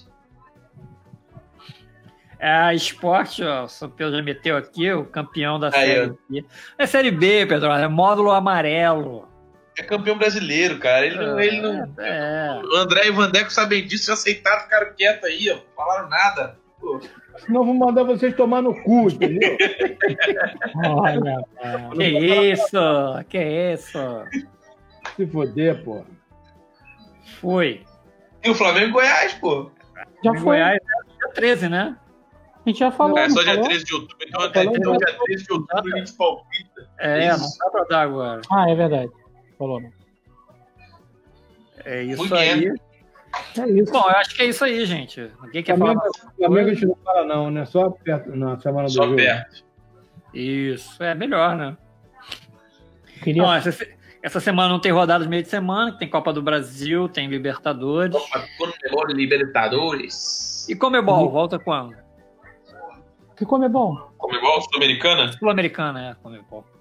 Speaker 1: É, esporte, ó, o São Pedro já meteu aqui, o campeão da
Speaker 4: Aí,
Speaker 1: Série B. É Série B, Pedro, é módulo amarelo.
Speaker 4: É campeão brasileiro, cara. Ele não. Ele não...
Speaker 1: É,
Speaker 4: O André e o Vandeco sabem disso, já aceitaram, ficaram quietos aí, ó. Não falaram nada. Pô.
Speaker 3: Senão vou mandar vocês tomar no cu, entendeu?
Speaker 2: Olha, cara.
Speaker 1: que isso, que isso.
Speaker 3: Se foder, pô.
Speaker 1: Foi.
Speaker 4: E o Flamengo e Goiás, pô.
Speaker 2: Já
Speaker 1: Em
Speaker 2: foi.
Speaker 1: Goiás é dia treze, né?
Speaker 2: A gente já falou.
Speaker 4: É
Speaker 2: não
Speaker 4: só dia
Speaker 2: falou?
Speaker 4: treze de outubro. Então,
Speaker 2: Falou,
Speaker 4: até então,
Speaker 2: não.
Speaker 4: dia treze de outubro, a gente palpita.
Speaker 1: É,
Speaker 4: Isso.
Speaker 1: não dá pra dar agora.
Speaker 2: Ah, é verdade. Falou. Não.
Speaker 1: É isso
Speaker 4: Muito
Speaker 1: aí.
Speaker 4: bem.
Speaker 2: É isso.
Speaker 1: Bom, eu acho que é isso aí, gente. Ninguém quer falar
Speaker 3: Flamengo,
Speaker 1: mais
Speaker 3: Flamengo a
Speaker 1: coisa?
Speaker 3: gente não fala, não, né? Só perto, na semana do
Speaker 4: Só
Speaker 3: jogo.
Speaker 4: perto.
Speaker 1: Isso, é melhor, né?
Speaker 2: Queria...
Speaker 1: Não, essa, se- essa semana não tem rodada de meio de semana, tem Copa do Brasil, tem Libertadores.
Speaker 4: Copa Conmebol Libertadores.
Speaker 1: E Comebol, volta quando?
Speaker 2: Que come bom.
Speaker 4: Comebol Sul-Americana?
Speaker 1: Sul-Americana, é, Comebol.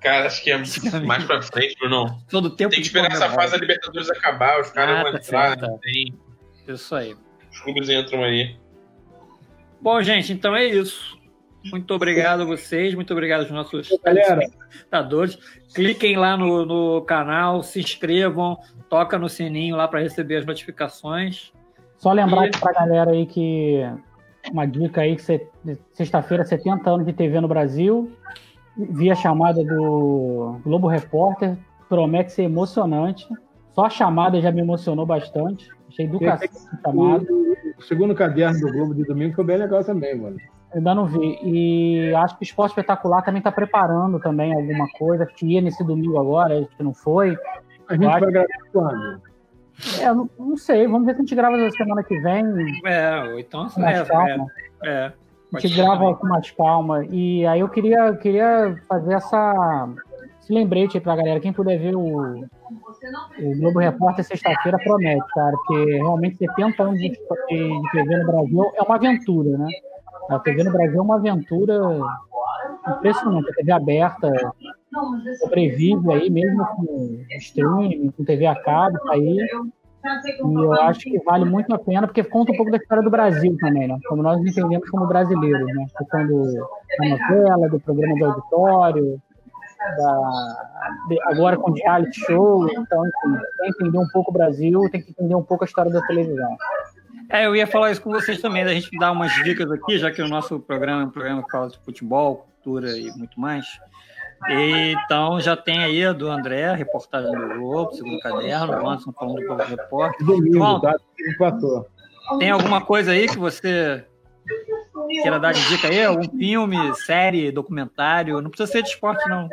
Speaker 4: Cara, acho que é mais pra frente, Bruno.
Speaker 1: Todo tempo
Speaker 4: tem que esperar essa fase da Libertadores acabar, os caras
Speaker 1: ah,
Speaker 4: vão
Speaker 1: tá
Speaker 4: entrar.
Speaker 1: certo.
Speaker 4: Tem...
Speaker 1: Isso aí.
Speaker 4: Os clubes entram aí.
Speaker 1: Bom, gente, então é isso. Muito obrigado a vocês, muito obrigado aos nossos espectadores. Cliquem lá no, no canal, se inscrevam, toca no sininho lá para receber as notificações.
Speaker 2: Só lembrar
Speaker 1: E...
Speaker 2: pra galera aí que uma dica aí que cê, sexta-feira, setenta anos de T V no Brasil, vi a chamada do Globo Repórter, promete ser emocionante. Só a chamada já me emocionou bastante. Achei do cacete a chamada.
Speaker 3: O segundo caderno do Globo de domingo foi bem legal também, mano.
Speaker 2: Eu ainda não vi. E acho que o Esporte Espetacular também está preparando também alguma coisa, que ia nesse domingo agora, que não foi.
Speaker 3: A gente
Speaker 2: acho...
Speaker 3: vai gravar quando?
Speaker 2: É, não, não sei, vamos ver se a gente grava na semana que vem.
Speaker 1: É, ou então
Speaker 2: com mais
Speaker 1: é,
Speaker 2: calma.
Speaker 1: É, é.
Speaker 2: A gente grava também com mais calma. E aí eu queria, queria fazer essa... esse lembrete aí pra galera. Quem puder ver o, o Globo Repórter sexta-feira promete, cara, porque realmente setenta anos de, de T V no Brasil é uma aventura, né? A T V no Brasil é uma aventura impressionante. A T V aberta sobrevive aí, mesmo com streaming, com T V a cabo, tá aí. E eu acho que vale muito a pena, porque conta um pouco da história do Brasil também, né? Como nós entendemos como brasileiros, né? A questão do, da novela, do programa de auditório, da, de, agora com reality show. Então, enfim, quem entender um pouco o Brasil tem que entender um pouco a história da televisão.
Speaker 1: É, eu ia falar isso com vocês também, da gente dar umas dicas aqui, já que o nosso programa é um programa que fala de futebol, cultura e muito mais. E, então, já tem aí a do André, reportagem do Globo, segundo caderno, o Anderson falando do Globo Repórter.
Speaker 3: Domingo, tá?
Speaker 1: Tem alguma coisa aí que você queira dar de dica aí? Algum filme, série, documentário? Não precisa ser de esporte, não.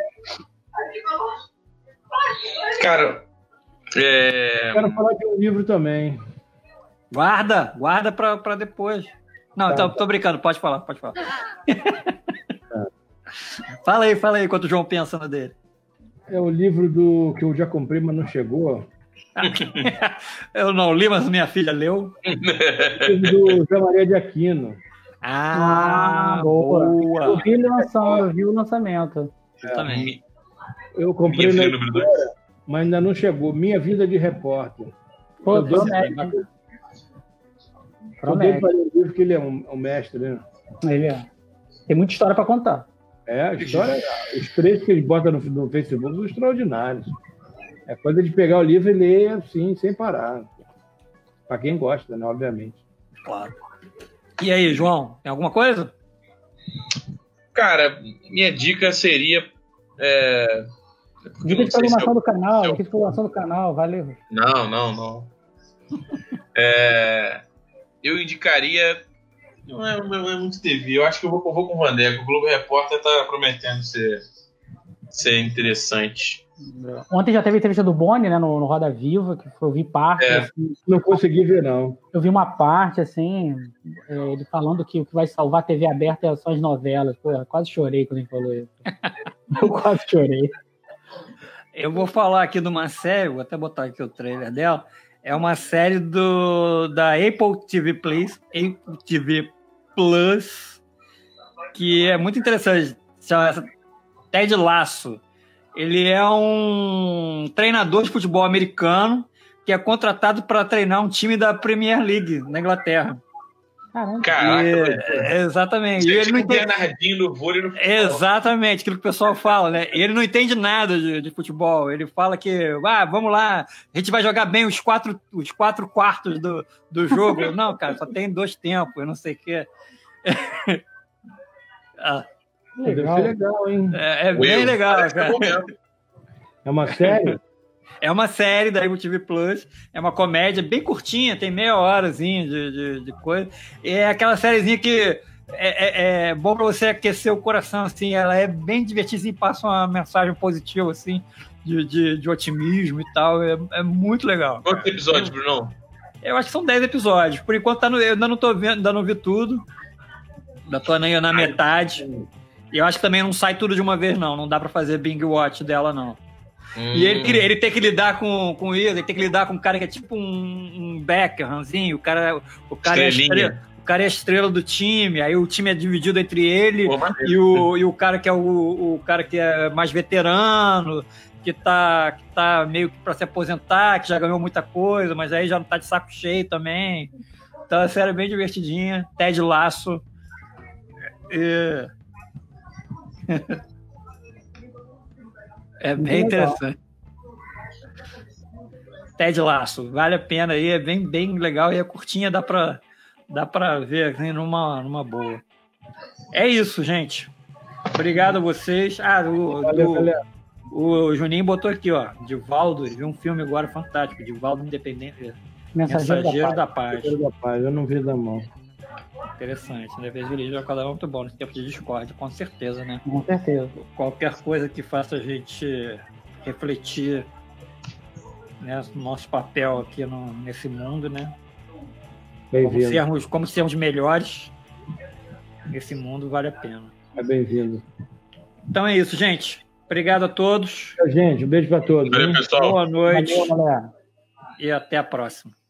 Speaker 4: Cara, é...
Speaker 3: quero falar de um livro também.
Speaker 1: Guarda, guarda pra, pra depois. Não, tá, então, tô brincando, pode falar, pode falar. Tá. Fala aí, fala aí, enquanto o João pensa no dele.
Speaker 3: É o livro do que eu já comprei, mas não chegou.
Speaker 1: Eu não li, mas minha filha leu.
Speaker 3: Do Zé Maria de Aquino.
Speaker 1: Ah, ah boa. boa.
Speaker 2: Eu vi, lançando, eu vi o lançamento.
Speaker 1: Eu também.
Speaker 3: Eu comprei na editora, mas ainda não chegou. Minha Vida de Repórter.
Speaker 2: Pô,
Speaker 3: eu promete. Eu dei para o livro, que ele é um, um mestre, né?
Speaker 2: Ele é. Tem muita história para contar.
Speaker 3: É, a história, os trechos que ele bota no, no Facebook são extraordinários. É coisa de pegar o livro e ler assim, sem parar. Para quem gosta, né? Obviamente.
Speaker 1: Claro. E aí, João, tem alguma coisa?
Speaker 4: Cara, minha dica seria... É...
Speaker 2: Dica de programação eu... do canal, dica de programação do canal, valeu.
Speaker 4: Não, não, não. é... Eu indicaria... Não é, não é muito T V, eu acho que eu vou, eu vou com o Vandeco. O Globo Repórter tá prometendo ser, ser interessante.
Speaker 2: Ontem já teve a entrevista do Boni, né, no, no Roda Viva, que eu vi parte.
Speaker 3: É.
Speaker 2: Assim,
Speaker 3: não consegui ver, não.
Speaker 2: Eu vi uma parte, assim, é, ele falando que o que vai salvar a T V aberta são as novelas. Pô, eu quase chorei quando ele falou isso. Eu quase chorei.
Speaker 1: Eu vou falar aqui de uma série, vou até botar aqui o trailer dela. É uma série do, da Apple T V Plus, Apple T V Plus, que é muito interessante. Chama Ted Lasso. Ele é um treinador de futebol americano que é contratado para treinar um time da Premier League na Inglaterra.
Speaker 2: Caramba.
Speaker 4: Caraca,
Speaker 1: e, exatamente. E ele não entende...
Speaker 4: no vôlei no
Speaker 1: exatamente, aquilo que o pessoal fala, né? E ele não entende nada de, de futebol. Ele fala que, ah, vamos lá, a gente vai jogar bem os quatro, os quatro quartos do, do jogo. Não, cara, só tem dois tempos, eu não sei o quê.
Speaker 3: ah, legal. Deve ser legal, hein?
Speaker 1: É, é bem legal, cara.
Speaker 3: É uma série?
Speaker 1: É uma série da Apple T V Plus, é uma comédia bem curtinha, tem meia horazinha de, de, de coisa. E é aquela sériezinha que é, é, é bom pra você aquecer o coração, assim, ela é bem divertida e passa uma mensagem positiva, assim, de, de, de otimismo e tal, é, é muito legal.
Speaker 4: Quantos episódios, Bruno?
Speaker 1: Eu acho que são dez episódios, por enquanto tá no, eu ainda não tô vendo, ainda não vi tudo, ainda tô na, na metade, e eu acho que também não sai tudo de uma vez, não, não dá pra fazer binge watch dela, não. Hum. E ele, ele tem que lidar com, com isso, ele tem que lidar com um cara que é tipo um, um Beckhamzinho, o cara, o cara, é, estrela, o cara é a estrela do time, aí o time é dividido entre ele Pô, e, o, e o cara que é o, o cara que é mais veterano, que tá, que tá meio que para se aposentar, que já ganhou muita coisa, mas aí já não tá de saco cheio também. Então a série é bem divertidinha. Ted Lasso. E... é bem interessante. Ted Lasso, vale a pena aí, é bem, bem legal e é curtinha, dá pra, dá pra ver assim, numa, numa boa. É isso, gente. Obrigado a vocês. Ah, o,
Speaker 3: valeu, valeu.
Speaker 1: o Juninho botou aqui, ó, Divaldo, viu um filme agora fantástico, Divaldo Independente,
Speaker 2: Mensageiro,
Speaker 1: Mensageiro
Speaker 2: da,
Speaker 1: da Paz.
Speaker 3: Mensageiro da Paz, eu não vi da mão.
Speaker 1: Interessante, né? Vez de jogador é muito bom nesse tempo de Discord, com certeza, né?
Speaker 2: Com certeza.
Speaker 1: Qualquer coisa que faça a gente refletir, né, nosso papel aqui no, nesse mundo, né? Como sermos, como sermos melhores nesse mundo, vale a pena.
Speaker 3: É bem-vindo.
Speaker 1: Então é isso, gente. Obrigado a todos.
Speaker 3: Gente, um beijo para todos.
Speaker 4: Valeu, pessoal.
Speaker 1: Boa noite.
Speaker 2: Valeu, galera.
Speaker 1: E até a próxima.